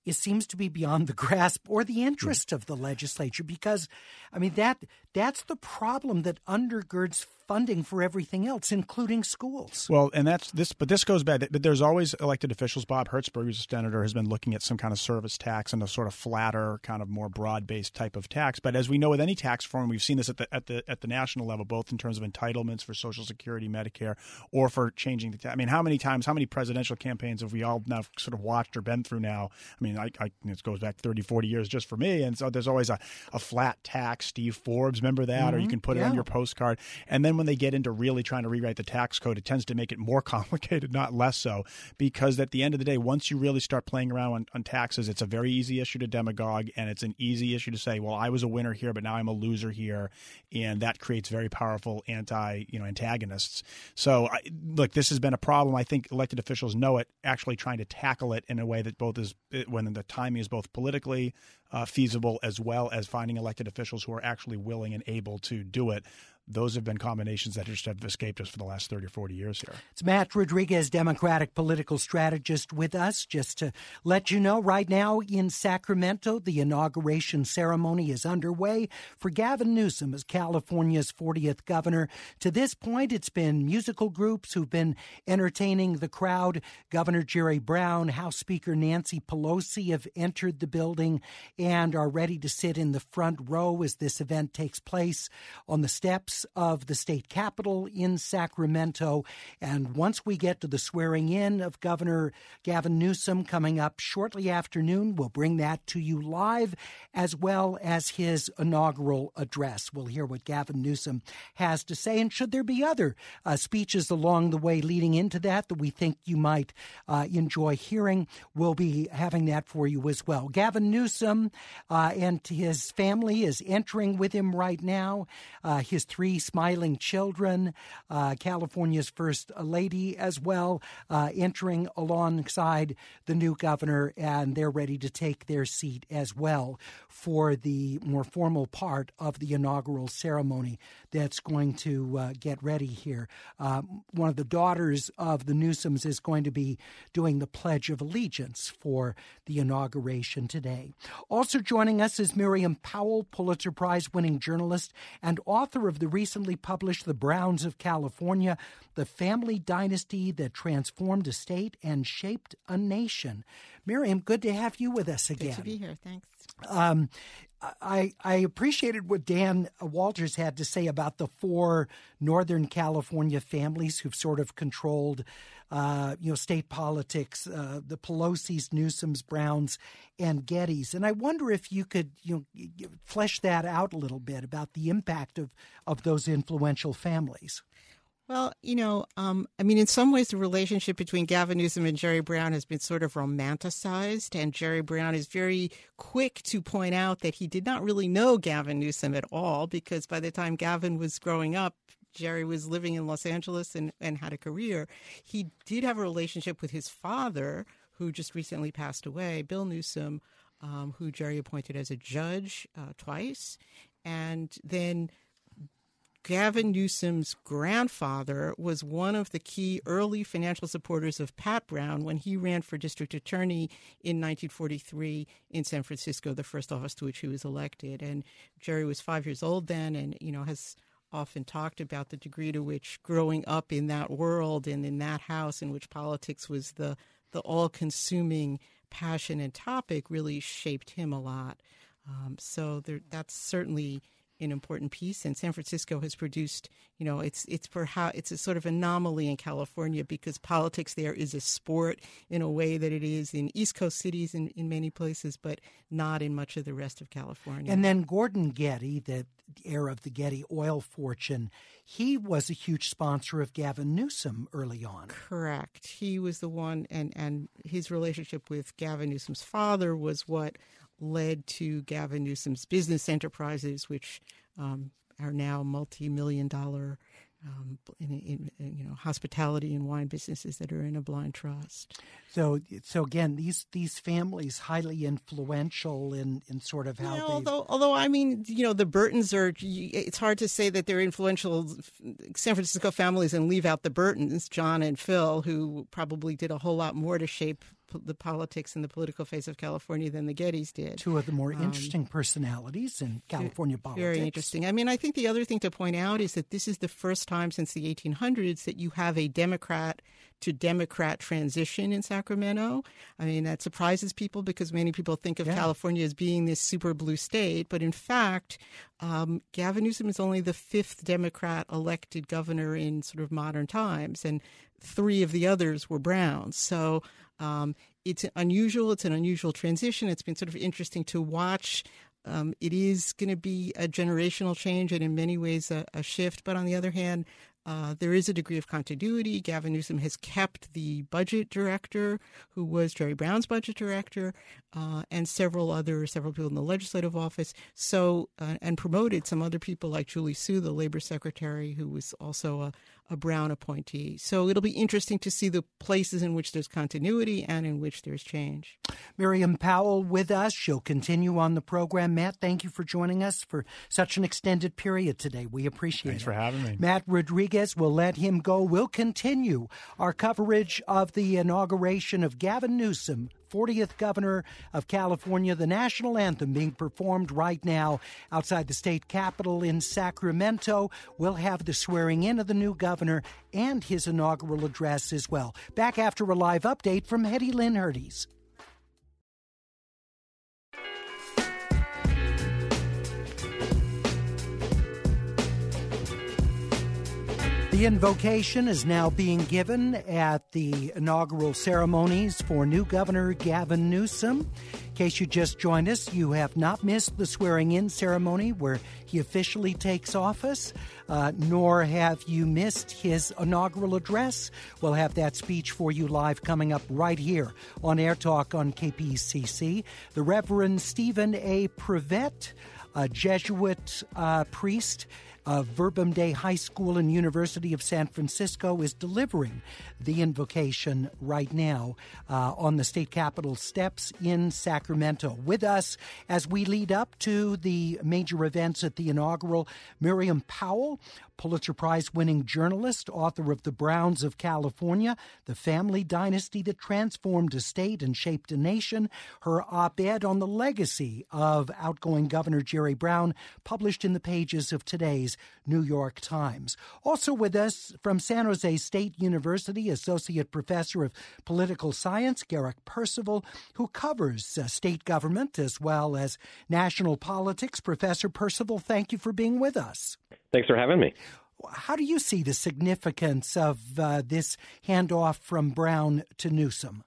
it seems to be beyond the grasp or the interest of the legislature because, I mean, that that's the problem that undergirds funding for everything else, including schools.
Well, and that's this, but this goes back. But there's always elected officials. Bob Hertzberg, who's a senator, has been looking at some kind of service tax and a sort of flatter, kind of more broad-based type of tax. But as we know with any tax reform, we've seen this at the at the at the national level, both in terms of entitlements for Social Security, Medicare, or for changing the tax. I mean, how many times, how many presidential campaigns have we all now sort of watched or been through now? I mean, I, I it goes back thirty, forty years just for me, and so there's always a, a flat tax. Steve Forbes, remember that, mm-hmm. or you can put it
yeah.
on your postcard, and then when they get into really trying to rewrite the tax code, it tends to make it more complicated, not less so, because at the end of the day, once you really start playing around on, on taxes, it's a very easy issue to demagogue, and it's an easy issue to say, well, I was a winner here, but now I'm a loser here, and that creates very powerful anti, you know, antagonists. So, I, look, this has been a problem. I think elected officials know it, actually trying to tackle it in a way that both is, when the timing is both politically uh, feasible as well as finding elected officials who are actually willing and able to do it. Those have been combinations that just have escaped us for the last thirty or forty years here.
It's Matt Rodriguez, Democratic political strategist, with us. Just to let you know, right now in Sacramento, the inauguration ceremony is underway for Gavin Newsom as California's fortieth governor. To this point, it's been musical groups who've been entertaining the crowd. Governor Jerry Brown, House Speaker Nancy Pelosi have entered the building and are ready to sit in the front row as this event takes place on the steps of the state capitol in Sacramento. And once we get to the swearing in of Governor Gavin Newsom coming up shortly after noon, we'll bring that to you live, as well as his inaugural address. We'll hear what Gavin Newsom has to say. And should there be other uh, speeches along the way leading into that that we think you might uh, enjoy hearing, we'll be having that for you as well. Gavin Newsom uh, and his family is entering with him right now. Uh, his three smiling children, uh, California's first lady as well, uh, entering alongside the new governor, and they're ready to take their seat as well for the more formal part of the inaugural ceremony that's going to uh, get ready here. Uh, one of the daughters of the Newsoms is going to be doing the Pledge of Allegiance for the inauguration today. Also joining us is Miriam Powell, Pulitzer Prize-winning journalist and author of the recently published The Browns of California, the family dynasty that transformed a state and shaped a nation. Miriam, good to have you with us again.
Good to be here. Thanks.
Um, I, I appreciated what Dan Walters had to say about the four Northern California families who've sort of controlled, uh, you know, state politics, uh, the Pelosi's, Newsom's, Browns, and Gettys. And I wonder if you could, you know, flesh that out a little bit about the impact of, of those influential families.
Well, you know, um, I mean, in some ways, the relationship between Gavin Newsom and Jerry Brown has been sort of romanticized, and Jerry Brown is very quick to point out that he did not really know Gavin Newsom at all, because by the time Gavin was growing up, Jerry was living in Los Angeles and, and had a career. He did have a relationship with his father, who just recently passed away, Bill Newsom, um, who Jerry appointed as a judge uh, twice, and then Gavin Newsom's grandfather was one of the key early financial supporters of Pat Brown when he ran for district attorney in nineteen forty-three in San Francisco, the first office to which he was elected. And Jerry was five years old then, and, you know, has often talked about the degree to which growing up in that world and in that house in which politics was the, the all-consuming passion and topic really shaped him a lot. Um, so there, that's certainly an important piece, and San Francisco has produced, you know, it's it's perhaps it's a sort of anomaly in California because politics there is a sport in a way that it is in East Coast cities in, in many places, but not in much of the rest of California.
And then Gordon Getty, the heir of the Getty oil fortune, he was a huge sponsor of Gavin Newsom early on.
Correct. He was the one, and, and his relationship with Gavin Newsom's father was what led to Gavin Newsom's business enterprises, which um, are now multi-million dollar um, in, in, in, you know, hospitality and wine businesses that are in a blind trust.
So, so again, these these families highly influential in, in sort of how
yeah,
they.
Although, although I mean, you know, the Burtons are. It's hard to say that they're influential San Francisco families and leave out the Burtons, John and Phil, who probably did a whole lot more to shape the politics and the political face of California than the Gettys did.
Two of the more
Um,
interesting personalities in California politics.
Very interesting. I mean, I think the other thing to point out is that this is the first time since the eighteen hundreds that you have a Democrat to Democrat transition in Sacramento. I mean, that surprises people because many people think of
Yeah.
California as being this super blue state. But in fact, um, Gavin Newsom is only the fifth Democrat elected governor in sort of modern times, and three of the others were Browns. So um, it's unusual. It's an unusual transition. It's been sort of interesting to watch. Um, it is going to be a generational change and in many ways a, a shift. But on the other hand, Uh, there is a degree of continuity. Gavin Newsom has kept the budget director, who was Jerry Brown's budget director, uh, and several other several people in the legislative office. So, uh, and promoted some other people like Julie Su, the labor secretary, who was also a, a Brown appointee. So it'll be interesting to see the places in which there's continuity and in which there's change.
Miriam Powell with us. She'll continue on the program. Matt, thank you for joining us for such an extended period today. We appreciate
Thanks
it.
for having me.
Matt Rodriguez, we'll let him go. We'll continue our coverage of the inauguration of Gavin Newsom, fortieth governor of California, the national anthem being performed right now outside the state capitol in Sacramento. We'll have the swearing in of the new governor and his inaugural address as well. Back after a live update from Hetty Lynn Herdes. The invocation is now being given at the inaugural ceremonies for new Governor Gavin Newsom. In case you just joined us, you have not missed the swearing-in ceremony where he officially takes office, uh, nor have you missed his inaugural address. We'll have that speech for you live coming up right here on Air Talk on K P C C. The Reverend Stephen A. Prevet, a Jesuit uh, priest of Verbum Dei High School and University of San Francisco, is delivering the invocation right now uh, on the state capitol steps in Sacramento. With us as we lead up to the major events at the inaugural, Miriam Powell, Pulitzer Prize-winning journalist, author of The Browns of California, The Family Dynasty That Transformed a State and Shaped a Nation. Her op-ed on the legacy of outgoing Governor Jerry Brown, published in the pages of today's New York Times. Also with us from San Jose State University, Associate Professor of Political Science, Garrick Percival, who covers uh, state government as well as national politics. Professor Percival, thank you for being with us.
Thanks for having me.
How do you see the significance of uh, this handoff from Brown to Newsom?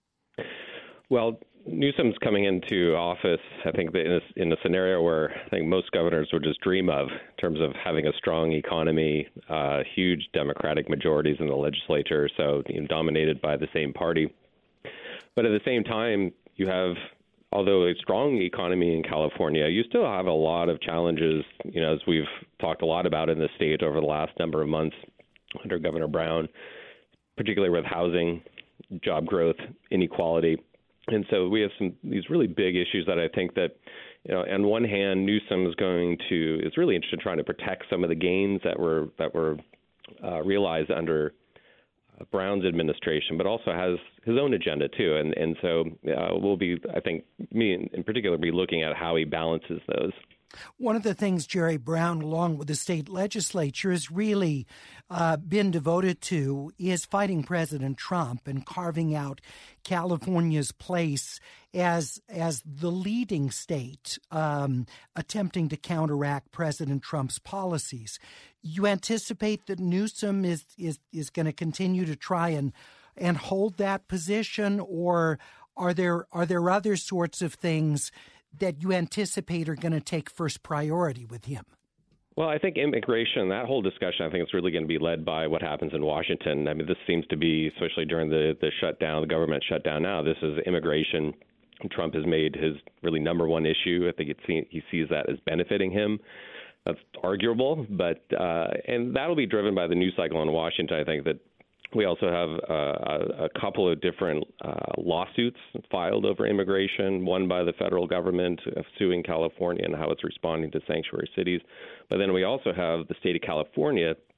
Well, Newsom's coming into office, I think, in a, in a scenario where I think most governors would just dream of, in terms of having a strong economy, uh, huge Democratic majorities in the legislature, so you know, dominated by the same party. But at the same time, you have, although a strong economy in California, you still have a lot of challenges, you know, as we've talked a lot about in the state over the last number of months under Governor Brown, particularly with housing, job growth, inequality. And so we have some these really big issues that I think that, you know, on one hand, Newsom is going to is really interested in trying to protect some of the gains that were that were uh, realized under uh, Brown's administration, but also has his own agenda too. And and so uh, we'll be, I think, me in, in particular, be looking at how he balances those.
One of the things Jerry Brown, along with the state legislature, has really uh, been devoted to is fighting President Trump and carving out California's place as as the leading state, um, attempting to counteract President Trump's policies. You anticipate that Newsom is is, is going to continue to try and and hold that position, or are there are there other sorts of things that you anticipate are going to take first priority with him?
Well, I think immigration, that whole discussion, I think it's really going to be led by what happens in Washington. I mean, this seems to be, especially during the, the shutdown, the government shutdown now, this is immigration. Trump has made his really number one issue. I think it's, he sees that as benefiting him. That's arguable, but uh, and that'll be driven by the news cycle in Washington. I think that we also have uh, a couple of different uh, lawsuits filed over immigration, one by the federal government suing California and how it's responding to sanctuary cities. But then we also have the state of California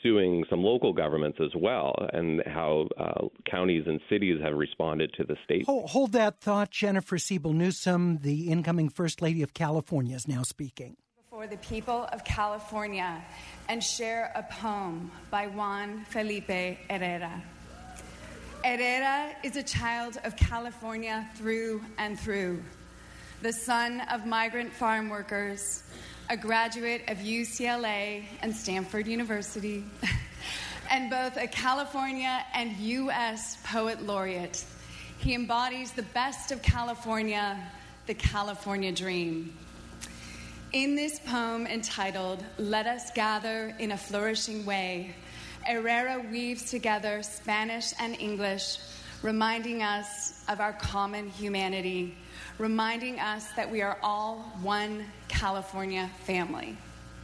suing some local governments as well, and how uh, counties and cities have responded to the state.
Hold, hold that thought. Jennifer Siebel Newsom, the incoming First Lady of California, is now speaking.
For the people of California, and share a poem by Juan Felipe Herrera. Herrera is a child of California through and through, the son of migrant farm workers, a graduate of U C L A and Stanford University, and both a California and U S poet laureate. He embodies the best of California, the California dream. In this poem entitled, Let Us Gather in a Flourishing Way, Herrera weaves together Spanish and English, reminding us of our common humanity, reminding us that we are all one California family.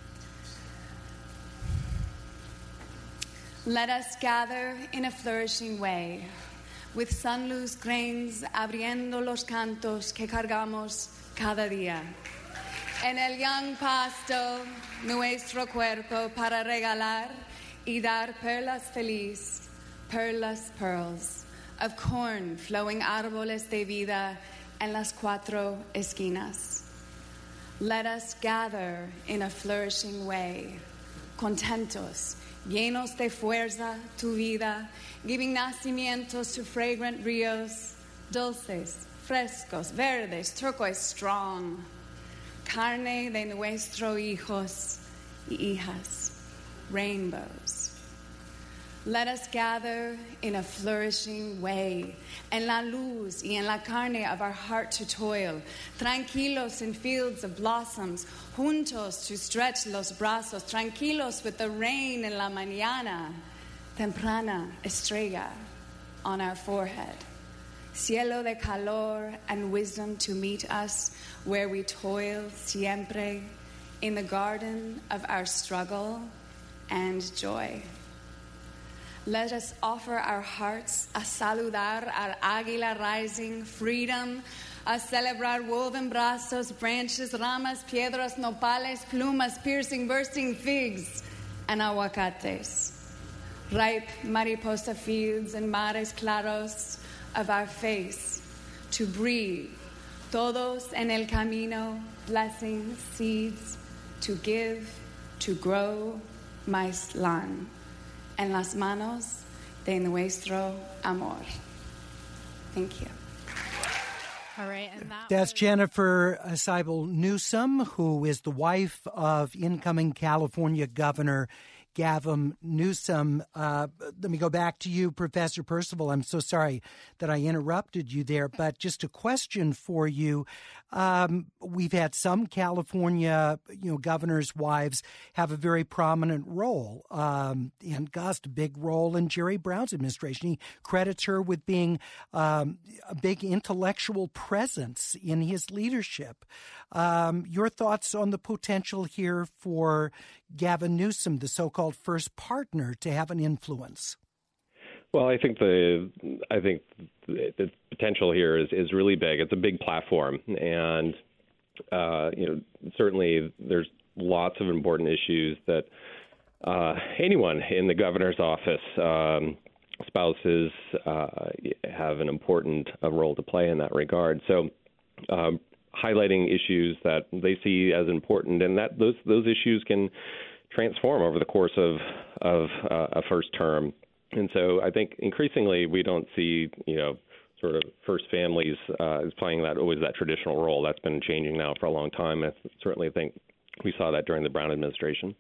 Let us gather in a flourishing way, with sunluz grains abriendo los cantos que cargamos cada día. En el young pasto, nuestro cuerpo para regalar y dar perlas feliz, perlas pearls, of corn flowing árboles de vida en las cuatro esquinas. Let us gather in a flourishing way, contentos, llenos de fuerza tu vida, giving nacimientos to fragrant ríos, dulces, frescos, verdes, turquoise strong, carne de nuestros hijos y hijas, rainbows. Let us gather in a flourishing way, en la luz y en la carne of our heart to toil, tranquilos in fields of blossoms, juntos to stretch los brazos, tranquilos with the rain en la mañana, temprana estrella on our forehead, cielo de calor and wisdom to meet us where we toil siempre, in the garden of our struggle and joy. Let us offer our hearts a saludar al águila rising, freedom, a celebrar woven brazos, branches, ramas, piedras, nopales, plumas, piercing, bursting figs, and aguacates. Ripe mariposa fields and mares claros of our face, to breathe, todos en el camino, blessings, seeds, to give, to grow, maizlán. En las manos de nuestro amor. Thank you.
All right, and that
That's Jennifer Siebel Newsom, who is the wife of incoming California Governor Gavin Newsom. Uh, let me go back to you, Professor Percival. I'm so sorry that I interrupted you there, but just a question for you. Um, we've had some California, you know, governors' wives have a very prominent role. Um, Ann Gust, a big role in Jerry Brown's administration. He credits her with being um, a big intellectual presence in his leadership. Um, your thoughts on the potential here for Gavin Newsom, the so-called first partner, to have an influence?
Well, I think the I think the potential here is, is really big. It's a big platform, and uh, you know certainly there's lots of important issues that uh, anyone in the governor's office, um, spouses, uh, have an important uh, role to play in that regard. So, um, highlighting issues that they see as important, and that those those issues can transform over the course of of uh, a first term. And so I think increasingly we don't see, you know, sort of first families uh, as playing that always that traditional role. That's been changing now for a long time. I certainly think we saw that during the Brown administration.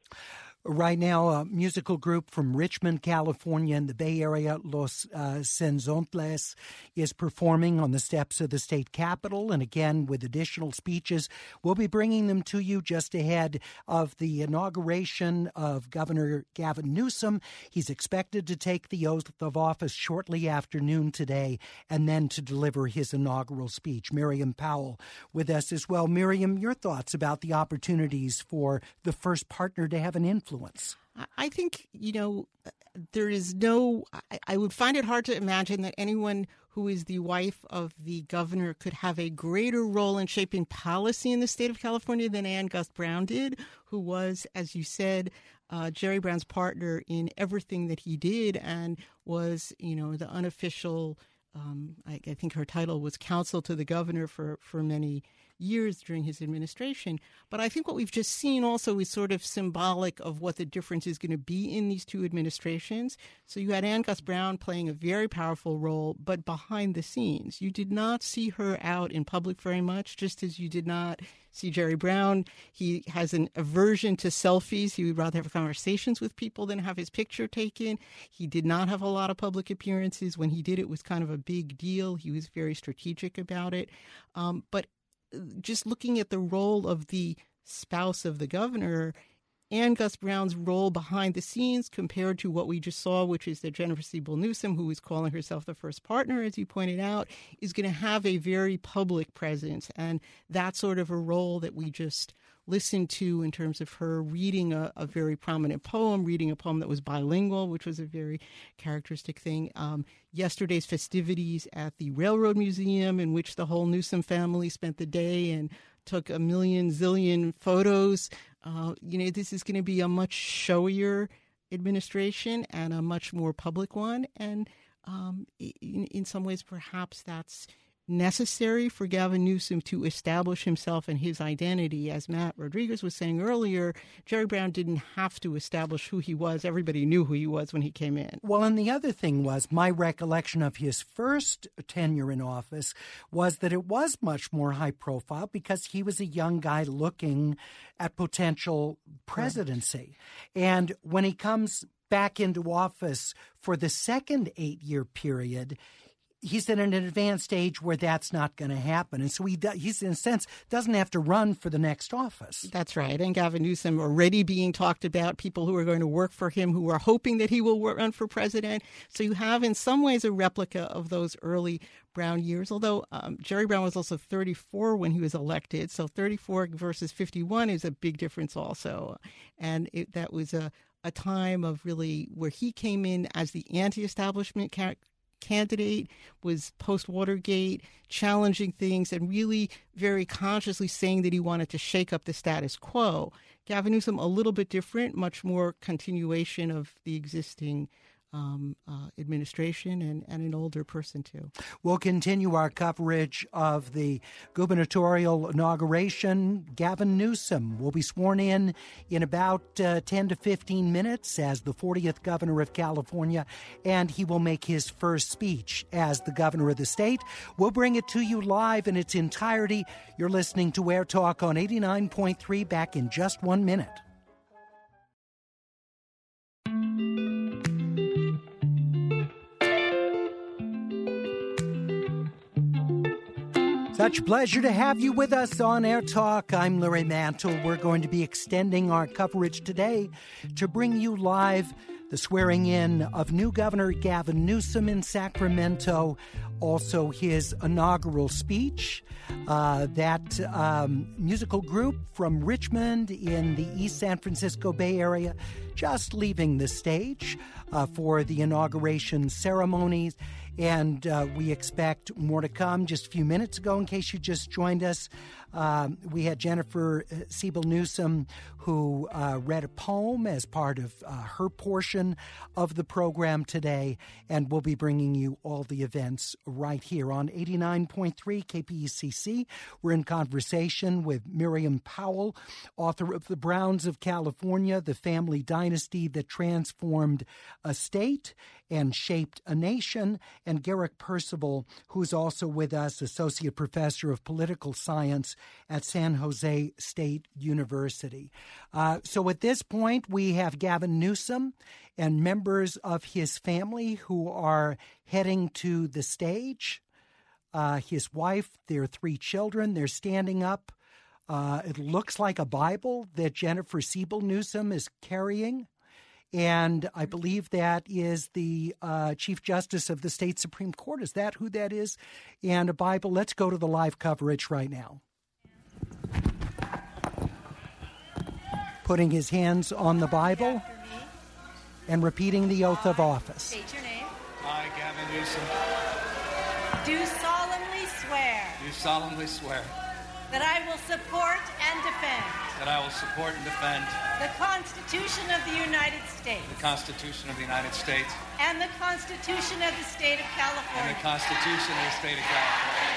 Right now, a musical group from Richmond, California, in the Bay Area, Los uh, Senzontles, is performing on the steps of the state capitol, and again with additional speeches. We'll be bringing them to you just ahead of the inauguration of Governor Gavin Newsom. He's expected to take the oath of office shortly after noon today, and then to deliver his inaugural speech. Miriam Powell with us as well. Miriam, your thoughts about the opportunities for the first partner to have an influence?
I think, you know, there is no, I, I would find it hard to imagine that anyone who is the wife of the governor could have a greater role in shaping policy in the state of California than Ann Gust Brown did, who was, as you said, uh, Jerry Brown's partner in everything that he did and was, you know, the unofficial, um, I, I think her title was counsel to the governor for, for many years during his administration. But I think what we've just seen also is sort of symbolic of what the difference is going to be in these two administrations. So you had Ann Gus Brown playing a very powerful role, but behind the scenes. You did not see her out in public very much, just as you did not see Jerry Brown. He has an aversion to selfies. He would rather have conversations with people than have his picture taken. He did not have a lot of public appearances. When he did, it was kind of a big deal. He was very strategic about it. Um, but just looking at the role of the spouse of the governor, Ann Gus Brown's role behind the scenes compared to what we just saw, which is that Jennifer Siebel Newsom, who is calling herself the first partner, as you pointed out, is going to have a very public presence. And that's sort of a role that we just listened to in terms of her reading a, a very prominent poem, reading a poem that was bilingual, which was a very characteristic thing. Um, yesterday's festivities at the Railroad Museum, in which the whole Newsom family spent the day and took a million zillion photos. Uh, you know, this is going to be a much showier administration and a much more public one. And um, in, in some ways, perhaps that's necessary for Gavin Newsom to establish himself and his identity. As Matt Rodriguez was saying earlier, Jerry Brown didn't have to establish who he was. Everybody knew who he was when he came in.
Well, and the other thing was, my recollection of his first tenure in office was that it was much more high profile because he was a young guy looking at potential presidency. Right. And when he comes back into office for the second eight-year period, he's in an advanced age where that's not going to happen. And so he do, he's, in a sense, doesn't have to run for the next office.
That's right. And Gavin Newsom already being talked about, people who are going to work for him who are hoping that he will run for president. So you have, in some ways, a replica of those early Brown years, although um, Jerry Brown was also thirty-four when he was elected. So thirty-four versus fifty-one is a big difference also. And it, that was a, a time of really where he came in as the anti-establishment character. Candidate, was post-Watergate, challenging things and really very consciously saying that he wanted to shake up the status quo. Gavin Newsom, a little bit different, much more continuation of the existing um, uh, administration and, and an older person, too.
We'll continue our coverage of the gubernatorial inauguration. Gavin Newsom will be sworn in in about uh, ten to fifteen minutes as the fortieth governor of California, and he will make his first speech as the governor of the state. We'll bring it to you live in its entirety. You're listening to Air Talk on eighty-nine point three, back in just one minute. Such pleasure to have you with us on Air Talk. I'm Larry Mantle. We're going to be extending our coverage today to bring you live the swearing in of new Governor Gavin Newsom in Sacramento, also his inaugural speech. Uh, that um, musical group from Richmond in the East San Francisco Bay Area just leaving the stage uh, for the inauguration ceremonies. And uh, we expect more to come. Just a few minutes ago, in case you just joined us, um, we had Jennifer Siebel Newsom, who uh, read a poem as part of uh, her portion of the program today. And we'll be bringing you all the events right here on eighty-nine point three K P E C C. We're in conversation with Miriam Powell, author of The Browns of California, the family dynasty that transformed a state and shaped a nation, and Garrick Percival, who's also with us, Associate Professor of Political Science at San Jose State University. Uh, so at this point, we have Gavin Newsom and members of his family who are heading to the stage. Uh, his wife, their three children, they're standing up. Uh, it looks like a Bible that Jennifer Siebel Newsom is carrying. And I believe that is the uh, Chief Justice of the State Supreme Court. Is that who that is? And a Bible. Let's go to the live coverage right now. Putting his hands on the Bible and repeating the oath of office.
State your name.
I, Gavin Newsom.
Do solemnly swear.
Do solemnly swear.
that I will support and defend
that I will support and defend
the Constitution of the United States
the Constitution of the United States
and the Constitution of the State of California
and the Constitution of the State of California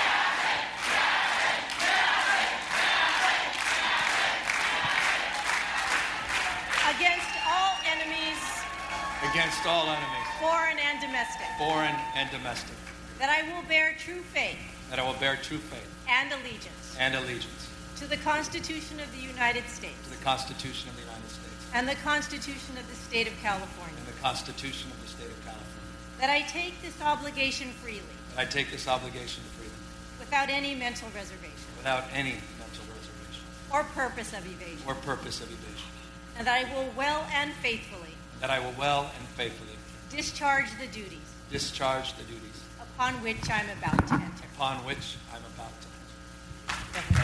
against all enemies
against all enemies,
foreign and domestic,
foreign and domestic,
that I will bear true faith
that I will bear true faith
and allegiance
and allegiance
to the Constitution of the United States
to the Constitution of the United States
and the Constitution of the State of California,
and the Constitution of the State of California,
that I take this obligation freely
that I take this obligation freely
without any mental reservation
without any mental reservation
or purpose of evasion,
or purpose of evasion,
and that I will well and faithfully
that I will well and faithfully
discharge the duties
discharge the duties
upon which I'm about to enter.
upon which I'm about to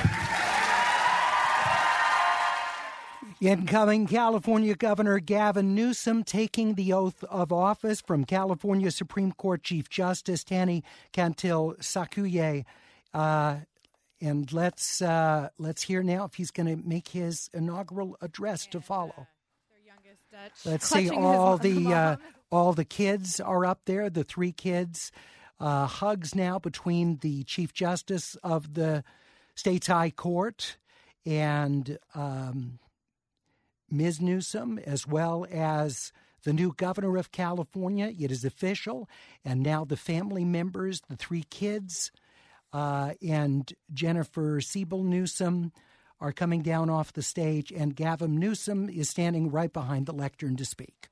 enter.
Incoming California Governor Gavin Newsom taking the oath of office from California Supreme Court Chief Justice Tani Cantil-Sakuye. Uh, and let's uh, let's hear now if he's going to make his inaugural address to follow. Let's see, all the uh, all the kids are up there, the three kids. Uh, hugs now between the Chief Justice of the state's High Court and um, Miz Newsom, as well as the new governor of California. It is official. And now the family members, the three kids, uh, and Jennifer Siebel Newsom are coming down off the stage, and Gavin Newsom is standing right behind the lectern to speak.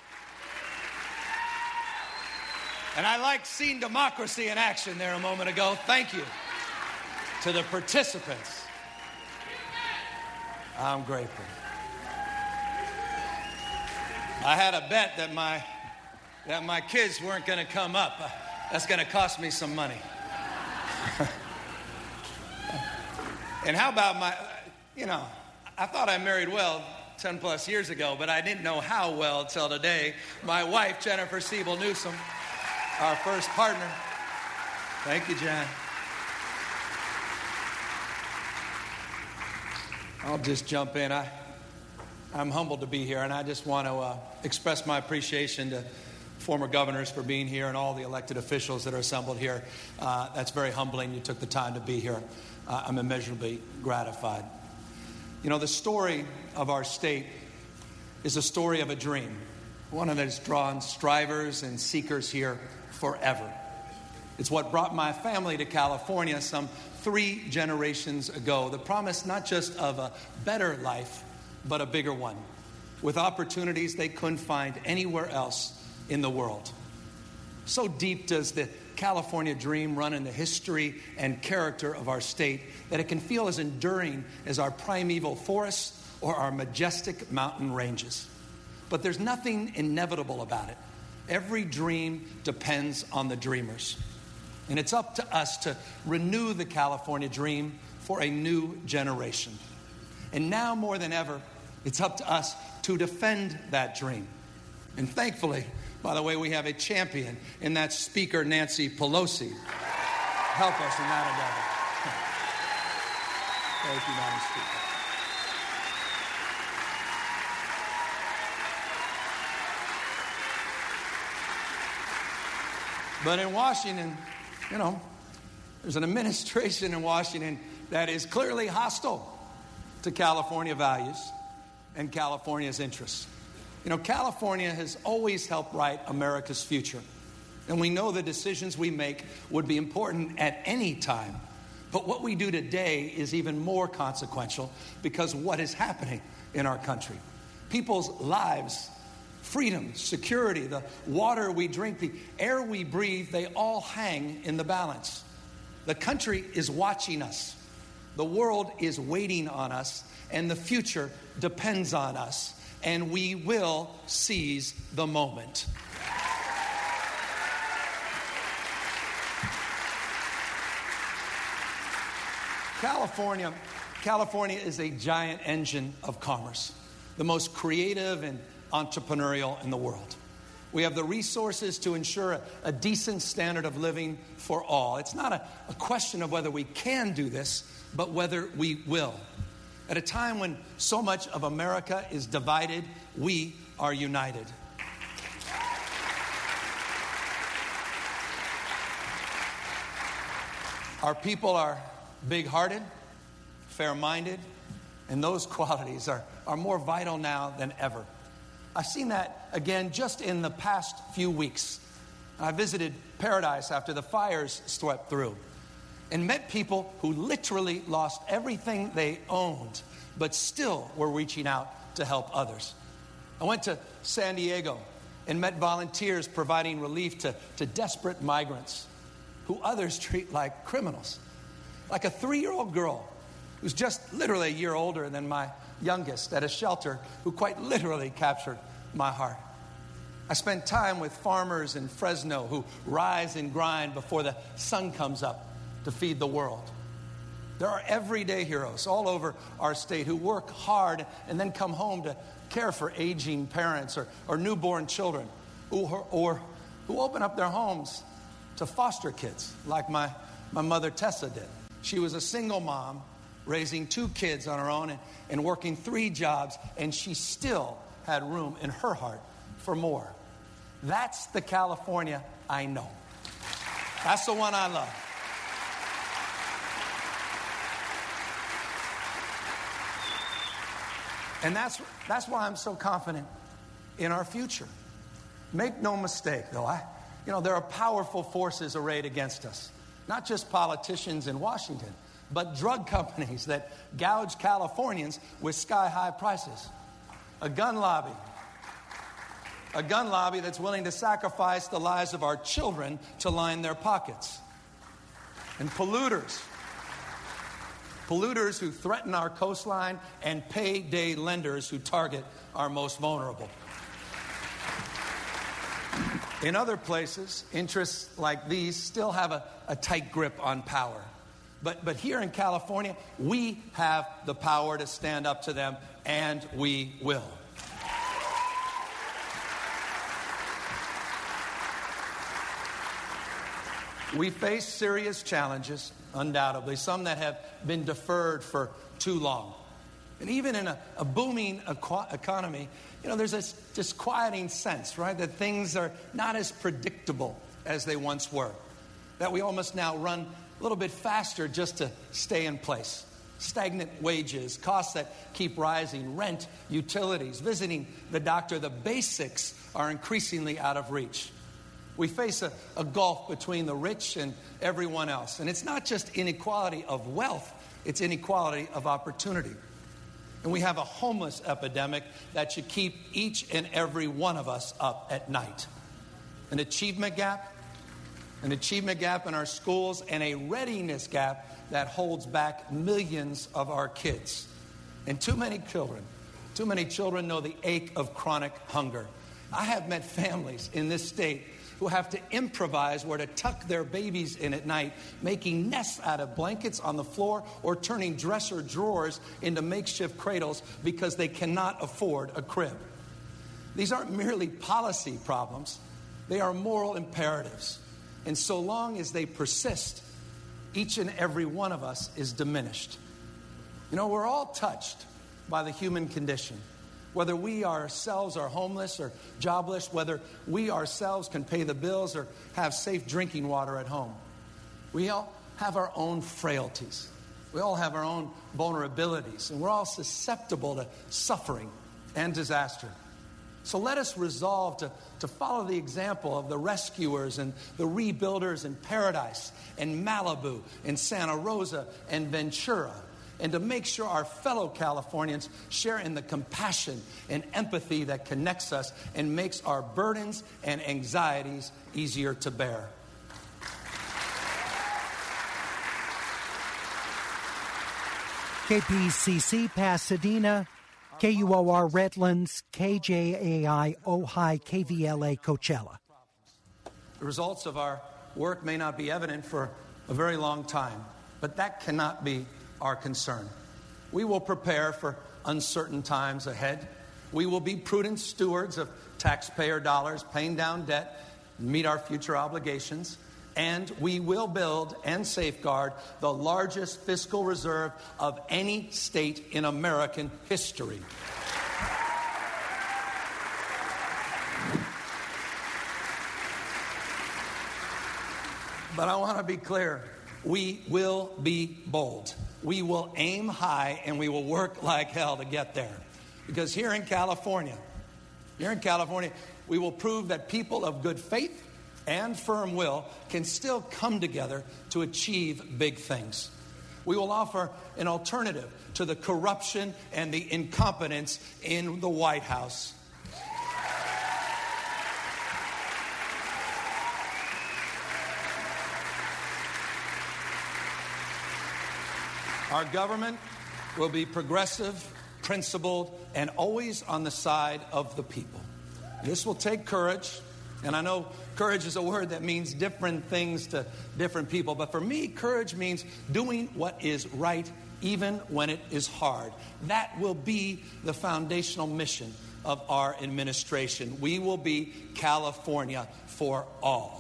And I liked seeing democracy in action there a moment ago. Thank you to the participants. I'm grateful. I had a bet that my that my kids weren't going to come up. Uh, that's going to cost me some money. And how about my, you know, I thought I married well ten plus years ago, but I didn't know how well till today. My wife, Jennifer Siebel Newsom, our first partner. Thank you, Jen. I'll just jump in. I, I'm humbled to be here, and I just want to uh, express my appreciation to former governors for being here and all the elected officials that are assembled here. Uh, that's very humbling. You took the time to be here. Uh, I'm immeasurably gratified. You know, the story of our state is a story of a dream, one that has drawn strivers and seekers here forever. It's what brought my family to California some three generations ago. The promise not just of a better life, but a bigger one, with opportunities they couldn't find anywhere else in the world. So deep does the California dream run in the history and character of our state that it can feel as enduring as our primeval forests or our majestic mountain ranges. But there's nothing inevitable about it. Every dream depends on the dreamers. And it's up to us to renew the California dream for a new generation. And now more than ever, it's up to us to defend that dream. And thankfully, by the way, we have a champion in that Speaker Nancy Pelosi. Help us in that endeavor. Thank you, Madam Speaker. But in Washington, you know, there's an administration in Washington that is clearly hostile to California values and California's interests. You know, California has always helped write America's future. And we know the decisions we make would be important at any time. But what we do today is even more consequential because of what is happening in our country. People's lives, freedom, security, the water we drink, the air we breathe, they all hang in the balance. The country is watching us. The world is waiting on us. And the future depends on us. And we will seize the moment. California, California is a giant engine of commerce, the most creative and entrepreneurial in the world. We have the resources to ensure a, a decent standard of living for all. It's not a, a question of whether we can do this, but whether we will. At a time when so much of America is divided, we are united. Our people are big-hearted, fair-minded, and those qualities are, are more vital now than ever. I've seen that again just in the past few weeks. I visited Paradise after the fires swept through and met people who literally lost everything they owned, but still were reaching out to help others. I went to San Diego and met volunteers providing relief to, to desperate migrants who others treat like criminals. Like a three-year-old girl who's just literally a year older than my youngest at a shelter who quite literally captured my heart. I spent time with farmers in Fresno who rise and grind before the sun comes up to feed the world. There are everyday heroes all over our state who work hard and then come home to care for aging parents or, or newborn children, or, or who open up their homes to foster kids like my, my mother Tessa did. She was a single mom raising two kids on her own and, and working three jobs, and she still had room in her heart for more. That's the California I know. That's the one I love. And that's, that's why I'm so confident in our future. Make no mistake, though, I, you know, there are powerful forces arrayed against us. Not just politicians in Washington, but drug companies that gouge Californians with sky-high prices. A gun lobby. A gun lobby that's willing to sacrifice the lives of our children to line their pockets. And polluters. Polluters who threaten our coastline, and payday lenders who target our most vulnerable. In other places, interests like these still have a, a tight grip on power. But, but here in California, we have the power to stand up to them, and we will. We face serious challenges, undoubtedly, some that have been deferred for too long. And even in a, a booming equ- economy, you know, there's this disquieting sense, right, that things are not as predictable as they once were. That we almost now run a little bit faster just to stay in place. Stagnant wages, costs that keep rising, rent, utilities, visiting the doctor, the basics are increasingly out of reach. We face a, a gulf between the rich and everyone else. And it's not just inequality of wealth, it's inequality of opportunity. And we have a homeless epidemic that should keep each and every one of us up at night. An achievement gap, an achievement gap in our schools, and a readiness gap that holds back millions of our kids. And too many children, too many children know the ache of chronic hunger. I have met families in this state who have to improvise where to tuck their babies in at night, making nests out of blankets on the floor or turning dresser drawers into makeshift cradles because they cannot afford a crib. These aren't merely policy problems. They are moral imperatives. And so long as they persist, each and every one of us is diminished. You know, we're all touched by the human condition. Whether we ourselves are homeless or jobless, whether we ourselves can pay the bills or have safe drinking water at home. We all have our own frailties. We all have our own vulnerabilities, and we're all susceptible to suffering and disaster. So let us resolve to, to follow the example of the rescuers and the rebuilders in Paradise and Malibu and Santa Rosa and Ventura, and to make sure our fellow Californians share in the compassion and empathy that connects us and makes our burdens and anxieties easier to bear.
K P C C Pasadena, K U O R Redlands, K J A I Ojai, K V L A Coachella.
The results of our work may not be evident for a very long time, but that cannot be our concern. We will prepare for uncertain times ahead, We will be prudent stewards of taxpayer dollars, paying down debt, meet our future obligations, and we will build and safeguard the largest fiscal reserve of any state in American history. But I want to be clear. We will be bold. We will aim high, and we will work like hell to get there. Because here in California, here in California, we will prove that people of good faith and firm will can still come together to achieve big things. We will offer an alternative to the corruption and the incompetence in the White House. Our government will be progressive, principled, and always on the side of the people. This will take courage, and I know courage is a word that means different things to different people, but for me, courage means doing what is right even when it is hard. That will be the foundational mission of our administration. We will be California for all.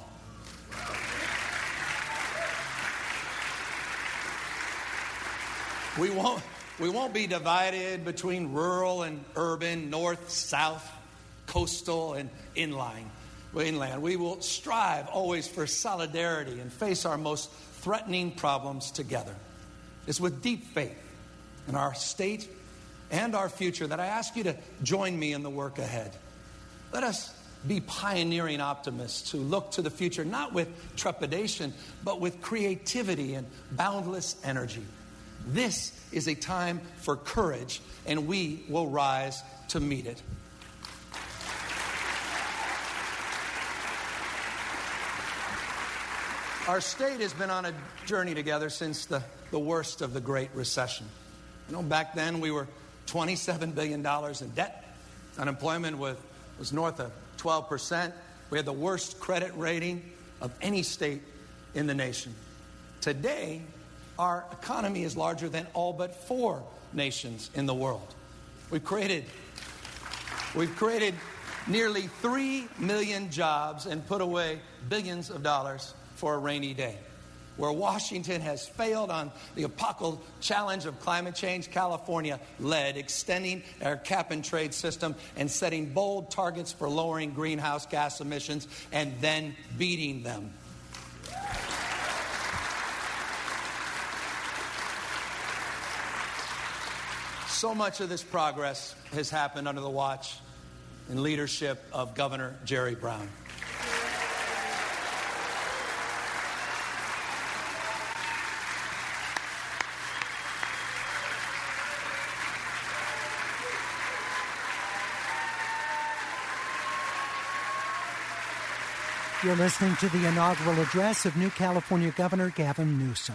We won't, we won't be divided between rural and urban, north, south, coastal, and inland. inland. We will strive always for solidarity and face our most threatening problems together. It's with deep faith in our state and our future that I ask you to join me in the work ahead. Let us be pioneering optimists who look to the future not with trepidation, but with creativity and boundless energy. This is a time for courage, and we will rise to meet it. Our state has been on a journey together since the, the worst of the Great Recession. You know, back then we were twenty-seven billion dollars in debt. Unemployment was, was north of twelve percent. We had the worst credit rating of any state in the nation. Today, our economy is larger than all but four nations in the world. We've created, we've created nearly three million jobs and put away billions of dollars for a rainy day. Where Washington has failed on the apocalyptic challenge of climate change, California led, extending our cap and trade system and setting bold targets for lowering greenhouse gas emissions and then beating them. So much of this progress has happened under the watch and leadership of Governor Jerry Brown.
You're listening to the inaugural address of new California Governor Gavin Newsom.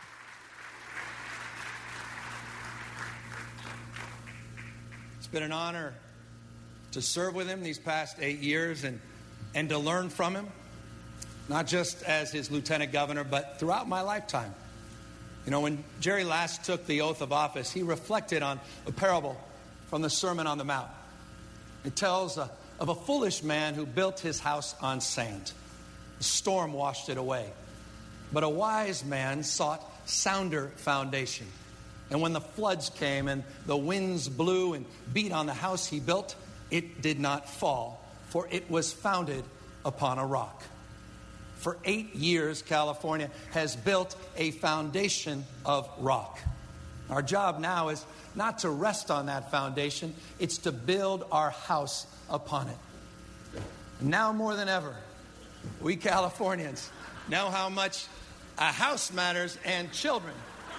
It's been an honor to serve with him these past eight years and, and to learn from him, not just as his lieutenant governor, but throughout my lifetime. You know, when Jerry last took the oath of office, he reflected on a parable from the Sermon on the Mount. It tells a of a foolish man who built his house on sand. The storm washed it away. But a wise man sought sounder foundation. And when the floods came and the winds blew and beat on the house he built, it did not fall, for it was founded upon a rock. For eight years, California has built a foundation of rock. Our job now is not to rest on that foundation, it's to build our house upon it. Now more than ever, we Californians know how much a house matters and children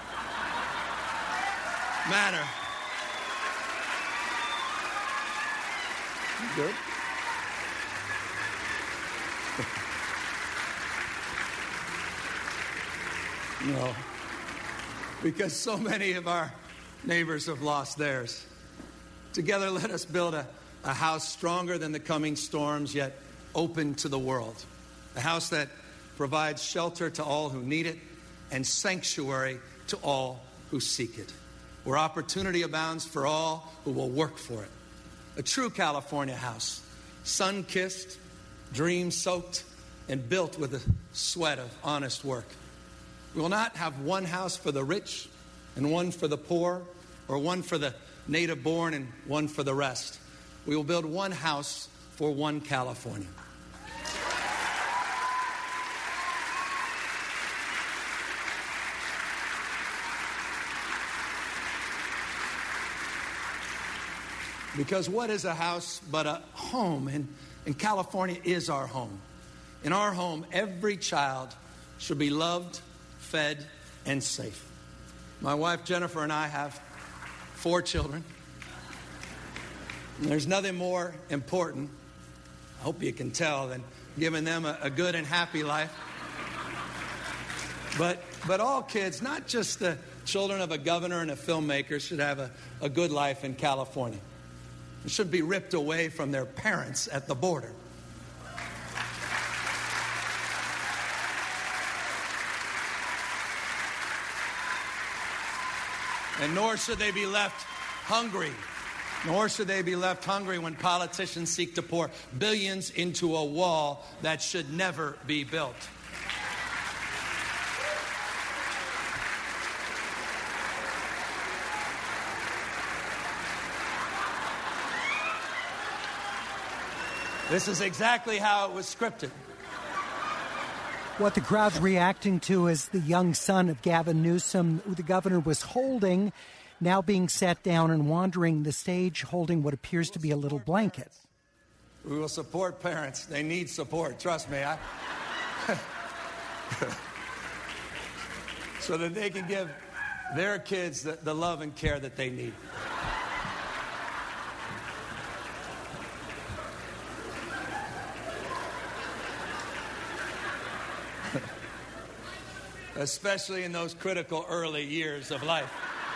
matter. Good. No, because so many of our neighbors have lost theirs. Together, let us build a, a house stronger than the coming storms, yet open to the world. A house that provides shelter to all who need it and sanctuary to all who seek it. Where opportunity abounds for all who will work for it. a true California house, sun-kissed, dream-soaked, and built with the sweat of honest work. We will not have one house for the rich and one for the poor, or one for the native-born and one for the rest. We will build one house for one California. Because what is a house but a home? And, and California is our home. In our home, every child should be loved, fed, and safe. My wife Jennifer and I have four children. And there's nothing more important, I hope you can tell, than giving them a, a good and happy life. But, but all kids, not just the children of a governor and a filmmaker, should have a, a good life in California. They shouldn't be ripped away from their parents at the border. And nor should they be left hungry. Nor should they be left hungry when politicians seek to pour billions into a wall that should never be built. This is exactly how it was scripted.
What the crowd's reacting to is the young son of Gavin Newsom, who the governor was holding, now being sat down and wandering the stage holding what appears to be a little blanket.
We will support parents. They need support. Trust me. I... so that they can give their kids the, the love and care that they need. Especially in those critical early years of life.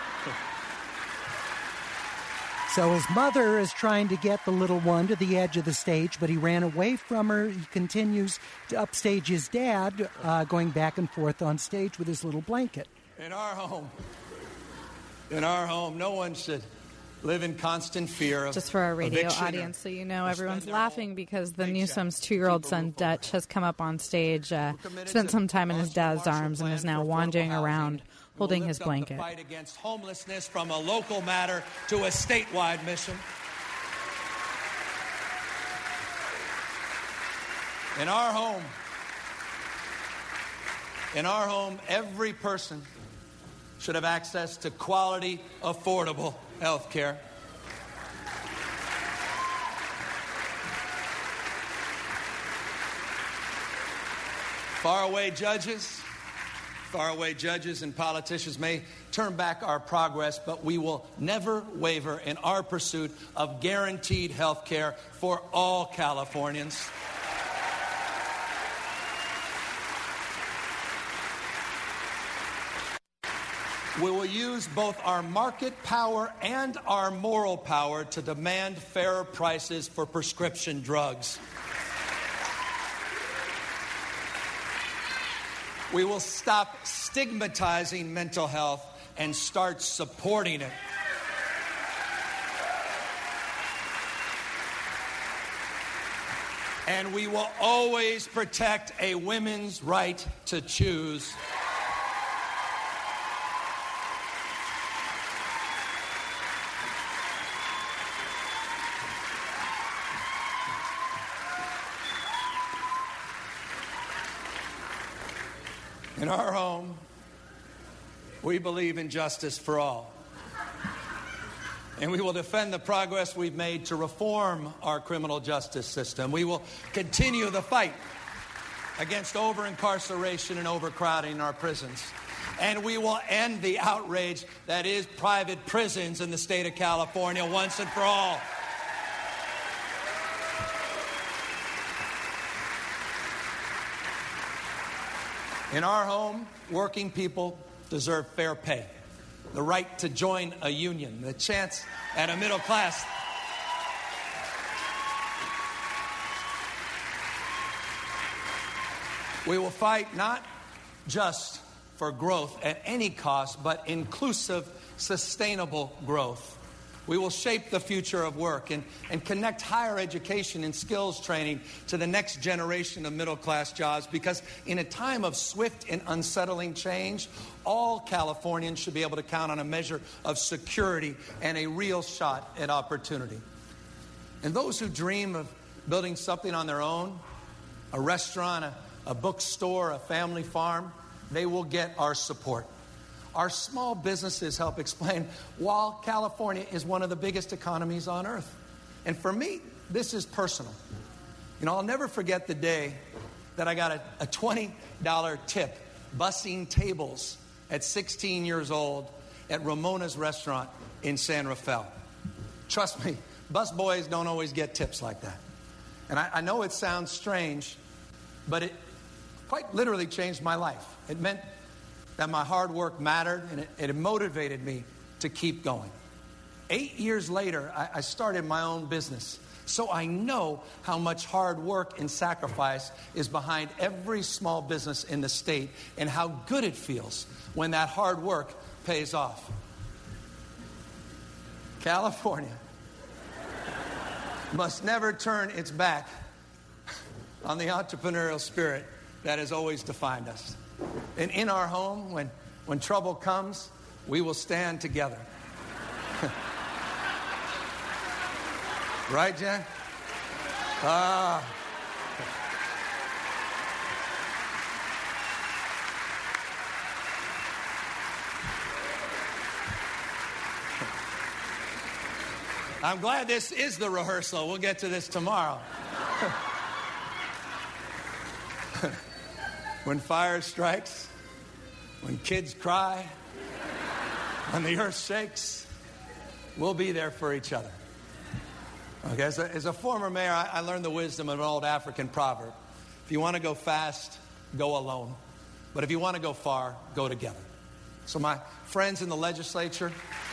So his mother is trying to get the little one to the edge of the stage, but he ran away from her. He continues to upstage his dad, uh, going back and forth on stage with his little blanket.
In our home, in our home, no one should live in constant fear of
Just for our radio
eviction
audience, so you know, everyone's laughing because the Newsom's two-year-old son, Dutch, has come up on stage, uh, spent some time in his dad's arms, and is now wandering around holding his blanket.
Fight against homelessness from a local matter to a statewide mission. In our home, in our home, every person should have access to quality, affordable health care. Faraway judges, faraway judges and politicians may turn back our progress, but we will never waver in our pursuit of guaranteed health care for all Californians. We will use both our market power and our moral power to demand fairer prices for prescription drugs. We will stop stigmatizing mental health and start supporting it. And we will always protect a woman's right to choose. In our home, we believe in justice for all. And we will defend the progress we've made to reform our criminal justice system. We will continue the fight against over-incarceration and overcrowding in our prisons. And we will end the outrage that is private prisons in the state of California once and for all. In our home, working people deserve fair pay, the right to join a union, the chance at a middle class. We will fight not just for growth at any cost, but inclusive, sustainable growth. We will shape the future of work and, and connect higher education and skills training to the next generation of middle-class jobs, because in a time of swift and unsettling change, all Californians should be able to count on a measure of security and a real shot at opportunity. And those who dream of building something on their own, a restaurant, a, a bookstore, a family farm, they will get our support. Our small businesses help explain why California is one of the biggest economies on earth. And for me, this is personal. You know, I'll never forget the day that I got a, a twenty dollar tip bussing tables at sixteen years old at Ramona's restaurant in San Rafael. Trust me, bus boys don't always get tips like that. And I, I know it sounds strange, but it quite literally changed my life. It meant that my hard work mattered, and it, it motivated me to keep going. Eight years later, I, I started my own business. So I know how much hard work and sacrifice is behind every small business in the state, and how good it feels when that hard work pays off. California must never turn its back on the entrepreneurial spirit that has always defined us. And in our home, when, when trouble comes, we will stand together. Right, Jen? Ah. I'm glad this is the rehearsal. We'll get to this tomorrow. When fire strikes, when kids cry, when the earth shakes, we'll be there for each other. Okay, as a, as a former mayor, I, I learned the wisdom of an old African proverb. If you want to go fast, go alone. But if you want to go far, go together. So my friends in the legislature,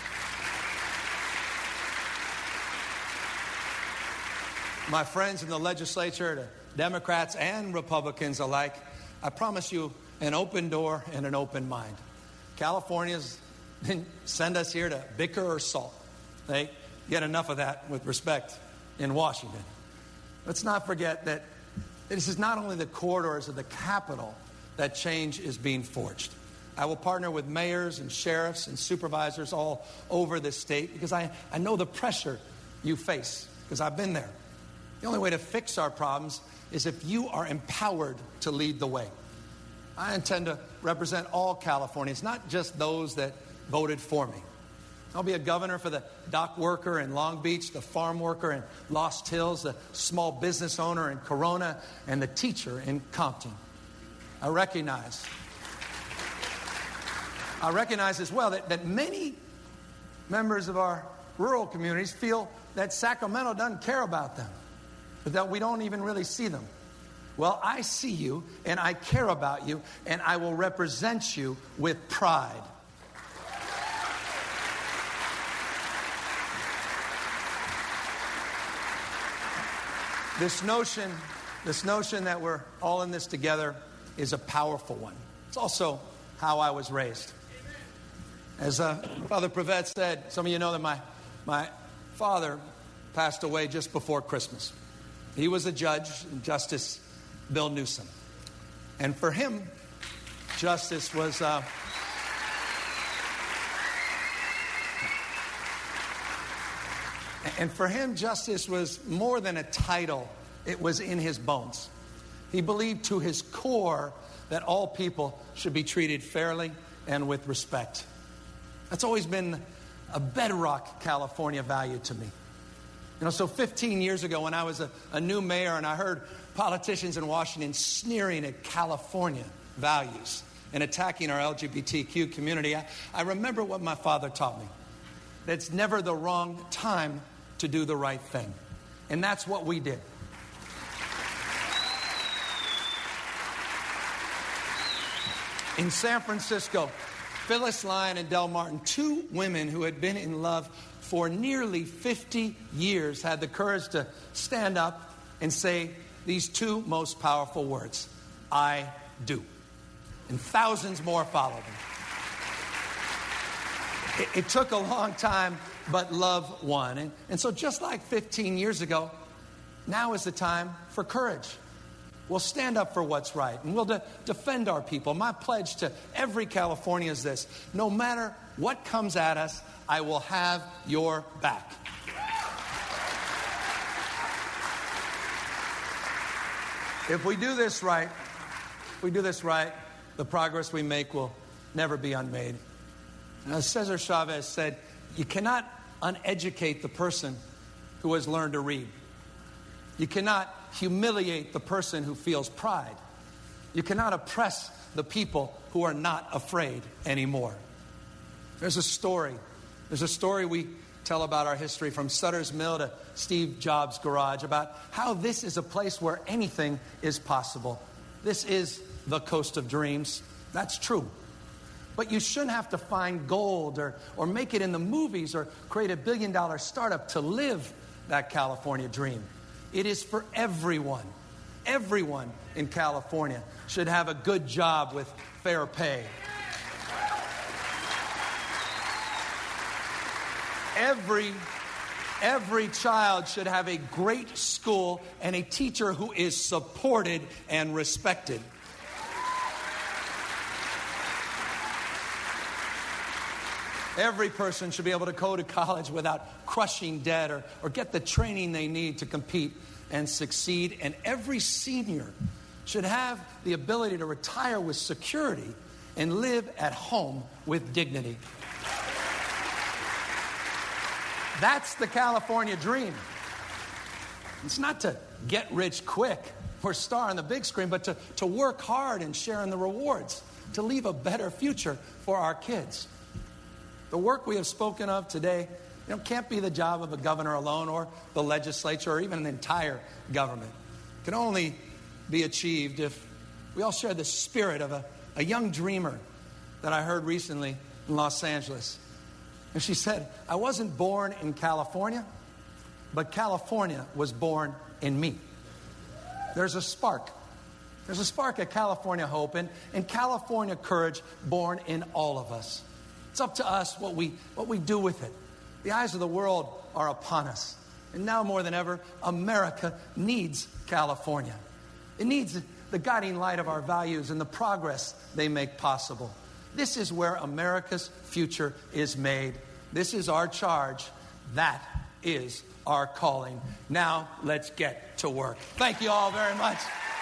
my friends in the legislature, the Democrats and Republicans alike, I promise you an open door and an open mind. Californians didn't send us here to bicker or sulk. They get enough of that with respect in Washington. Let's not forget that this is not only the corridors of the capital that change is being forged. I will partner with mayors and sheriffs and supervisors all over this state, because I, I know the pressure you face, because I've been there. The only way to fix our problems is if you are empowered to lead the way. I intend to represent all Californians, not just those that voted for me. I'll be a governor for the dock worker in Long Beach, the farm worker in Lost Hills, the small business owner in Corona, and the teacher in Compton. I recognize, I recognize as well that, that many members of our rural communities feel that Sacramento doesn't care about them, but that we don't even really see them. Well, I see you, and I care about you, and I will represent you with pride. This notion, this notion that we're all in this together is a powerful one. It's also how I was raised. As uh, Father Prevet said, some of you know that my, my father passed away just before Christmas. He was a judge, Justice Bill Newsom. And for him, justice was... Uh, And for him, justice was more than a title. It was in his bones. He believed to his core that all people should be treated fairly and with respect. That's always been a bedrock California value to me. You know, so fifteen years ago when I was a, a new mayor and I heard politicians in Washington sneering at California values and attacking our L G B T Q community, I, I remember what my father taught me. That it's never the wrong time to do the right thing. And that's what we did. In San Francisco, Phyllis Lyon and Del Martin, two women who had been in love for nearly fifty years, had the courage to stand up and say these two most powerful words, I do. And thousands more followed them. It, it took a long time, but love won. And, and so just like fifteen years ago, now is the time for courage. We'll stand up for what's right, and we'll de- defend our people. My pledge to every Californian is this: no matter what comes at us, I will have your back. If we do this right, if we do this right, the progress we make will never be unmade. And as Cesar Chavez said, you cannot uneducate the person who has learned to read. You cannot humiliate the person who feels pride. You cannot oppress the people who are not afraid anymore. There's a story. There's a story we tell about our history, from Sutter's Mill to Steve Jobs' garage, about how this is a place where anything is possible. This is the coast of dreams. That's true. But you shouldn't have to find gold or, or make it in the movies or create a billion dollar startup to live that California dream. It is for everyone. Everyone in California should have a good job with fair pay. Every, every child should have a great school and a teacher who is supported and respected. Every person should be able to go to college without crushing debt or, or get the training they need to compete and succeed. And every senior should have the ability to retire with security and live at home with dignity. That's the California dream. It's not to get rich quick or star on the big screen, but to, to work hard and share in the rewards, to leave a better future for our kids. The work we have spoken of today, you know, can't be the job of a governor alone or the legislature or even an entire government. It can only be achieved if we all share the spirit of a, a young dreamer that I heard recently in Los Angeles. And she said, I wasn't born in California, but California was born in me. There's a spark. There's a spark of California hope and, and California courage born in all of us. It's up to us what we, what we do with it. The eyes of the world are upon us. And now more than ever, America needs California. It needs the guiding light of our values and the progress they make possible. This is where America's future is made. This is our charge. That is our calling. Now, let's get to work. Thank you all very much.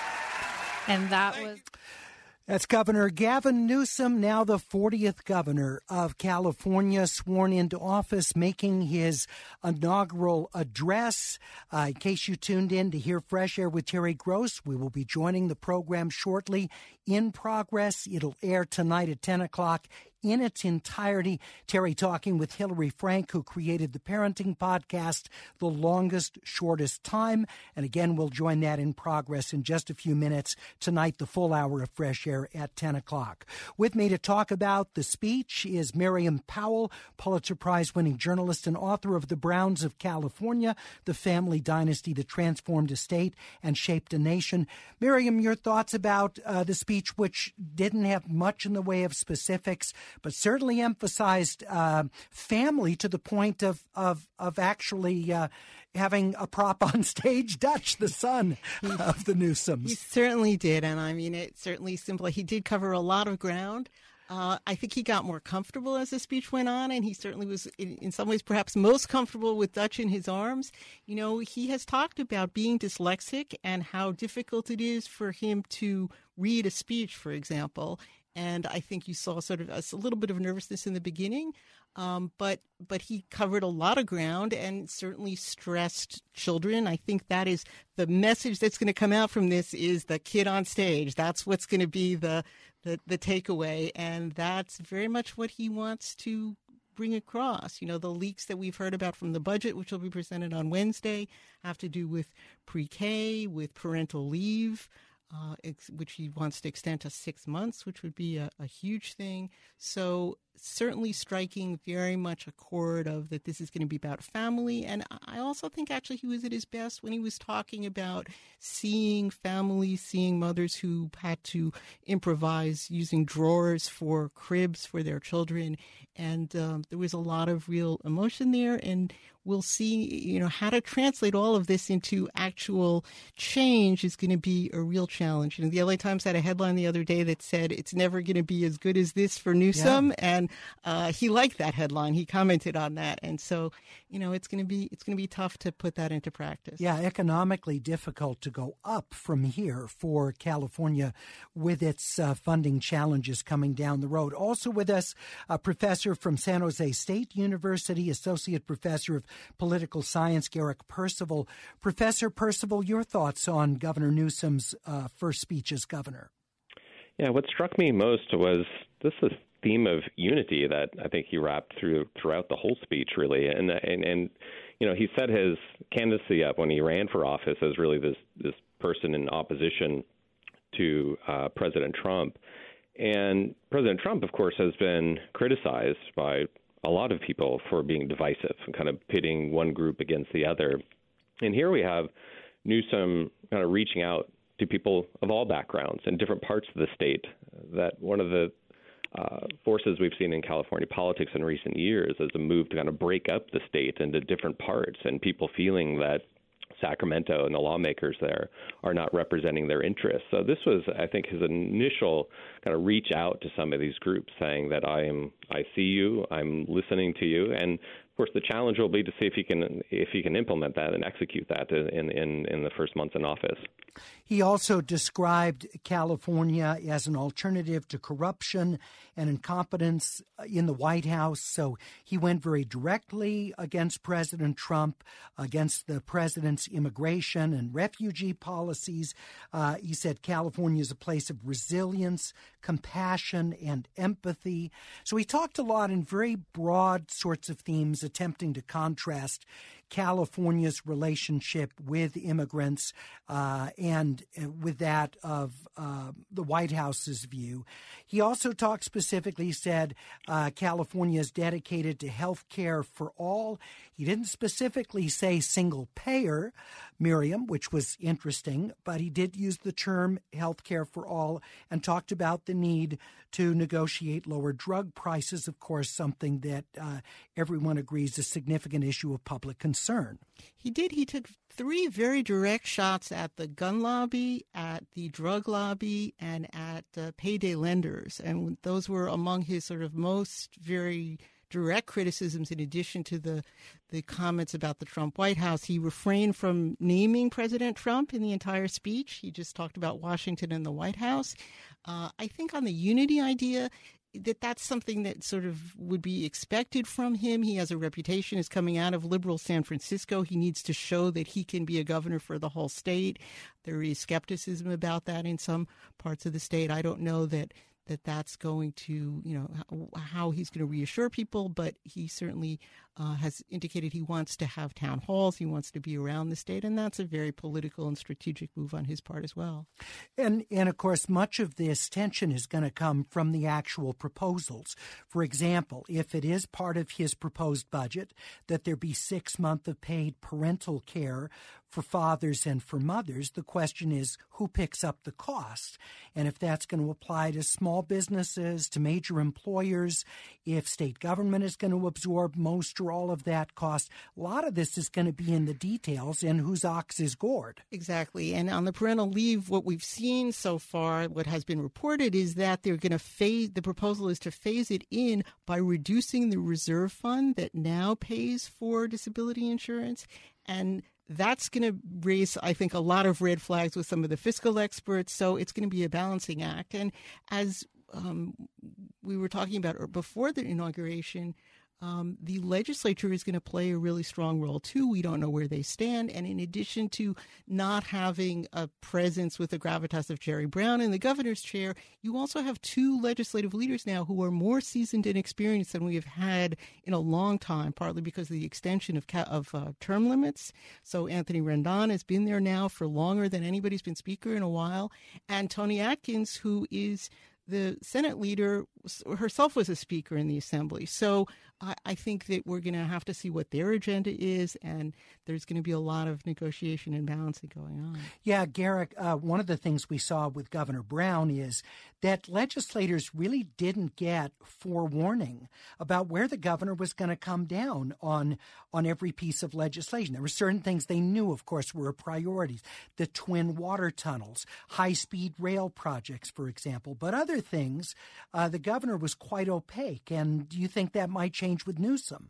And that was...
That's Governor Gavin Newsom, now the fortieth governor of California, sworn into office, making his inaugural address. Uh, in case you tuned in to hear Fresh Air with Terry Gross, we will be joining the program shortly. In progress, it'll air tonight at ten o'clock in its entirety. Terry talking with Hillary Frank, who created the parenting podcast, The Longest, Shortest Time. And again, we'll join that in progress in just a few minutes tonight, the full hour of Fresh Air at ten o'clock. With me to talk about the speech is Miriam Powell, Pulitzer Prize-winning journalist and author of The Browns of California, The Family Dynasty That Transformed a State and Shaped a Nation. Miriam, your thoughts about uh, the speech, which didn't have much in the way of specifics, but certainly emphasized uh, family to the point of of, of actually uh, having a prop on stage, Dutch, the son of the Newsoms.
He certainly did, and I mean, it certainly simply, he did cover a lot of ground. Uh, I think he got more comfortable as the speech went on, and he certainly was, in, in some ways, perhaps most comfortable with Dutch in his arms. You know, he has talked about being dyslexic and how difficult it is for him to read a speech, for example. And I think you saw sort of a, a little bit of nervousness in the beginning, um, but but he covered a lot of ground and certainly stressed children. I think that is the message that's going to come out from this is the kid on stage. That's what's going to be the, the, the takeaway, and that's very much what he wants to bring across. You know, the leaks that we've heard about from the budget, which will be presented on Wednesday, have to do with pre-K, with parental leave, Uh, ex- which he wants to extend to six months, which would be a, a huge thing. So certainly striking very much a chord of that this is going to be about family. And I also think actually he was at his best when he was talking about seeing families, seeing mothers who had to improvise using drawers for cribs for their children. And um, there was a lot of real emotion there. And we'll see, you know, how to translate all of this into actual change is going to be a real challenge. You know, the L A Times had a headline the other day that said it's never going to be as good as this for Newsom, yeah. and uh, he liked that headline. He commented on that, and so, you know, it's going to be it's going to be tough to put that into practice.
Yeah, economically difficult to go up from here for California with its uh, funding challenges coming down the road. Also with us, a professor from San Jose State University, associate professor of political science, Garrick Percival. Professor Percival, your thoughts on Governor Newsom's uh, first speech as governor?
Yeah, what struck me most was this is theme of unity that I think he wrapped through throughout the whole speech, really. And and and you know, he set his candidacy up when he ran for office as really this this person in opposition to uh, President Trump. And President Trump, of course, has been criticized by a lot of people for being divisive and kind of pitting one group against the other. And here we have Newsom kind of reaching out to people of all backgrounds and different parts of the state. That one of the uh, forces we've seen in California politics in recent years is a move to kind of break up the state into different parts, and people feeling that Sacramento and the lawmakers there are not representing their interests. So this was, I think, his initial kind of reach out to some of these groups, saying that I am, I see you, I'm listening to you, and of course the challenge will be to see if he can, if he can implement that and execute that in in in the first months in office.
He also described California as an alternative to corruption and incompetence in the White House. So he went very directly against President Trump, against the president's immigration and refugee policies. Uh, he said California is a place of resilience, compassion, and empathy. So he talked a lot in very broad sorts of themes, attempting to contrast California's relationship with immigrants uh, and with that of uh, the White House's view. He also talked specifically, said uh, California is dedicated to health care for all. He didn't specifically say single payer, Miriam, which was interesting, but he did use the term health care for all and talked about the need to negotiate lower drug prices, of course, something that uh, everyone agrees is a significant issue of public concern.
He did. He took three very direct shots at the gun lobby, at the drug lobby, and at uh, payday lenders. And those were among his sort of most very direct criticisms, in addition to the the comments about the Trump White House. He refrained from naming President Trump in the entire speech. He just talked about Washington and the White House. Uh, I think on the unity idea, that that's something that sort of would be expected from him. He has a reputation as coming out of liberal San Francisco. He needs to show that he can be a governor for the whole state. There is skepticism about that in some parts of the state. I don't know that that that's going to, you know, how he's going to reassure people, but he certainly uh, has indicated he wants to have town halls. He wants to be around the state, and that's a very political and strategic move on his part as well.
And, and of course, much of this tension is going to come from the actual proposals. For example, if it is part of his proposed budget that there be six months of paid parental care for fathers and for mothers, the question is who picks up the cost? And if that's going to apply to small businesses, to major employers, if state government is going to absorb most or all of that cost, a lot of this is going to be in the details and whose ox is gored.
Exactly. And on the parental leave, what we've seen so far, what has been reported is that they're going to phase, the proposal is to phase it in by reducing the reserve fund that now pays for disability insurance. And that's going to raise, I think, a lot of red flags with some of the fiscal experts. So it's going to be a balancing act. And as um, we were talking about before the inauguration, Um, the legislature is going to play a really strong role, too. We don't know where they stand. And in addition to not having a presence with the gravitas of Jerry Brown in the governor's chair, you also have two legislative leaders now who are more seasoned and experienced than we have had in a long time, partly because of the extension of, of uh, term limits. So Anthony Rendon has been there now for longer than anybody's been speaker in a while. And Tony Atkins, who is the Senate leader herself was a speaker in the Assembly. So I, I think that we're going to have to see what their agenda is, and there's going to be a lot of negotiation and balancing going on.
Yeah, Garrick, uh, one of the things we saw with Governor Brown is that legislators really didn't get forewarning about where the governor was going to come down on on every piece of legislation. There were certain things they knew, of course, were priorities. The twin water tunnels, high-speed rail projects, for example. But other things, uh, the governor was quite opaque. And do you think that might change with Newsom?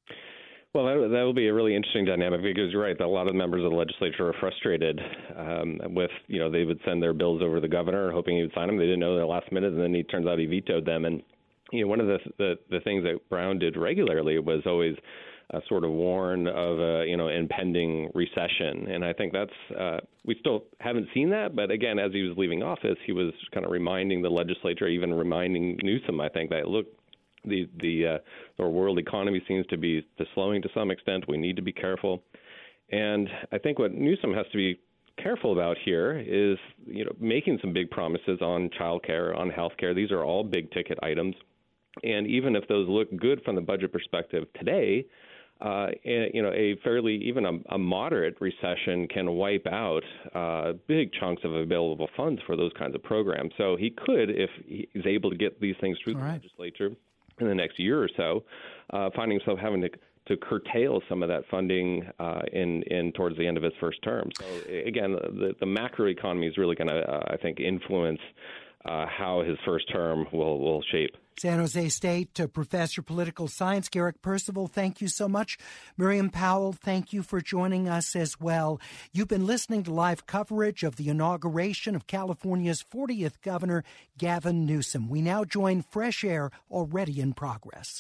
Well, that, that will be a really interesting dynamic because you're right that a lot of members of the legislature are frustrated um, with, you know, they would send their bills over to the governor hoping he would sign them. They didn't know at the last minute, and then he turns out he vetoed them. And, you know, one of the the, the things that Brown did regularly was always uh, sort of warn of a, you know, impending recession. And I think that's, uh, we still haven't seen that. But again, as he was leaving office, he was kind of reminding the legislature, even reminding Newsom, I think, that, look, The the uh, the world economy seems to be slowing to some extent. We need to be careful, and I think what Newsom has to be careful about here is, you know, making some big promises on child care, on health care. These are all big ticket items, and even if those look good from the budget perspective today, uh, you know, a fairly even a, a moderate recession can wipe out uh, big chunks of available funds for those kinds of programs. So he could, if he's able to get these things through all the right. legislature in the next year or so, uh, finding himself having to, to curtail some of that funding uh, in, in towards the end of his first term. So again, the, the macroeconomy is really going to, uh, I think, influence uh, how his first term will, will shape.
San Jose State uh, Professor of Political Science Garrick Percival, thank you so much. Miriam Powell, thank you for joining us as well. You've been listening to live coverage of the inauguration of California's fortieth Governor, Gavin Newsom. We now join Fresh Air, already in progress.